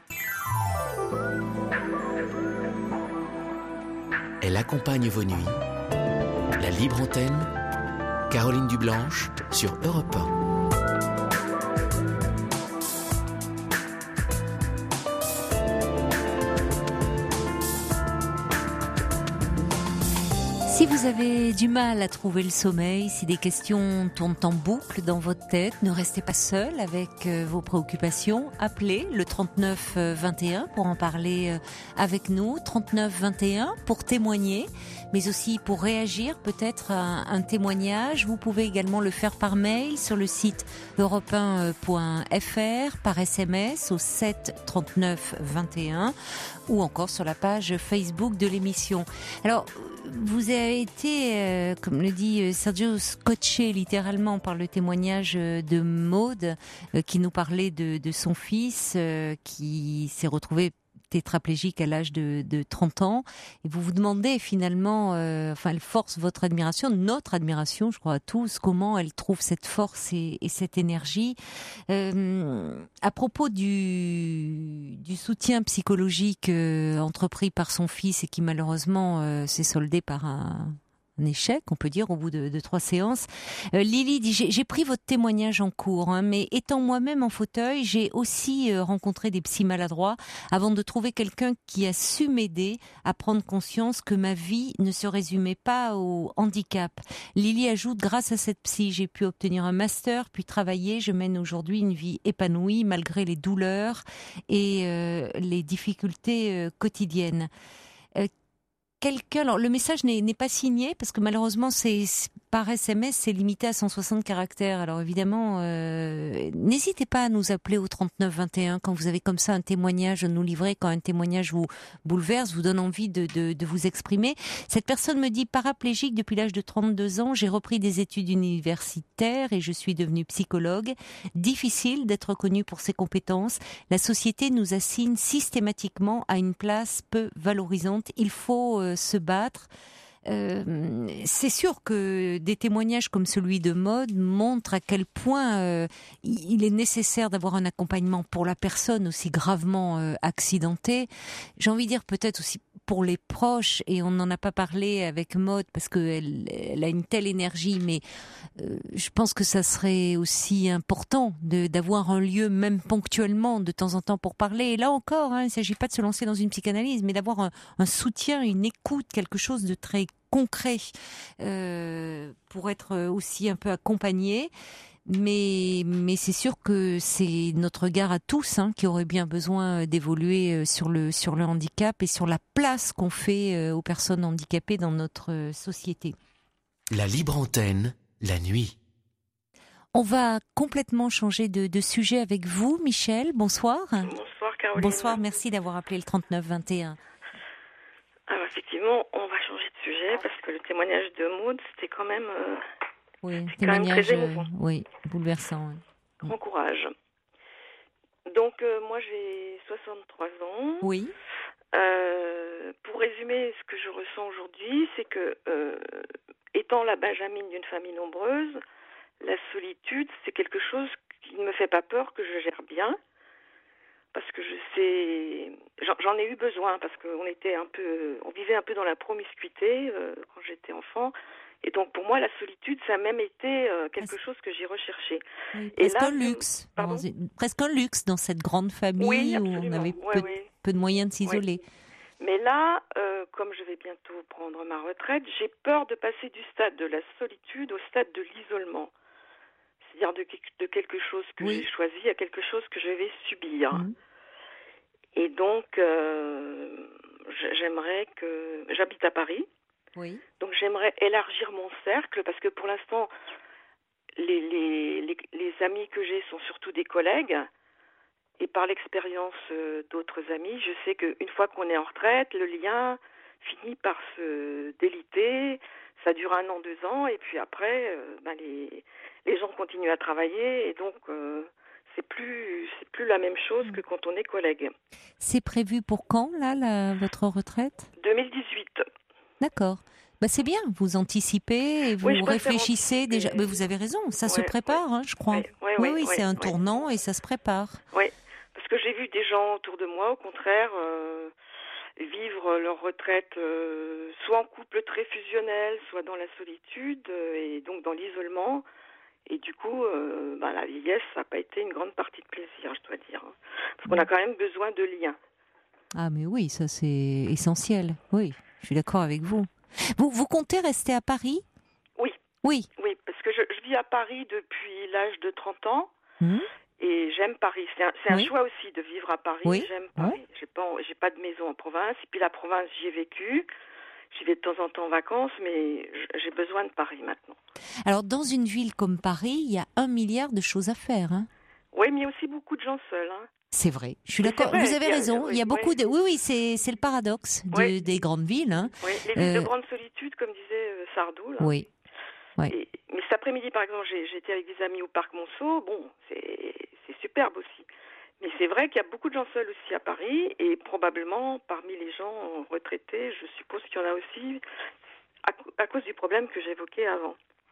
Elle accompagne vos nuits. La libre antenne, Caroline Dublanche sur Europe 1. Si vous avez du mal à trouver le sommeil, si des questions tournent en boucle dans votre tête, ne restez pas seul avec vos préoccupations. Appelez le 39 21 pour en parler avec nous, 39 21 pour témoigner, mais aussi pour réagir peut-être à un témoignage. Vous pouvez également le faire par mail sur le site europe1.fr, par SMS au 7 39 21 ou encore sur la page Facebook de l'émission. Alors, vous avez été, comme le dit Sergio, scotché littéralement par le témoignage de Maude qui nous parlait de son fils qui s'est retrouvé tétraplégique à l'âge de 30 ans. Et vous vous demandez finalement, elle force votre admiration, notre admiration, je crois à tous, comment elle trouve cette force et cette énergie. À propos du soutien psychologique entrepris par son fils et qui malheureusement s'est soldé par un échec, on peut dire, au bout de 3 séances. Lily dit, j'ai pris votre témoignage en cours, mais étant moi-même en fauteuil, j'ai aussi rencontré des psys maladroits avant de trouver quelqu'un qui a su m'aider à prendre conscience que ma vie ne se résumait pas au handicap. Lily ajoute, grâce à cette psy, j'ai pu obtenir un master, puis travailler. Je mène aujourd'hui une vie épanouie malgré les douleurs et les difficultés quotidiennes. Alors le message n'est pas signé parce que malheureusement c'est par SMS, c'est limité à 160 caractères. Alors évidemment, n'hésitez pas à nous appeler au 39 21 quand vous avez comme ça un témoignage à nous livrer, quand un témoignage vous bouleverse, vous donne envie de vous exprimer. Cette personne me dit, paraplégique depuis l'âge de 32 ans, j'ai repris des études universitaires et je suis devenue psychologue. Difficile d'être reconnue pour ses compétences. La société nous assigne systématiquement à une place peu valorisante. Il faut se battre. C'est sûr que des témoignages comme celui de Maude montrent à quel point il est nécessaire d'avoir un accompagnement pour la personne aussi gravement accidentée. J'ai envie de dire peut-être aussi pour les proches, et on n'en a pas parlé avec Maude parce qu'elle a une telle énergie, mais je pense que ça serait aussi important d'avoir un lieu, même ponctuellement, de temps en temps pour parler. Et là encore, il ne s'agit pas de se lancer dans une psychanalyse, mais d'avoir un soutien, une écoute, quelque chose de très concret pour être aussi un peu accompagné. Mais c'est sûr que c'est notre regard à tous qui aurait bien besoin d'évoluer sur le handicap et sur la place qu'on fait aux personnes handicapées dans notre société. La libre antenne, la nuit. On va complètement changer de sujet avec vous, Michel. Bonsoir. Bonsoir, Caroline. Bonsoir, merci d'avoir appelé le 39 21. Alors effectivement, on va changer de sujet parce que le témoignage de Maude, c'était quand même... Oui, c'est quand même très émouvant. Oui, bouleversant. Grand courage. Donc, moi, j'ai 63 ans. Oui. Pour résumer ce que je ressens aujourd'hui, c'est que, étant la benjamine d'une famille nombreuse, la solitude, c'est quelque chose qui ne me fait pas peur, que je gère bien. Parce que je sais... J'en ai eu besoin, parce qu'on vivait un peu dans la promiscuité quand j'étais enfant. Et donc, pour moi, la solitude, ça a même été quelque chose que j'ai recherché. Oui, presque un luxe. Presque un luxe dans cette grande famille où on avait peu de moyens de s'isoler. Oui. Mais là, comme je vais bientôt prendre ma retraite, j'ai peur de passer du stade de la solitude au stade de l'isolement. C'est-à-dire de quelque chose que j'ai choisi à quelque chose que je vais subir. Mmh. Et donc, j'aimerais que... J'habite à Paris. Oui. Donc j'aimerais élargir mon cercle parce que pour l'instant, les amis que j'ai sont surtout des collègues. Et par l'expérience d'autres amis, je sais qu'une fois qu'on est en retraite, le lien finit par se déliter. Ça dure 1 an, 2 ans. Et puis après, les gens continuent à travailler. Et donc, c'est plus la même chose que quand on est collègue. C'est prévu pour quand, là, votre retraite ? 2018. D'accord. C'est bien, vous anticipez et vous réfléchissez déjà. Mais vous avez raison, ça se prépare, je crois. Oui, c'est un tournant et ça se prépare. Oui, parce que j'ai vu des gens autour de moi, au contraire, vivre leur retraite soit en couple très fusionnel, soit dans la solitude et donc dans l'isolement. Et du coup, la vieillesse, ça n'a pas été une grande partie de plaisir, je dois dire. Parce qu'on a quand même besoin de liens. Ah mais oui, ça c'est essentiel. Oui, je suis d'accord avec vous. Vous comptez rester à Paris ? Oui. Oui. Oui, parce que je vis à Paris depuis l'âge de 30 ans. Et j'aime Paris. C'est un choix aussi de vivre à Paris. Oui. J'aime Paris. J'ai pas de maison en province. Et puis la province, j'y ai vécu. J'y vais de temps en temps en vacances, mais j'ai besoin de Paris maintenant. Alors, dans une ville comme Paris, il y a 1 milliard de choses à faire. Hein. Oui, mais il y a aussi beaucoup de gens seuls. Hein. C'est vrai, je suis d'accord. Vous avez raison. Il y a beaucoup de. Oui, c'est le paradoxe des grandes villes. Hein. Oui, les villes de grande solitude, comme disait Sardou. Là. Oui. Ouais. Mais cet après-midi, par exemple, j'étais avec des amis au parc Monceau. Bon, c'est superbe aussi. Mais c'est vrai qu'il y a beaucoup de gens seuls aussi à Paris, et probablement parmi les gens retraités, je suppose qu'il y en a aussi à cause du problème que j'évoquais avant.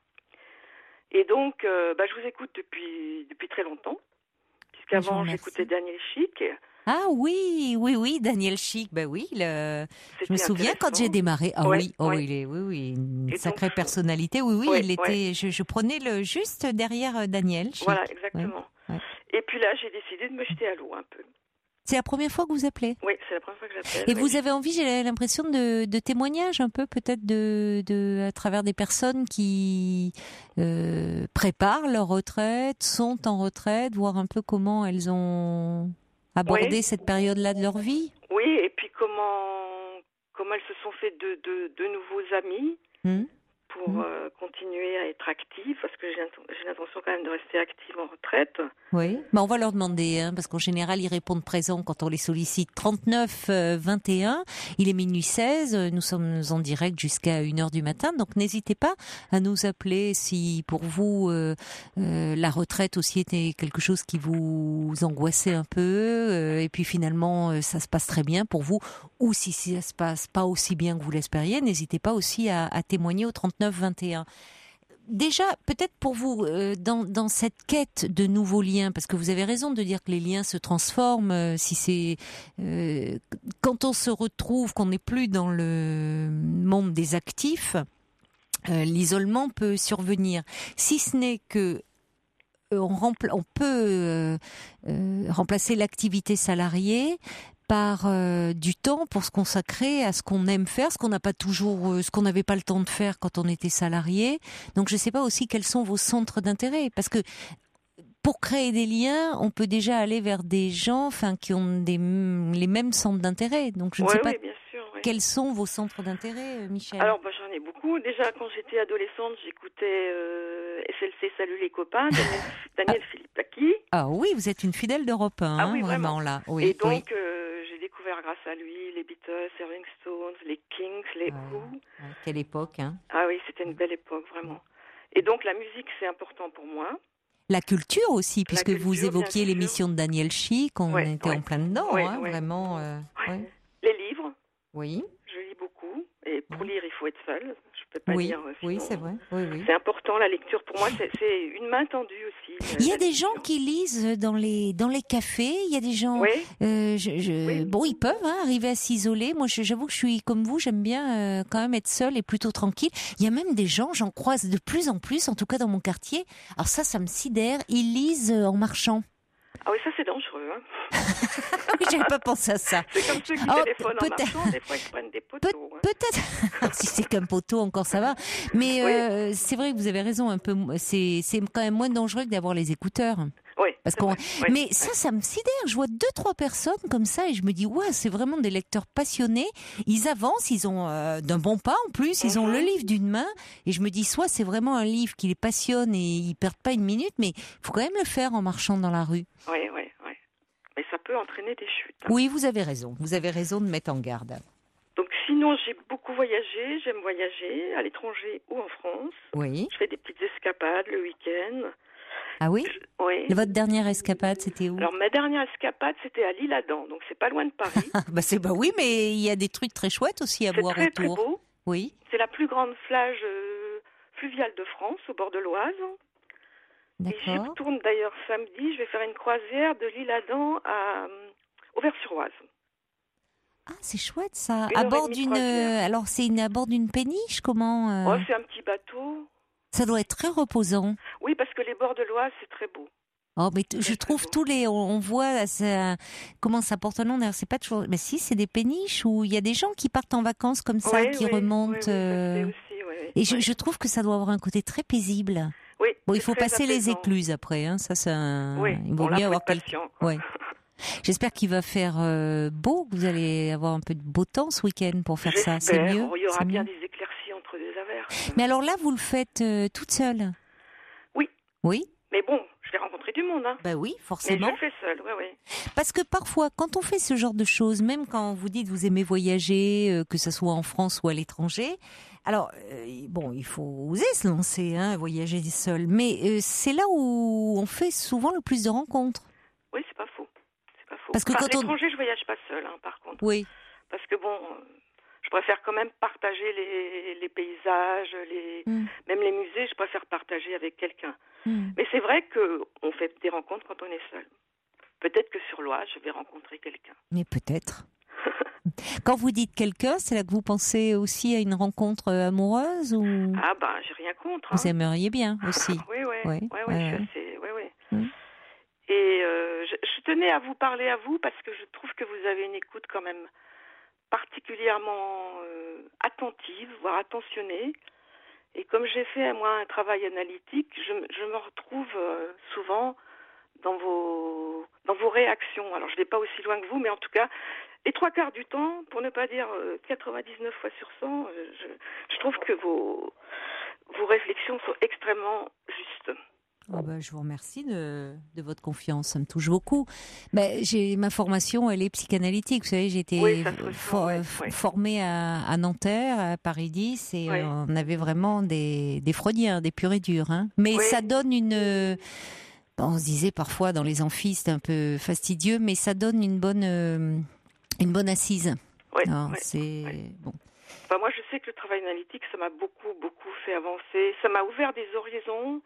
Et donc, je vous écoute depuis très longtemps, puisqu'avant j'écoutais Daniel Chic. Ah oui, Daniel Chic, oui, je me souviens quand j'ai démarré. Ah oui, une sacrée personnalité. Oui, il était. Je prenais le juste derrière Daniel Chic. Voilà, exactement. Ouais. Et puis là, j'ai décidé de me jeter à l'eau un peu. C'est la première fois que vous appelez ? Oui, c'est la première fois que j'appelle. Et vous avez envie, j'ai l'impression, de témoignages un peu, peut-être à travers des personnes qui préparent leur retraite, sont en retraite, voir un peu comment elles ont abordé cette période-là de leur vie. Oui, et puis comment elles se sont fait de nouveaux amis pour continuer à être actives, parce que j'ai l'intention quand même de rester active en retraite. Oui, on va leur demander, parce qu'en général, ils répondent présent quand on les sollicite. 39 21, il est minuit 16, nous sommes en direct jusqu'à 1h du matin, donc n'hésitez pas à nous appeler si pour vous la retraite aussi était quelque chose qui vous angoissait un peu, et puis finalement ça se passe très bien pour vous, ou si ça se passe pas aussi bien que vous l'espériez, n'hésitez pas aussi à témoigner au 39 21. Déjà, peut-être pour vous, dans cette quête de nouveaux liens, parce que vous avez raison de dire que les liens se transforment, si c'est quand on se retrouve, qu'on n'est plus dans le monde des actifs, l'isolement peut survenir. Si ce n'est que on peut remplacer l'activité salariée par du temps pour se consacrer à ce qu'on aime faire, ce qu'on n'a pas toujours, ce qu'on n'avait pas le temps de faire quand on était salarié. Donc je ne sais pas aussi quels sont vos centres d'intérêt, parce que pour créer des liens, on peut déjà aller vers des gens, qui ont les mêmes centres d'intérêt. Donc je ne sais pas bien sûr, quels sont vos centres d'intérêt, Michel. Alors j'en ai beaucoup. Déjà quand j'étais adolescente, j'écoutais SLC Salut les copains, Daniel Philippaki. Ah oui, vous êtes une fidèle d'Europe 1, ah oui, vraiment là. Oui, et donc j'ai découvert grâce à lui les Beatles, les Rolling Stones, les Kings, les Who. Quelle époque, hein. Ah oui, c'était une belle époque, vraiment. Et donc la musique, c'est important pour moi. La culture aussi, puisque vous évoquiez l'émission de Daniel Chic, on était en plein dedans, vraiment. Les livres. Oui. Je lis beaucoup, et pour lire, il faut être seul. Je peux pas lire. Oui, c'est vrai. Oui. C'est important, la lecture. Pour moi, c'est une main tendue aussi. Il y a des gens qui lisent dans les cafés. Il y a des gens. Bon, ils peuvent arriver à s'isoler. Moi, j'avoue que je suis comme vous. J'aime bien quand même être seule et plutôt tranquille. Il y a même des gens, j'en croise de plus en plus, en tout cas dans mon quartier. Alors ça me sidère. Ils lisent en marchant. Ah oui, ça c'est dangereux. Oui, j'avais pas pensé à ça. C'est comme ceux qui téléphonent en marchant, des fois ils prennent des poteaux. Peut-être. Si c'est qu'un poteau, encore ça va. Mais c'est vrai que vous avez raison un peu. C'est quand même moins dangereux que d'avoir les écouteurs. Oui. Mais ça me sidère. Je vois 2-3 personnes comme ça et je me dis c'est vraiment des lecteurs passionnés. Ils avancent, ils ont d'un bon pas en plus, ils ont le livre d'une main et je me dis soit c'est vraiment un livre qui les passionne et ils perdent pas une minute, mais il faut quand même le faire en marchant dans la rue. Oui. Mais ça peut entraîner des chutes. Oui, vous avez raison. Vous avez raison de mettre en garde. Donc sinon, j'ai beaucoup voyagé. J'aime voyager à l'étranger ou en France. Oui. Je fais des petites escapades le week-end. Ah oui? Oui. Votre dernière escapade, c'était où? Alors ma dernière escapade, c'était à l'Isle-Adam, donc c'est pas loin de Paris. Oui, mais il y a des trucs très chouettes aussi à voir autour. C'est très beau. Oui. C'est la plus grande plage fluviale de France, au bord de l'Oise. D'accord. Et je retourne d'ailleurs samedi, je vais faire une croisière de l'Isle-Adam à Auvers-sur-Oise. Ah, c'est chouette ça. À bord alors c'est à bord d'une péniche, comment c'est un petit bateau. Ça doit être très reposant. Oui, parce que les bords de l'Oise, c'est très beau. Oh, mais je trouve tous les, on voit comment ça porte un nom. D'ailleurs, c'est pas toujours. Mais si, c'est des péniches où il y a des gens qui partent en vacances comme ça, qui remontent. Oui, ça se fait aussi, oui. Et je trouve que ça doit avoir un côté très paisible. Oui. Bon, il faut passer les apaisant. écluses après. Hein. Ça, il vaut là, mieux avoir quelqu'un. Ouais. J'espère qu'il va faire beau. Vous allez avoir un peu de beau temps ce week-end pour faire ça. C'est mieux. Il y aura bien des éclaircies entre des averses. Mais alors là, vous le faites toute seule? Oui. Oui. Mais bon, je vais rencontrer du monde. Hein. Ben oui, forcément. Mais je le fais seule, oui. Parce que parfois, quand on fait ce genre de choses, même quand vous dites vous aimez voyager, que ce soit en France ou à l'étranger, alors bon, il faut oser se lancer, hein, voyager seul. Mais c'est là où on fait souvent le plus de rencontres. Oui, c'est pas faux. Parce que quand à l'étranger, je voyage pas seule, hein, par contre. Oui. Parce que bon, je préfère quand même partager les paysages, même les musées, je préfère partager avec quelqu'un. Mais c'est vrai qu'on fait des rencontres quand on est seul. Peut-être que sur l'Oise, je vais rencontrer quelqu'un. Mais peut-être. Quand vous dites quelqu'un, c'est là que vous pensez aussi à une rencontre amoureuse ou... Ah ben, j'ai rien contre. Vous aimeriez bien aussi. Oui. Mm. Et je tenais à vous parler à vous parce que je trouve que vous avez une écoute quand même particulièrement attentive, voire attentionnée. Et comme j'ai fait, moi, un travail analytique, je me retrouve souvent dans vos réactions. Alors, je ne vais pas aussi loin que vous, mais en tout cas, les 3/4 du temps, pour ne pas dire 99 fois sur 100, je trouve que vos réflexions sont extrêmement justes. Oh ben, je vous remercie de votre confiance, ça me touche beaucoup. Mais ma formation, elle est psychanalytique. Vous savez, j'ai été formée à Nanterre, à Paris 10, et on avait vraiment des freudiens, des purs et durs. Hein. Mais ça donne on se disait parfois dans les amphis, c'était un peu fastidieux, mais ça donne une bonne assise. Bon. Enfin, moi, je sais que le travail analytique, ça m'a beaucoup fait avancer. Ça m'a ouvert des horizons.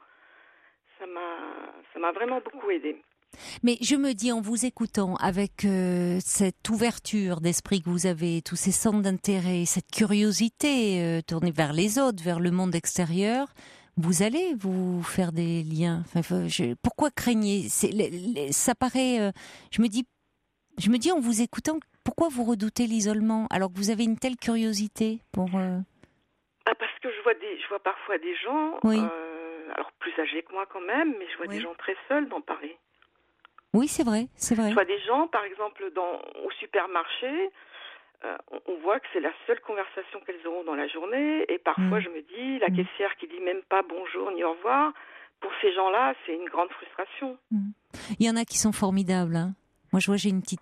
Ça m'a vraiment beaucoup aidée. Mais je me dis, en vous écoutant, avec cette ouverture d'esprit que vous avez, tous ces centres d'intérêt, cette curiosité tournée vers les autres, vers le monde extérieur, vous allez vous faire des liens. Enfin, pourquoi craignez ça paraît. Je me dis, en vous écoutant, pourquoi vous redoutez l'isolement alors que vous avez une telle curiosité pour. Parce que je vois parfois des gens. Oui. Alors plus âgés que moi quand même, mais je vois des gens très seuls dans Paris. Oui, c'est vrai. Je vois des gens, par exemple, au supermarché, on voit que c'est la seule conversation qu'elles auront dans la journée, et parfois je me dis, la caissière qui dit même pas bonjour ni au revoir, pour ces gens-là, c'est une grande frustration. Il y en a qui sont formidables, hein. Moi, je vois, j'ai un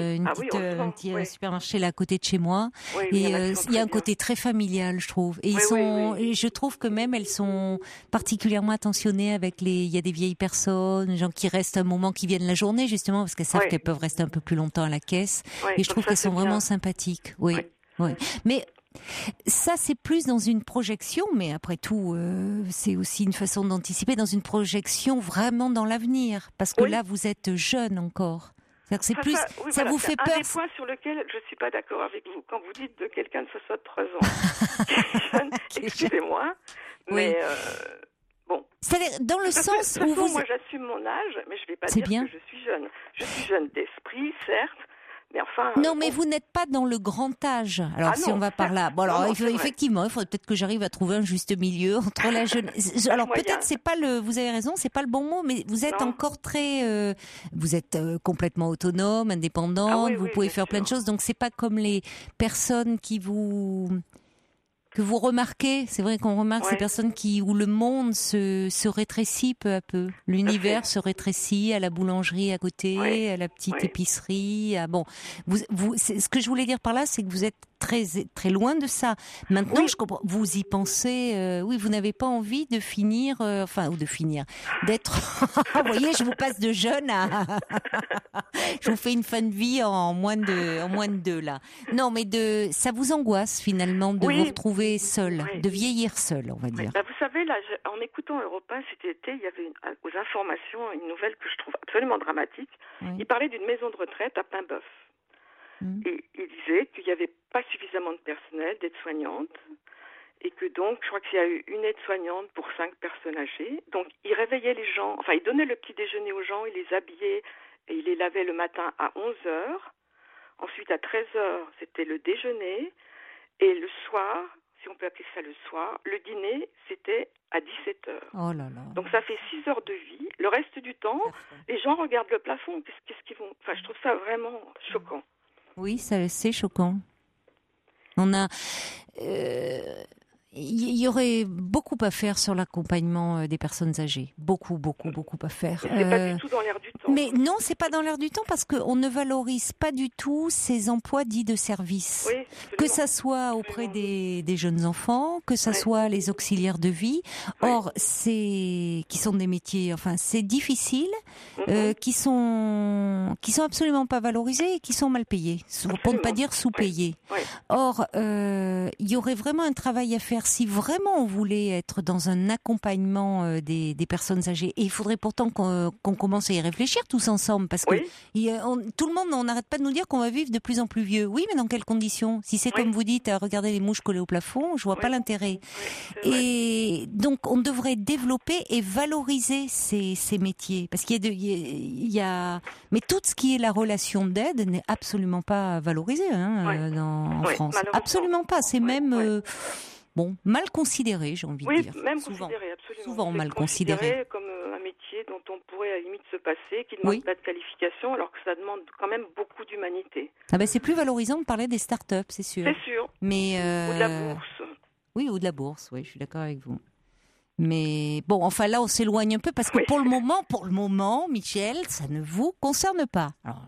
petit supermarché là à côté de chez moi. Et il y a un côté très familial, je trouve. Et et je trouve que même elles sont particulièrement attentionnées avec il y a des vieilles personnes, des gens qui restent un moment, qui viennent la journée, justement, parce qu'elles savent qu'elles peuvent rester un peu plus longtemps à la caisse. Et je trouve qu'elles sont vraiment sympathiques. Oui. Mais, ça, c'est plus dans une projection, mais après tout, c'est aussi une façon d'anticiper, dans une projection vraiment dans l'avenir. Parce que là, vous êtes jeune encore. C'est plus, ça vous fait peur. Un des points sur lequel je ne suis pas d'accord avec vous. Quand vous dites de quelqu'un de 63 ans, jeune, excusez-moi, mais bon. C'est-à-dire, dans le sens où moi, j'assume mon âge, mais je ne vais pas dire que je suis jeune. Je suis jeune d'esprit, certes, mais enfin... Non, mais vous n'êtes pas dans le grand âge. Alors, si on va par là... Bon, alors, effectivement, il faudrait peut-être que j'arrive à trouver un juste milieu entre la jeunesse... Alors, peut-être, c'est pas vous avez raison, c'est pas le bon mot, mais vous êtes encore très... vous êtes complètement autonome, indépendante, vous pouvez faire plein de choses, donc c'est pas comme les personnes que vous remarquez, c'est vrai qu'on remarque ces personnes où le monde se rétrécit peu à peu. L'univers se rétrécit à la boulangerie à côté, à la petite épicerie. Ce que je voulais dire par là, c'est que vous êtes très, très loin de ça. Maintenant, je comprends. Vous y pensez, vous n'avez pas envie de finir, d'être, vous voyez, je vous passe de jeune à, je vous fais une fin de vie en moins de 2, là. Non, mais ça vous angoisse, finalement, de vous retrouver seul, de vieillir seul, on va dire. Vous savez, là, en écoutant Europe 1 cet été, il y avait aux informations une nouvelle que je trouve absolument dramatique. Il parlait d'une maison de retraite à Paimboeuf. Et il disait qu'il n'y avait pas suffisamment de personnel, d'aides-soignantes, Et que donc, je crois qu'il y a eu une aide-soignante pour 5 personnes âgées. Donc, il réveillait les gens, enfin, il donnait le petit déjeuner aux gens, il les habillait et il les lavait le matin à 11h. Ensuite, à 13h, c'était le déjeuner. Et le soir, si on peut appeler ça le soir, le dîner, c'était à 17h. Oh là là. Donc, ça fait 6 heures de vie. Le reste du temps, les gens regardent le plafond. Qu'est-ce qu'ils vont... Enfin, je trouve ça vraiment choquant. Oui, c'est choquant. On a... Il y aurait beaucoup à faire sur l'accompagnement des personnes âgées. Beaucoup à faire. C'est pas du tout dans l'air du temps. Mais non, c'est pas dans l'air du temps parce qu'on ne valorise pas du tout ces emplois dits de service. Oui, que ça soit auprès des jeunes enfants, que ça soit les auxiliaires de vie. Or, qui sont des métiers, enfin, c'est difficile, qui sont absolument pas valorisés et qui sont mal payés, pour ne pas dire sous-payés. Or, il y aurait vraiment un travail à faire si vraiment on voulait être dans un accompagnement des personnes âgées. Et il faudrait pourtant qu'on commence à y réfléchir tous ensemble, parce que tout le monde, on n'arrête pas de nous dire qu'on va vivre de plus en plus vieux. Oui, mais dans quelles conditions? Si c'est comme vous dites, à regarder les mouches collées au plafond, je vois pas l'intérêt. Et donc, on devrait développer et valoriser ces métiers, parce qu'il y a, mais tout ce qui est la relation d'aide n'est absolument pas valorisé en France. Absolument pas. C'est même mal considéré, j'ai envie de dire. Oui, même considéré, absolument. Souvent mal considéré. Comme un métier dont on pourrait à la limite se passer, qui ne demande pas de qualification, alors que ça demande quand même beaucoup d'humanité. Ah ben, c'est plus valorisant de parler des start-up, c'est sûr. C'est sûr. Mais ou de la bourse. Oui, ou de la bourse, oui, je suis d'accord avec vous. Mais bon, enfin là, on s'éloigne un peu parce que pour le moment, Michel, ça ne vous concerne pas. Alors,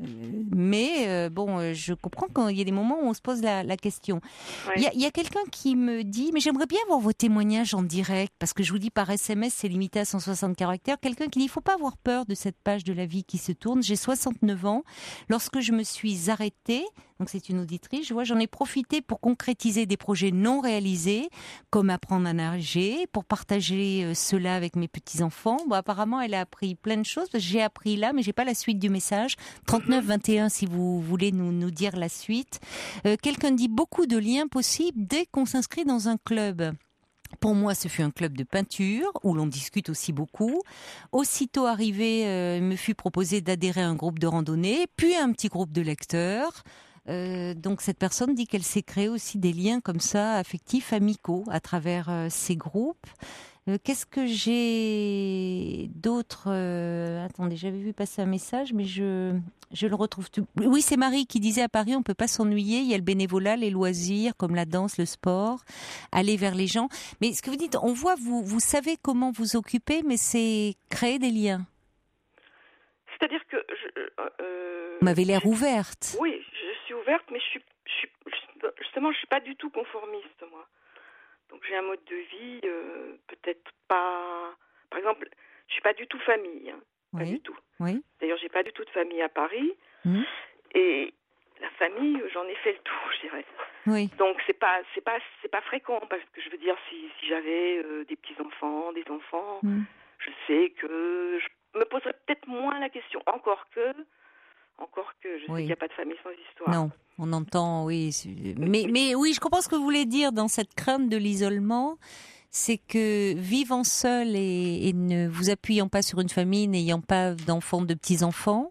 mais je comprends qu'il y a des moments où on se pose la question. Il y a quelqu'un qui me dit, mais j'aimerais bien avoir vos témoignages en direct, parce que je vous dis par SMS, c'est limité à 160 caractères. Quelqu'un qui dit, il ne faut pas avoir peur de cette page de la vie qui se tourne. J'ai 69 ans. Lorsque je me suis arrêtée, donc c'est une auditrice, j'en ai profité pour concrétiser des projets non réalisés, comme apprendre à nager, pour partager cela avec mes petits-enfants. Bon, apparemment, elle a appris plein de choses. J'ai appris là, mais j'ai pas la suite du message. 39-21, si vous voulez nous dire la suite. Quelqu'un dit beaucoup de liens possibles dès qu'on s'inscrit dans un club. Pour moi, ce fut un club de peinture où l'on discute aussi beaucoup. Aussitôt arrivé, il me fut proposé d'adhérer à un groupe de randonnée, puis à un petit groupe de lecteurs. Donc cette personne dit qu'elle s'est créé aussi des liens comme ça, affectifs, amicaux, à travers ces groupes. Qu'est-ce que j'ai d'autre Attendez, j'avais vu passer un message, mais je le retrouve tout. Oui, c'est Marie qui disait à Paris, on peut pas s'ennuyer. Il y a le bénévolat, les loisirs, comme la danse, le sport, aller vers les gens. Mais ce que vous dites, on voit, vous savez comment vous occuper, mais c'est créer des liens. C'est-à-dire que vous m'avez l'air ouverte. Oui, je suis ouverte, mais justement, je suis pas du tout conformiste, moi. Donc j'ai un mode de vie peut-être pas... Par exemple, je suis pas du tout famille, pas du tout. Oui. D'ailleurs, j'ai pas du tout de famille à Paris. Et la famille, j'en ai fait le tour, je dirais. Oui. Donc c'est pas fréquent, parce que je veux dire, si j'avais des petits-enfants, des enfants, je sais que je me poserais peut-être moins la question. Encore que je sais qu'il n'y a pas de famille sans histoire. Non. On entend, oui. Mais oui, je comprends ce que vous voulez dire dans cette crainte de l'isolement. C'est que vivant seul et ne vous appuyant pas sur une famille, n'ayant pas d'enfants, de petits-enfants,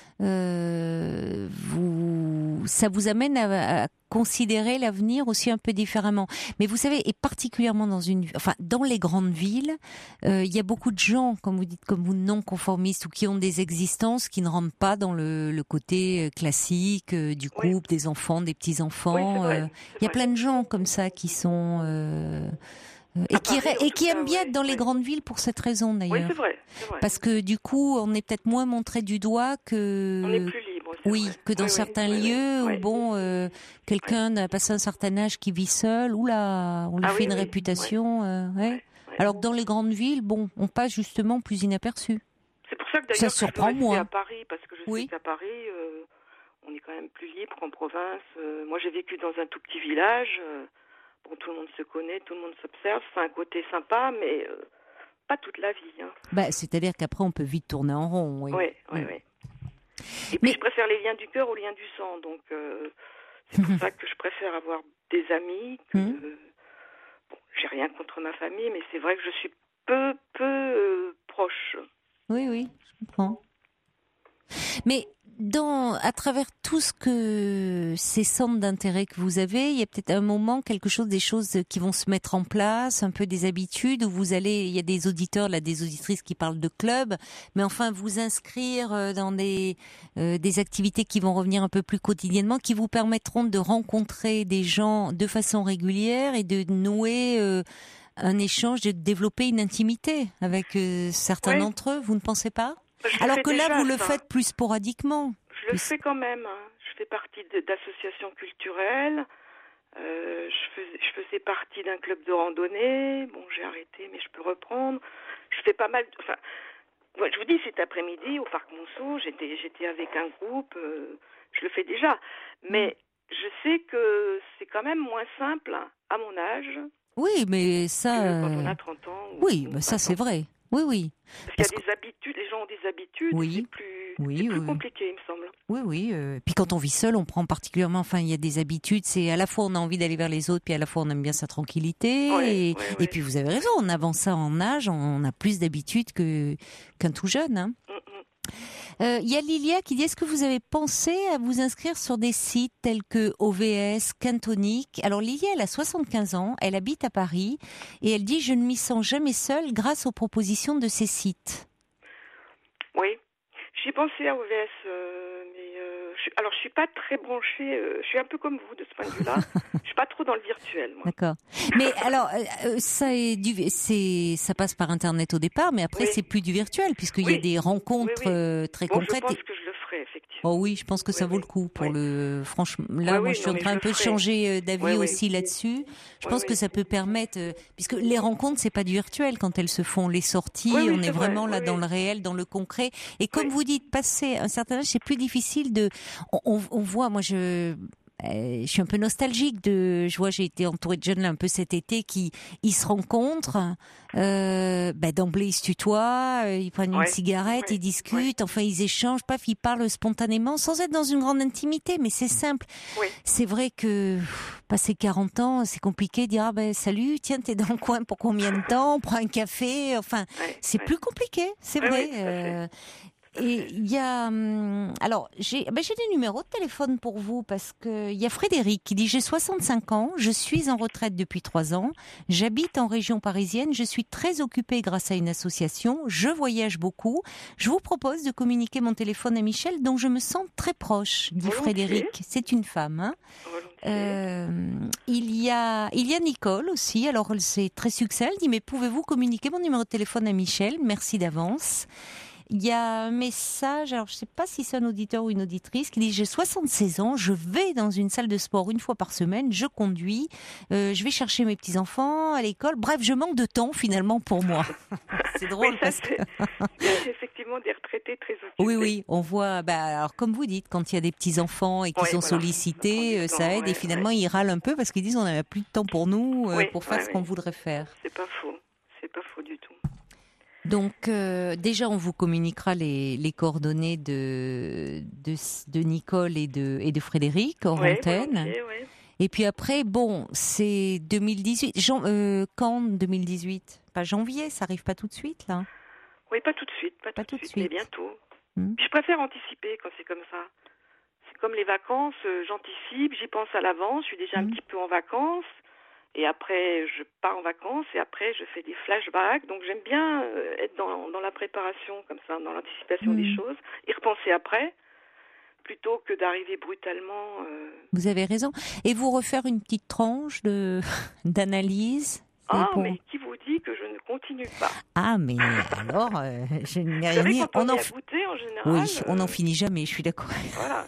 ça vous amène à considérer l'avenir aussi un peu différemment. Mais vous savez, et particulièrement dans les grandes villes, il y a beaucoup de gens, comme vous dites, comme vous, non conformistes ou qui ont des existences qui ne rentrent pas dans le côté classique du couple, des enfants, des petits-enfants. Il y a plein de gens comme ça qui sont... Et qui aiment bien être dans les grandes villes pour cette raison d'ailleurs. Oui, c'est vrai. Parce que du coup, on est peut-être moins montré du doigt que... On est plus libre. Que dans certains lieux où quelqu'un a passé un certain âge qui vit seul, on lui fait une réputation. Alors que dans les grandes villes, on passe justement plus inaperçu. C'est pour ça que d'ailleurs ça surprend je moins. à Paris, parce que je sais qu'à Paris, on est quand même plus libre qu'en province. Moi, j'ai vécu dans un tout petit village. Tout le monde se connaît, tout le monde s'observe. C'est un côté sympa, mais pas toute la vie. C'est-à-dire qu'après, on peut vite tourner en rond. Oui. Et puis, je préfère les liens du cœur aux liens du sang. Donc, c'est pour ça que je préfère avoir des amis j'ai rien contre ma famille, mais c'est vrai que je suis peu proche. Oui, je comprends. Mais à travers tout ce que ces centres d'intérêt que vous avez, il y a peut-être un moment des choses qui vont se mettre en place, un peu des habitudes où il y a des auditeurs, là, des auditrices qui parlent de club, mais enfin vous inscrire dans des activités qui vont revenir un peu plus quotidiennement, qui vous permettront de rencontrer des gens de façon régulière et de nouer un échange, de développer une intimité avec certains d'entre eux. Vous ne pensez pas? Alors que là, vous le faites plus sporadiquement. Je le fais quand même. Je fais partie d'associations culturelles. Je faisais partie d'un club de randonnée. Bon, j'ai arrêté, mais je peux reprendre. Je fais pas mal. Je vous dis, cet après-midi, au Parc Monceau, j'étais avec un groupe. Je le fais déjà. Mais je sais que c'est quand même moins simple à mon âge. Oui, mais ça... Quand on a 30 ans. Oui, ça c'est vrai. Oui. Parce qu'il y a des habitudes, les gens ont des habitudes, c'est plus compliqué, il me semble. Oui. Puis quand on vit seul, on prend particulièrement, il y a des habitudes, c'est à la fois on a envie d'aller vers les autres, puis à la fois on aime bien sa tranquillité. Et puis vous avez raison, en avançant en âge, on a plus d'habitudes qu'un tout jeune. Hein. Y a Lilia qui dit, est-ce que vous avez pensé à vous inscrire sur des sites tels que OVS, Cantonique? Alors Lilia, elle a 75 ans, elle habite à Paris et elle dit, je ne m'y sens jamais seule grâce aux propositions de ces sites. Oui, j'ai pensé à OVS, mais je suis pas très branchée, je suis un peu comme vous de ce point de vue-là, je suis pas trop dans le virtuel, moi. D'accord. Mais alors, ça passe par Internet au départ, mais après c'est plus du virtuel, puisqu'il y a des rencontres très concrètes. Je pense que je le ferai, effectivement. Oh oui, je pense que ça vaut le coup franchement. Là, moi, je suis en train un peu de changer d'avis aussi là-dessus. Je pense que ça peut permettre, puisque les rencontres, c'est pas du virtuel quand elles se font. Les sorties, on est vraiment là dans le réel, dans le concret. Et comme vous dites, passer un certain âge, c'est plus difficile on voit, moi je suis un peu nostalgique j'ai été entourée de jeunes là un peu cet été ils se rencontrent, d'emblée ils se tutoient, ils prennent une cigarette, ils discutent, ils échangent, ils parlent spontanément sans être dans une grande intimité, mais c'est simple. C'est vrai que passer 40 ans, c'est compliqué de dire salut, tiens, t'es dans le coin pour combien de temps, on prend un café, c'est plus compliqué, c'est vrai. Et il y a j'ai des numéros de téléphone pour vous parce que il y a Frédéric qui dit, j'ai 65 ans, je suis en retraite depuis 3 ans, j'habite en région parisienne, je suis très occupée grâce à une association, je voyage beaucoup, je vous propose de communiquer mon téléphone à Michel dont je me sens très proche, dit Frédéric. C'est une femme. Il y a Nicole aussi, alors c'est très succinct, elle dit, mais pouvez-vous communiquer mon numéro de téléphone à Michel, merci d'avance. Il y a un message, alors je ne sais pas si c'est un auditeur ou une auditrice, qui dit, j'ai 76 ans, je vais dans une salle de sport une fois par semaine, je conduis, je vais chercher mes petits-enfants à l'école, bref, je manque de temps finalement pour moi. C'est drôle parce que... Il y a effectivement des retraités très occupés. Oui, on voit, alors comme vous dites, quand il y a des petits-enfants et qui sont sollicités, ça aide et finalement ils râlent un peu parce qu'ils disent, on n'a plus de temps pour nous, pour faire ce qu'on voudrait faire. C'est pas faux du tout. Donc déjà on vous communiquera les coordonnées de Nicole et de Frédéric hors antenne. Et puis après c'est 2018. Quand 2018? Pas janvier, ça arrive pas tout de suite là. Oui, pas tout de suite, mais bientôt. Je préfère anticiper quand c'est comme ça. C'est comme les vacances, j'anticipe, j'y pense à l'avance, je suis déjà un petit peu en vacances. Et après, je pars en vacances et après, je fais des flashbacks. Donc, j'aime bien être dans la préparation, comme ça, dans l'anticipation des choses, y repenser après, plutôt que d'arriver brutalement. Vous avez raison. Et vous refaire une petite tranche d'analyse? Mais qui vous dit que je ne continue pas? Mais alors, je n'ai rien dit. On en goûter, en général. Oui, on n'en finit jamais, je suis d'accord. Voilà.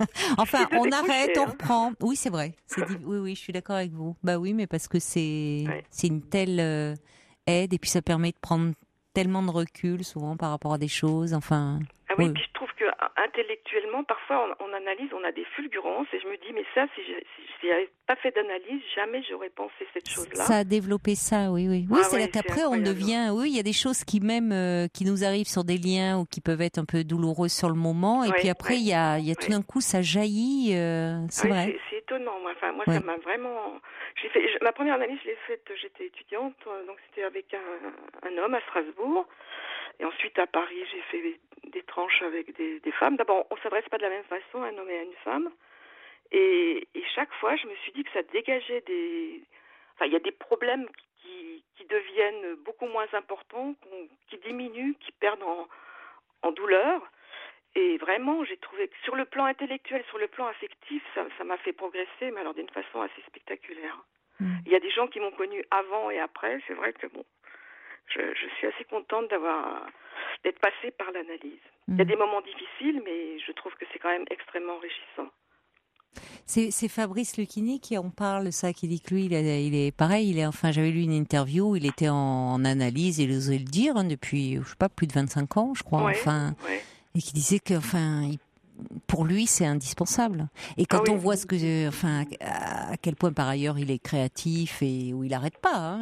On arrête, on reprend. Oui, c'est vrai. Oui, je suis d'accord avec vous. Bah oui, mais parce que c'est une telle aide et puis ça permet de prendre tellement de recul souvent par rapport à des choses. Oui, puis je trouve que intellectuellement, parfois on analyse, on a des fulgurances et je me dis, mais ça, si j'avais pas fait d'analyse, jamais j'aurais pensé cette chose-là. Ça a développé ça, oui. Oui, c'est là qu'après on devient, il y a des choses qui nous arrivent sur des liens ou qui peuvent être un peu douloureuses sur le moment et puis après il y a tout d'un coup ça jaillit, c'est vrai. C'est étonnant. Moi, ça m'a vraiment... ma première analyse, je l'ai faite, j'étais étudiante, donc c'était avec un homme à Strasbourg. Et ensuite, à Paris, j'ai fait des tranches avec des femmes. D'abord, on ne s'adresse pas de la même façon, un homme et une femme. Et chaque fois, je me suis dit que ça dégageait il y a des problèmes qui deviennent beaucoup moins importants, qui diminuent, qui perdent en douleur. Et vraiment, j'ai trouvé que sur le plan intellectuel, sur le plan affectif, ça m'a fait progresser, mais alors d'une façon assez spectaculaire. Il y a des gens qui m'ont connue avant et après. C'est vrai que je suis assez contente d'être passée par l'analyse. Il y a des moments difficiles, mais je trouve que c'est quand même extrêmement enrichissant. C'est Fabrice Lucchini qui en parle, ça, qui dit que lui, il est pareil. J'avais lu une interview où il était en analyse, il osait le dire, depuis, je sais pas, plus de 25 ans, je crois. Et qui disait que, pour lui, c'est indispensable. Et quand on voit à quel point par ailleurs il est créatif et où il n'arrête pas.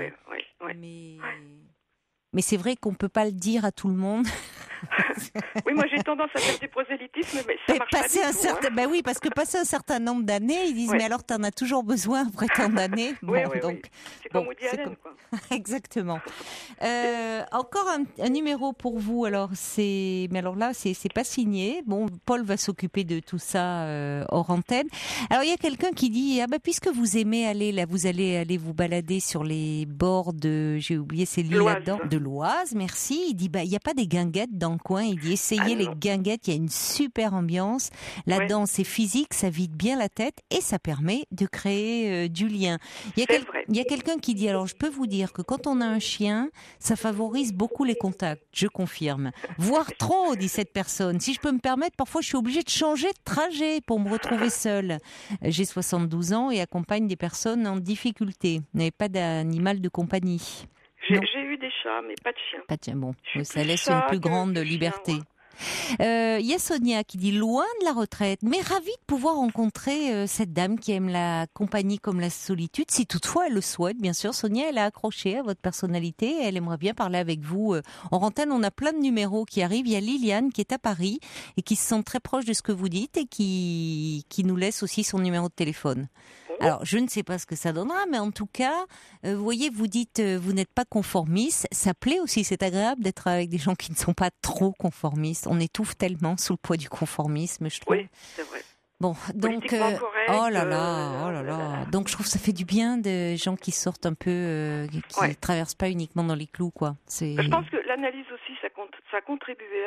Mais c'est vrai qu'on peut pas le dire à tout le monde. Oui, moi j'ai tendance à faire du prosélytisme, mais ça marche pas du tout. Ben oui, parce que passer un certain nombre d'années, ils disent mais alors t'en as toujours besoin après tant d'années. C'est comme Woody Allen, quoi. Exactement. Encore un numéro pour vous. Alors mais alors là c'est pas signé. Bon, Paul va s'occuper de tout ça hors antenne. Alors il y a quelqu'un qui dit puisque vous aimez vous allez aller vous balader sur les bords j'ai oublié ces lieux là-dedans, de l'Oise. Merci. Il dit il y a pas des guinguettes dans le coin. Il dit essayez les guinguettes, il y a une super ambiance. La danse est physique, ça vide bien la tête et ça permet de créer du lien. Il y a quelqu'un qui dit alors je peux vous dire que quand on a un chien, ça favorise beaucoup les contacts, je confirme. Voire trop, dit cette personne. Si je peux me permettre, parfois je suis obligée de changer de trajet pour me retrouver seule. J'ai 72 ans et accompagne des personnes en difficulté. Vous n'avez pas d'animal de compagnie? J'ai eu des chats, mais pas de chiens. Pas de chiens, bon. Ça laisse une plus grande liberté. Il y a Sonia qui dit loin de la retraite, mais ravie de pouvoir rencontrer cette dame qui aime la compagnie comme la solitude, si toutefois elle le souhaite. Bien sûr, Sonia, elle a accroché à votre personnalité et elle aimerait bien parler avec vous. En antenne, on a plein de numéros qui arrivent. Il y a Liliane qui est à Paris et qui se sent très proche de ce que vous dites et qui nous laisse aussi son numéro de téléphone. Alors, je ne sais pas ce que ça donnera, mais en tout cas, vous voyez, vous dites, vous n'êtes pas conformiste. Ça plaît aussi, c'est agréable d'être avec des gens qui ne sont pas trop conformistes. On étouffe tellement sous le poids du conformisme, je trouve. Oui, c'est vrai. Bon, donc, oh là là. Donc, je trouve que ça fait du bien de gens qui sortent un peu, qui ne traversent pas uniquement dans les clous, quoi. Je pense que l'analyse aussi, ça a contribué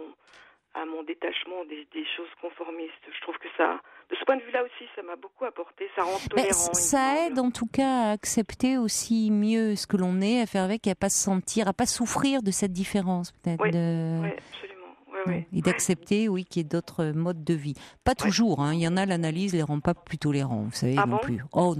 à mon détachement des choses conformistes. Je trouve que de ce point de vue-là aussi, ça m'a beaucoup apporté. Ça rend tolérant. Ça aide en tout cas à accepter aussi mieux ce que l'on est, à faire avec, à pas se sentir, à pas souffrir de cette différence peut-être. Oui, absolument. Oui. Et d'accepter, qu'il y ait d'autres modes de vie. Pas toujours. Il y en a, l'analyse les rend pas plus tolérants, vous savez non plus. Oh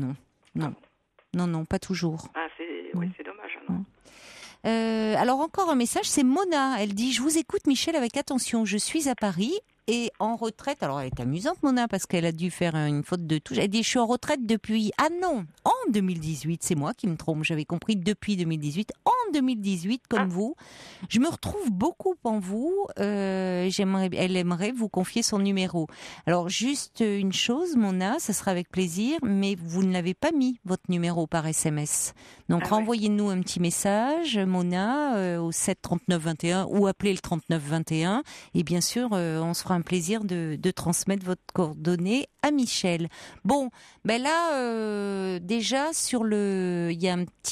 non, pas toujours. C'est dommage. Non. Alors encore un message, c'est Mona. Elle dit, je vous écoute Michel avec attention. Je suis à Paris et en retraite. Alors elle est amusante Mona parce qu'elle a dû faire une faute de touche. Elle dit, je suis en retraite depuis... Ah non, en 2018, c'est moi qui me trompe. J'avais compris depuis 2018. En 2018, comme vous, je me retrouve beaucoup en vous. Elle aimerait vous confier son numéro. Alors juste une chose, Mona, ça sera avec plaisir, mais vous ne l'avez pas mis, votre numéro par SMS. Donc renvoyez-nous un petit message, Mona, au 7 39 21 ou appelez le 39 21. Et bien sûr, on se fera un plaisir de transmettre votre coordonnée à Michel. Bon, là, déjà il y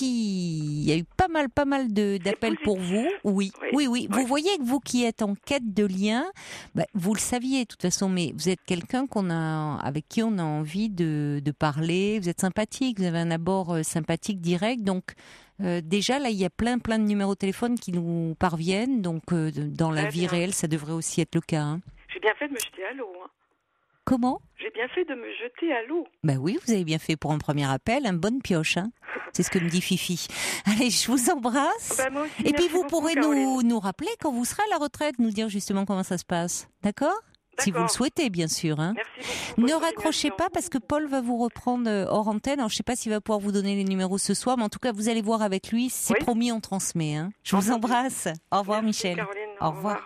a eu pas mal d'appels pour vous. Oui. Vous voyez que vous qui êtes en quête de lien, vous le saviez de toute façon, mais vous êtes quelqu'un avec qui on a envie de parler. Vous êtes sympathique, vous avez un abord sympathique direct, donc. Déjà, là, il y a plein de numéros de téléphone qui nous parviennent. Donc, dans la vie réelle, ça devrait aussi être le cas. J'ai bien fait de me jeter à l'eau. Comment ? J'ai bien fait de me jeter à l'eau. Oui, vous avez bien fait pour un premier appel. Une bonne pioche. C'est ce que me dit Fifi. Allez, je vous embrasse. Moi aussi, et puis, vous beaucoup, pourrez nous rappeler quand vous serez à la retraite, nous dire justement comment ça se passe. D'accord ? Si vous le souhaitez, bien sûr. Merci beaucoup. Ne raccrochez pas parce que Paul va vous reprendre hors antenne. Alors, je ne sais pas s'il va pouvoir vous donner les numéros ce soir, mais en tout cas, vous allez voir avec lui. C'est promis, on transmet. Je vous embrasse. Au revoir, Merci, Michel. Caroline. Au revoir.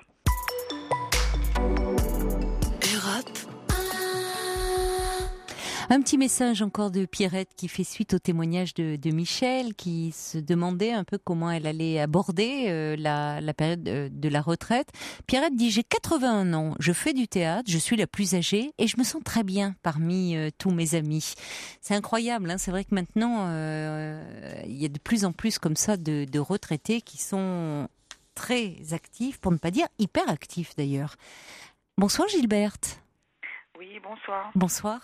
Un petit message encore de Pierrette qui fait suite au témoignage de Michel, qui se demandait un peu comment elle allait aborder la période de la retraite. Pierrette dit: j'ai 81 ans, je fais du théâtre, je suis la plus âgée et je me sens très bien parmi tous mes amis. C'est incroyable, hein, c'est vrai que maintenant il y a de plus en plus comme ça de retraités qui sont très actifs, pour ne pas dire hyper actifs d'ailleurs. Bonsoir Gilberte. Oui, bonsoir. Bonsoir.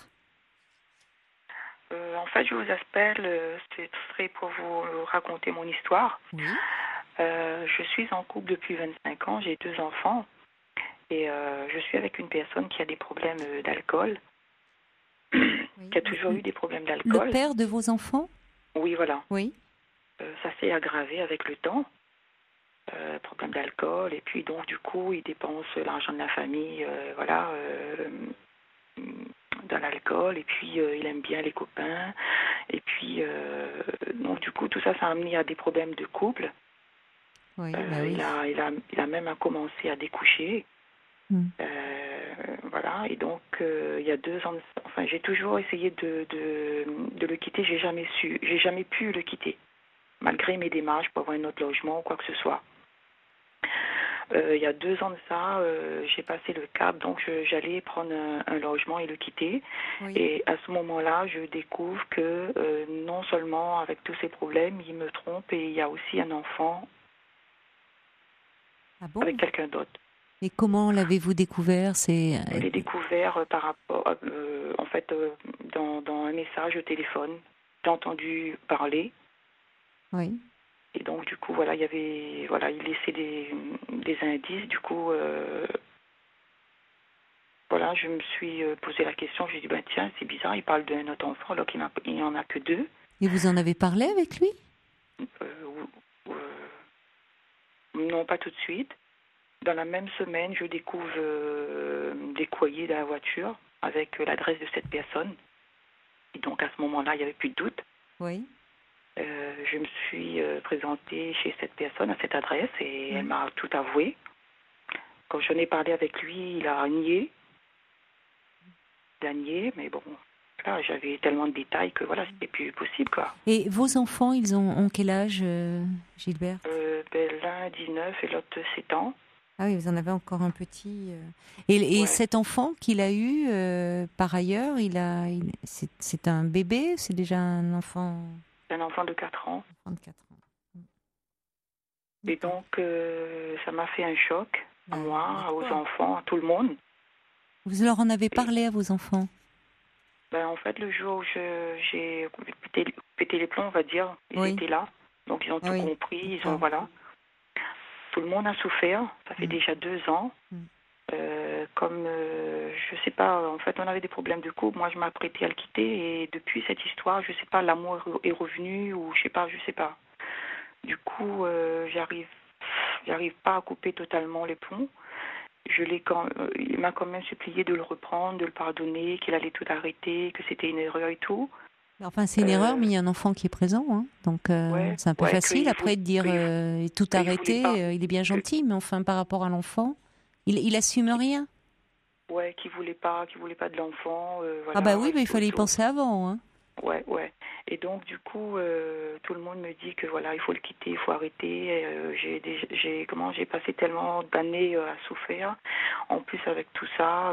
En fait, je vous appelle, ce serait pour vous raconter mon histoire. Oui. Je suis en couple depuis 25 ans, j'ai 2 enfants et je suis avec une personne qui a des problèmes d'alcool, qui a toujours eu des problèmes d'alcool. Le père de vos enfants ? Oui, voilà. Oui. Ça s'est aggravé avec le temps, problème d'alcool, et puis donc du coup, il dépense l'argent de la famille, dans l'alcool, et puis il aime bien les copains, et puis donc du coup tout ça a amené à des problèmes de couple. Oui, oui. Il a même commencé à découcher. Voilà, et donc il y a 2 ans, enfin j'ai toujours essayé de le quitter, j'ai jamais pu le quitter, malgré mes démarches pour avoir un autre logement ou quoi que ce soit. Il y a 2 ans de ça, j'ai passé le cap, donc j'allais prendre un logement et le quitter. Oui. Et à ce moment-là, je découvre que non seulement avec tous ces problèmes, il me trompe et il y a aussi un enfant avec quelqu'un d'autre. Et comment l'avez-vous découvert ? Je l'ai découvert par rapport, dans un message au téléphone. J'ai entendu parler. Oui. Et donc, du coup, il laissait des indices. Du coup, je me suis posé la question. J'ai dit, tiens, c'est bizarre, il parle d'un autre enfant alors qu'il n'y en a que 2. Et vous en avez parlé avec lui ? Non, pas tout de suite. Dans la même semaine, je découvre des courriers dans la voiture avec l'adresse de cette personne. Et donc, à ce moment-là, il n'y avait plus de doute. Oui. Je me suis présentée chez cette personne à cette adresse et elle m'a tout avoué. Quand j'en ai parlé avec lui, il a nié. Mais bon, là, j'avais tellement de détails que c'était plus possible, quoi. Et vos enfants, ils ont quel âge, Gilbert ? L'un 19 et l'autre 7 ans. Ah oui, vous en avez encore un petit. Et cet enfant qu'il a eu, par ailleurs, c'est un bébé, c'est déjà un enfant. C'est un enfant de 4 ans. Un enfant de 4 ans. Et donc, ça m'a fait un choc à moi, aux enfants, à tout le monde. Vous leur en avez parlé à vos enfants ? En fait, le jour où j'ai pété les plombs, on va dire, ils étaient là. Donc, ils ont tout compris. Tout le monde a souffert. Ça fait déjà 2 ans. Je sais pas, en fait, on avait des problèmes de couple. Moi, je m'apprêtais à le quitter. Et depuis cette histoire, je sais pas, l'amour est revenu ou je sais pas. Du coup, j'arrive pas à couper totalement les plombs. Il m'a quand même supplié de le reprendre, de le pardonner, qu'il allait tout arrêter, que c'était une erreur et tout. Enfin, c'est une erreur, mais il y a un enfant qui est présent, hein. Donc c'est un peu facile après de dire tout arrêter. Il est bien gentil, mais enfin par rapport à l'enfant, il assume rien. Ouais, qui voulait pas de l'enfant. Ah bah oui, mais il fallait y penser avant, hein. Ouais. Et donc du coup, tout le monde me dit que il faut le quitter, il faut arrêter. J'ai passé tellement d'années à souffrir. En plus avec tout ça,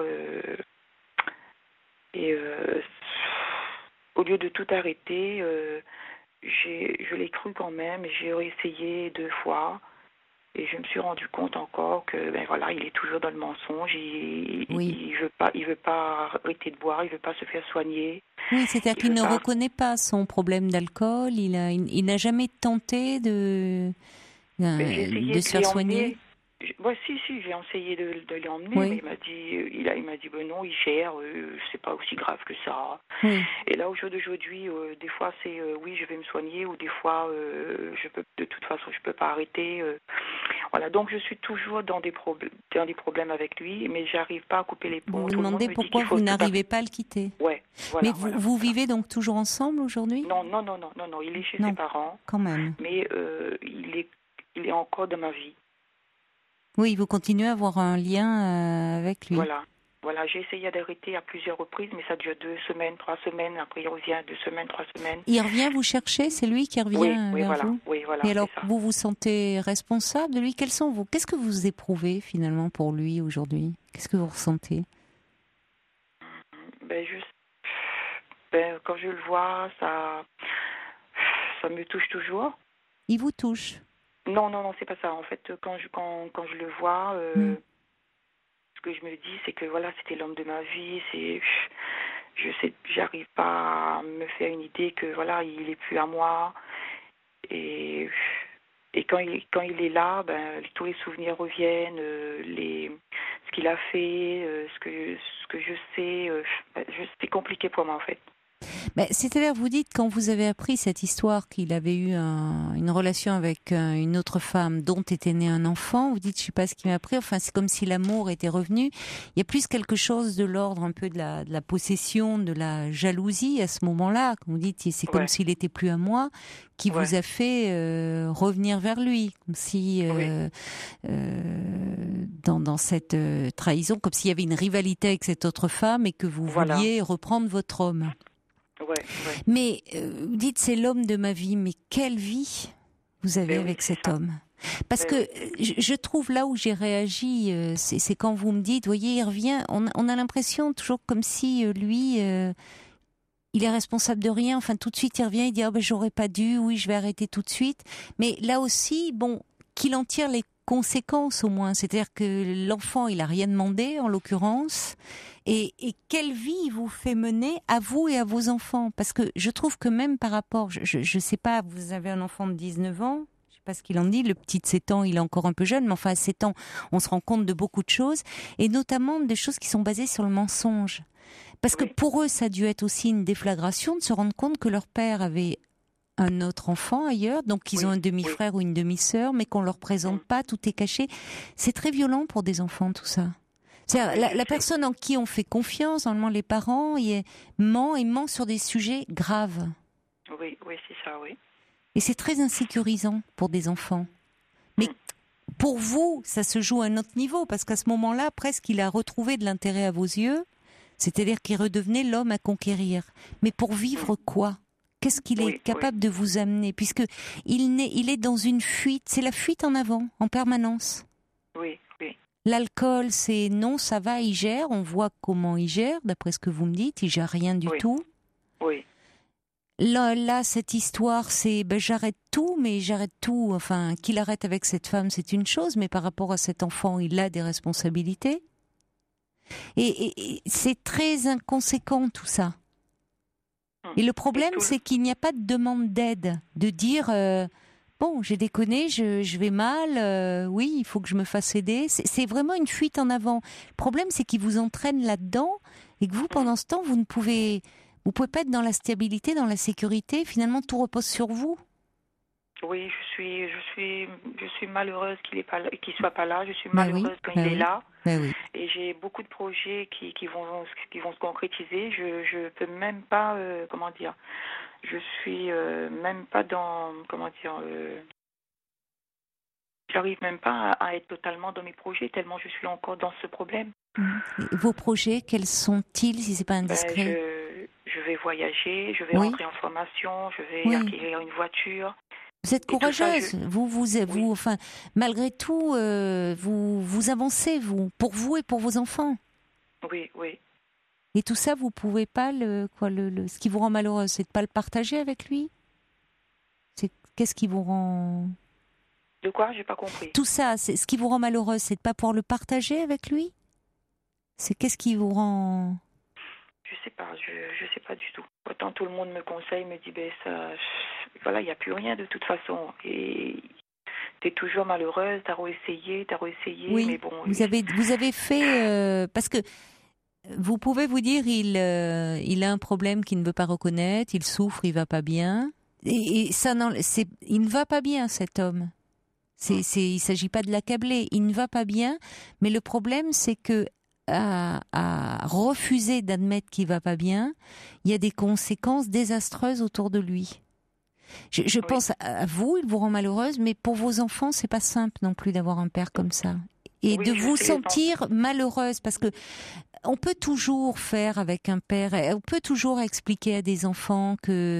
au lieu de tout arrêter, je l'ai cru quand même. J'ai essayé 2 fois. Et je me suis rendu compte encore que il est toujours dans le mensonge. Il veut pas arrêter de boire, il veut pas se faire soigner. Oui, c'est-à-dire qu'il ne reconnaît pas son problème d'alcool. Il n'a jamais tenté de se faire soigner. Si, j'ai essayé de l'emmener, mais il m'a dit non, il gère, c'est pas aussi grave que ça. Oui. Et là, au jour d'aujourd'hui, des fois c'est oui, je vais me soigner, ou des fois de toute façon, je peux pas arrêter. Donc je suis toujours dans des problèmes avec lui, mais j'arrive pas à couper les ponts. Vous vous demandez pourquoi vous n'arrivez pas à le quitter. Ouais. Mais vous vivez donc toujours ensemble aujourd'hui ? Non, il est chez ses parents. Quand même. Mais il est encore dans ma vie. Oui, vous continuez à avoir un lien avec lui. Voilà. Voilà, j'ai essayé d'arrêter à plusieurs reprises, mais ça dure 2 semaines, 3 semaines. Après, il revient 2 semaines, 3 semaines. Il revient vous chercher, c'est lui qui revient oui, vers voilà. vous. Oui, voilà. Et alors, c'est ça. vous vous sentez responsable de lui? Qu'est-ce que vous éprouvez finalement pour lui aujourd'hui? Qu'est-ce que vous ressentez? Quand je le vois, ça me touche toujours. Il vous touche? Non, c'est pas ça. En fait, quand je le vois, ce que je me dis, c'est que voilà, c'était l'homme de ma vie. J'arrive pas à me faire une idée que voilà, il est plus à moi. Et quand il est là, tous les souvenirs reviennent, ce qu'il a fait, ce que je sais. C'est compliqué pour moi en fait. C'est-à-dire, vous dites, quand vous avez appris cette histoire qu'il avait eu une relation avec une autre femme dont était né un enfant, vous dites, je sais pas ce qui m'a appris, enfin c'est comme si l'amour était revenu. Il y a plus quelque chose de l'ordre un peu de la possession, de la jalousie à ce moment-là. Comme vous dites, c'est comme s'il était plus à moi, qui vous a fait revenir vers lui, comme si dans cette trahison, comme s'il y avait une rivalité avec cette autre femme et que vous vouliez reprendre votre homme. Mais vous dites c'est l'homme de ma vie, mais quelle vie vous avez avec cet homme? Parce que je trouve là où j'ai réagi, c'est quand vous me dites, voyez, il revient, on a l'impression toujours comme si lui, il est responsable de rien, enfin tout de suite il revient, il dit j'aurais pas dû, oui je vais arrêter tout de suite. Mais là aussi, qu'il en tire les conséquences au moins, c'est-à-dire que l'enfant il a rien demandé en l'occurrence. Et quelle vie il vous fait mener à vous et à vos enfants? Parce que je trouve que même par rapport, je sais pas, vous avez un enfant de 19 ans, je sais pas ce qu'il en dit, le petit de 7 ans, il est encore un peu jeune, mais enfin à 7 ans, on se rend compte de beaucoup de choses, et notamment des choses qui sont basées sur le mensonge. Parce que pour eux, ça a dû être aussi une déflagration de se rendre compte que leur père avait un autre enfant ailleurs, donc ils ont un demi-frère ou une demi-sœur, mais qu'on leur présente pas, tout est caché. C'est très violent pour des enfants, tout ça. C'est-à-dire, la personne en qui on fait confiance, normalement les parents, ment sur des sujets graves. Oui, c'est ça, oui. Et c'est très insécurisant pour des enfants. Mais pour vous, ça se joue à un autre niveau, parce qu'à ce moment-là, presque il a retrouvé de l'intérêt à vos yeux, c'est-à-dire qu'il redevenait l'homme à conquérir. Mais pour vivre quoi? Qu'est-ce qu'il est capable de vous amener? Puisque il est dans une fuite, c'est la fuite en avant, en permanence. Oui. L'alcool, c'est non, ça va, il gère, on voit comment il gère, d'après ce que vous me dites, il gère rien du tout. Oui. Là, cette histoire, c'est j'arrête tout, enfin, qu'il arrête avec cette femme, c'est une chose, mais par rapport à cet enfant, il a des responsabilités. Et c'est très inconséquent tout ça. Et le problème, c'est qu'il n'y a pas de demande d'aide, de dire... j'ai déconné, je vais mal, oui, il faut que je me fasse aider. C'est vraiment une fuite en avant. Le problème, c'est qu'il vous entraîne là-dedans et que vous, pendant ce temps, vous pouvez pas être dans la stabilité, dans la sécurité. Finalement, tout repose sur vous. Oui, je suis malheureuse qu'il soit pas là. Je suis malheureuse quand il est là. Et j'ai beaucoup de projets qui vont se concrétiser. Je peux même pas, je suis même pas dans, j'arrive même pas à être totalement dans mes projets tellement je suis encore dans ce problème. Et vos projets, quels sont-ils, si c'est pas indiscret? Je vais voyager, je vais rentrer en formation, je vais acquérir une voiture. Vous êtes courageuse, vous, enfin, malgré tout, vous avancez, vous, pour vous et pour vos enfants. Oui. Et tout ça, vous pouvez pas ce qui vous rend malheureuse, c'est de pas le partager avec lui? Qu'est-ce qui vous rend... De quoi? J'ai pas compris. Tout ça, ce qui vous rend malheureuse, c'est de pas pouvoir le partager avec lui? Qu'est-ce qui vous rend... Je sais pas, je sais pas du tout. Autant tout le monde me conseille, me dit, il n'y a plus rien de toute façon. Et t'es toujours malheureuse, t'as réessayé, oui, mais bon... Vous avez fait... parce que vous pouvez vous dire, il a un problème qu'il ne veut pas reconnaître, il souffre, il va pas bien. Et ça, il ne va pas bien, cet homme. Il s'agit pas de l'accabler, il ne va pas bien, mais le problème, c'est que à refuser d'admettre qu'il va pas bien, il y a des conséquences désastreuses autour de lui. Je pense à vous, il vous rend malheureuse, mais pour vos enfants, c'est pas simple non plus d'avoir un père comme ça. Et de vous sentir malheureuse, parce que on peut toujours faire avec un père, on peut toujours expliquer à des enfants que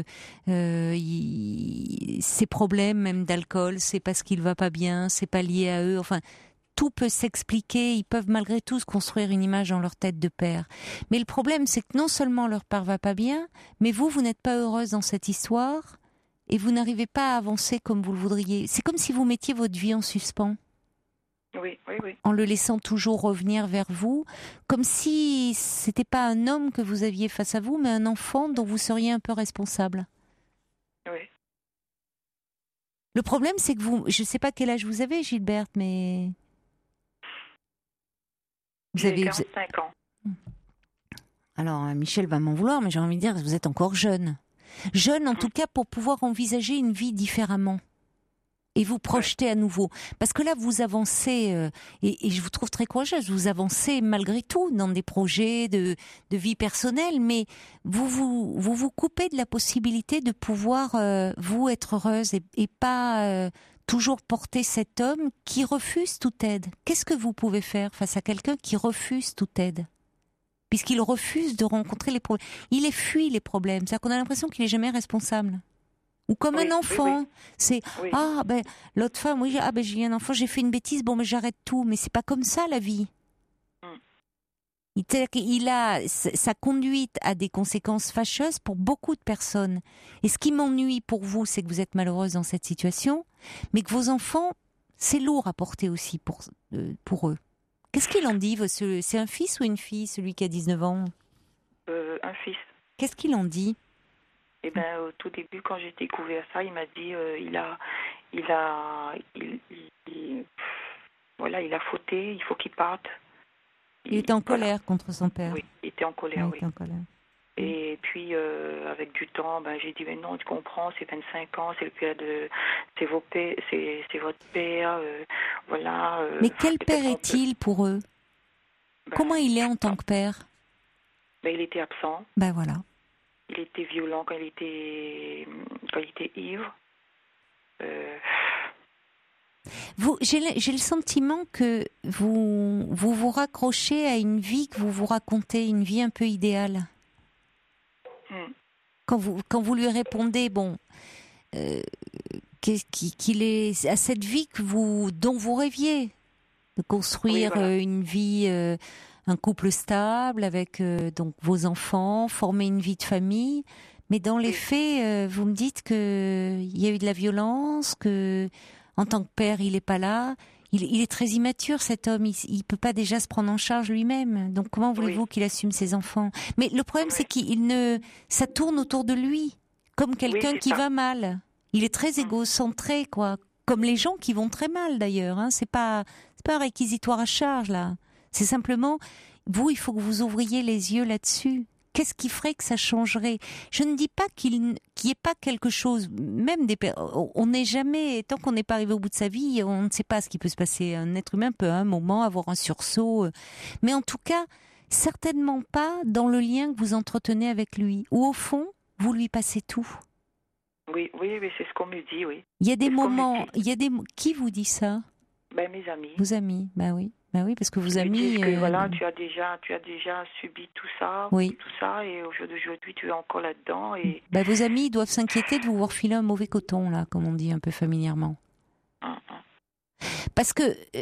ces problèmes, même d'alcool, c'est parce qu'il va pas bien, c'est pas lié à eux. Enfin, tout peut s'expliquer. Ils peuvent malgré tout se construire une image dans leur tête de père. Mais le problème, c'est que non seulement leur père va pas bien, mais vous n'êtes pas heureuse dans cette histoire et vous n'arrivez pas à avancer comme vous le voudriez. C'est comme si vous mettiez votre vie en suspens. Oui. En le laissant toujours revenir vers vous, comme si c'était pas un homme que vous aviez face à vous, mais un enfant dont vous seriez un peu responsable. Oui. Le problème, c'est que je sais pas quel âge vous avez, Gilberte, mais... J'ai 45 ans. Alors, Michel va m'en vouloir, mais j'ai envie de dire que vous êtes encore jeune. Jeune, en tout cas, pour pouvoir envisager une vie différemment. Et vous projeter à nouveau. Parce que là, vous avancez, et je vous trouve très courageuse, vous avancez malgré tout dans des projets de vie personnelle, mais vous coupez de la possibilité de pouvoir, vous, être heureuse et pas toujours porter cet homme qui refuse toute aide. Qu'est-ce que vous pouvez faire face à quelqu'un qui refuse toute aide ? Puisqu'il refuse de rencontrer les problèmes. Il fuit les problèmes. C'est-à-dire qu'on a l'impression qu'il n'est jamais responsable. Ou comme un enfant, c'est l'autre femme, j'ai un enfant, j'ai fait une bêtise, bon mais j'arrête tout, mais c'est pas comme ça la vie. Sa conduite a des conséquences fâcheuses pour beaucoup de personnes. Et ce qui m'ennuie pour vous, c'est que vous êtes malheureuse dans cette situation, mais que vos enfants, c'est lourd à porter aussi pour eux. Qu'est-ce qu'il en dit ? C'est un fils ou une fille, celui qui a 19 ans ? Un fils. Qu'est-ce qu'il en dit ? Eh ben, au tout début, quand j'ai découvert ça, il m'a dit, il a fauté, il faut qu'il parte. Il était en colère contre son père. Oui, il était en colère, Il était en colère. Et puis, avec du temps, j'ai dit, mais non, tu comprends, c'est 25 ans, c'est votre père, voilà. Mais quel père est-il pour eux ? Comment il est en tant que père ? Il était absent. Voilà. Il était violent quand il était ivre. J'ai le sentiment que vous raccrochez à une vie que vous vous racontez, une vie un peu idéale. Quand vous lui répondez, qu'il est à cette vie dont vous rêviez, de construire une vie, un couple stable avec donc vos enfants, former une vie de famille. Mais dans les faits, vous me dites que il y a eu de la violence, que en tant que père, il est pas là. Il est très immature, cet homme. Il peut pas déjà se prendre en charge lui-même. Donc comment voulez-vous qu'il assume ses enfants ? Mais le problème, c'est ça tourne autour de lui, comme quelqu'un qui va mal. Il est très égocentré, quoi. Comme les gens qui vont très mal, d'ailleurs. Hein. C'est pas un réquisitoire à charge, là. C'est simplement, vous, il faut que vous ouvriez les yeux là-dessus. Qu'est-ce qui ferait que ça changerait ? Je ne dis pas qu'il n'y ait pas quelque chose, même on n'est jamais, tant qu'on n'est pas arrivé au bout de sa vie, on ne sait pas ce qui peut se passer. Un être humain peut à un moment avoir un sursaut, mais en tout cas, certainement pas dans le lien que vous entretenez avec lui, où au fond, vous lui passez tout. Oui, c'est ce qu'on me dit, oui. Il y a des moments, qui vous dit ça ? Mes amis. Vos amis, oui, parce que vos amis. Disent que tu as déjà subi tout ça, tout ça, et aujourd'hui tu es encore là-dedans. Et vos amis doivent s'inquiéter de vous voir filer un mauvais coton, là, comme on dit un peu familièrement. Parce que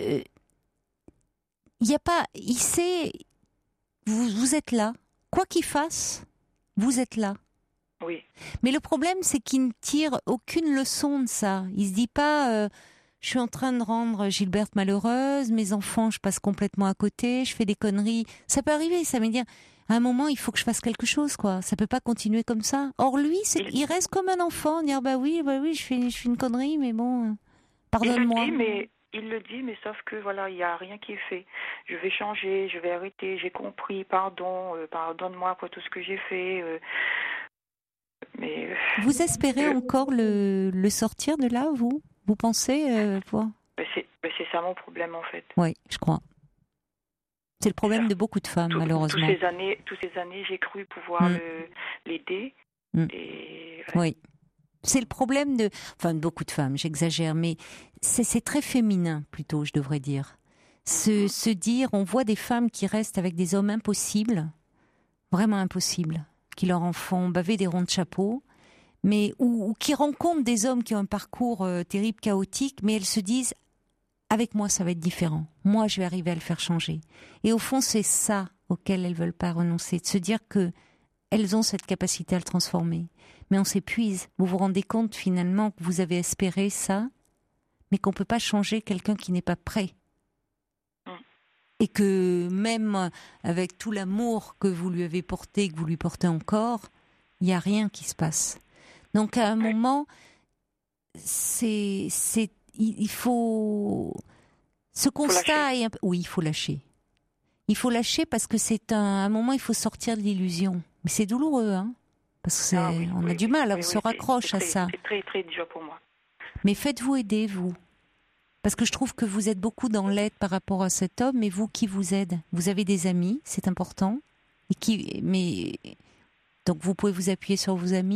il y a pas, il sait, vous êtes là, quoi qu'il fasse, vous êtes là. Oui. Mais le problème, c'est qu'il ne tire aucune leçon de ça. Il se dit pas. Je suis en train de rendre Gilberte malheureuse, mes enfants, je passe complètement à côté, je fais des conneries. Ça peut arriver, ça veut dire, à un moment, il faut que je fasse quelque chose, quoi. Ça peut pas continuer comme ça. Or, lui, il reste comme un enfant, dire, oui, je fais une connerie, mais bon, pardonne-moi. Il le dit, mais sauf que, il n'y a rien qui est fait. Je vais changer, je vais arrêter, j'ai compris, pardonne-moi pour tout ce que j'ai fait. Mais vous espérez encore le sortir de là, vous ? Vous pensez c'est ça mon problème, en fait. Oui, je crois. C'est le problème de beaucoup de femmes, malheureusement. Toutes ces années, j'ai cru pouvoir l'aider. Oui. C'est le problème de beaucoup de femmes, j'exagère, mais c'est très féminin, plutôt, je devrais dire. Se dire, on voit des femmes qui restent avec des hommes impossibles, vraiment impossibles, qui leur en font baver des ronds de chapeau, mais ou qui rencontrent des hommes qui ont un parcours terrible, chaotique, mais elles se disent, avec moi ça va être différent, moi je vais arriver à le faire changer. Et au fond c'est ça auquel elles veulent pas renoncer, de se dire que elles ont cette capacité à le transformer. Mais on s'épuise, vous vous rendez compte finalement que vous avez espéré ça, mais qu'on peut pas changer quelqu'un qui n'est pas prêt. Et que même avec tout l'amour que vous lui avez porté, que vous lui portez encore, il n'y a rien qui se passe. Donc à un moment, il faut... Ce constat est un peu... Oui, il faut lâcher. Il faut lâcher parce que c'est un moment, il faut sortir de l'illusion. Mais c'est douloureux, hein, parce que on a du mal, on se raccroche à ça. C'est très, très dur pour moi. Mais faites-vous aider, vous. Parce que je trouve que vous êtes beaucoup dans l'aide par rapport à cet homme, mais vous, qui vous aide ? Vous avez des amis, c'est important. Donc vous pouvez vous appuyer sur vos amis ?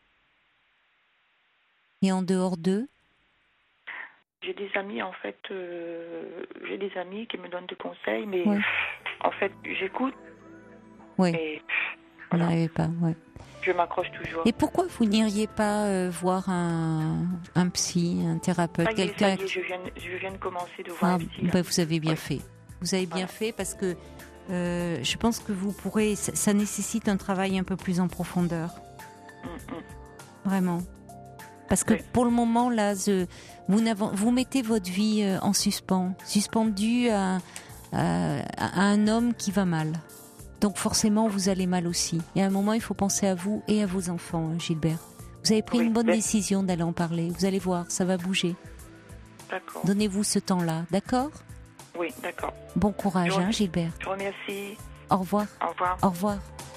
Et en dehors d'eux ? J'ai des amis, en fait, j'ai des amis qui me donnent des conseils, mais en fait, j'écoute. Oui. Mais vous n'arrivez pas, ouais. Je m'accroche toujours. Et pourquoi vous n'iriez pas voir un psy, un thérapeute, quelqu'un... Je viens de commencer de voir un psy. Vous avez bien fait. Vous avez bien fait parce que je pense que vous pourrez... Ça nécessite un travail un peu plus en profondeur. Vraiment. Parce que pour le moment, là, vous mettez votre vie en suspens, suspendue à un homme qui va mal. Donc forcément, vous allez mal aussi. Et à un moment, il faut penser à vous et à vos enfants, Gilbert. Vous avez pris une bonne décision d'aller en parler. Vous allez voir, ça va bouger. D'accord. Donnez-vous ce temps-là, d'accord ? Oui, d'accord. Bon courage, Gilbert. Je vous remercie. Au revoir. Au revoir. Au revoir.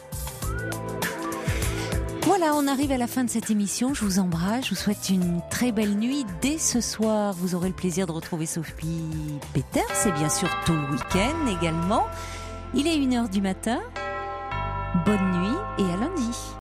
Voilà, on arrive à la fin de cette émission. Je vous embrasse, je vous souhaite une très belle nuit. Dès ce soir, vous aurez le plaisir de retrouver Sophie Peters et bien sûr tout le week-end également. Il est 1h du matin. Bonne nuit et à lundi.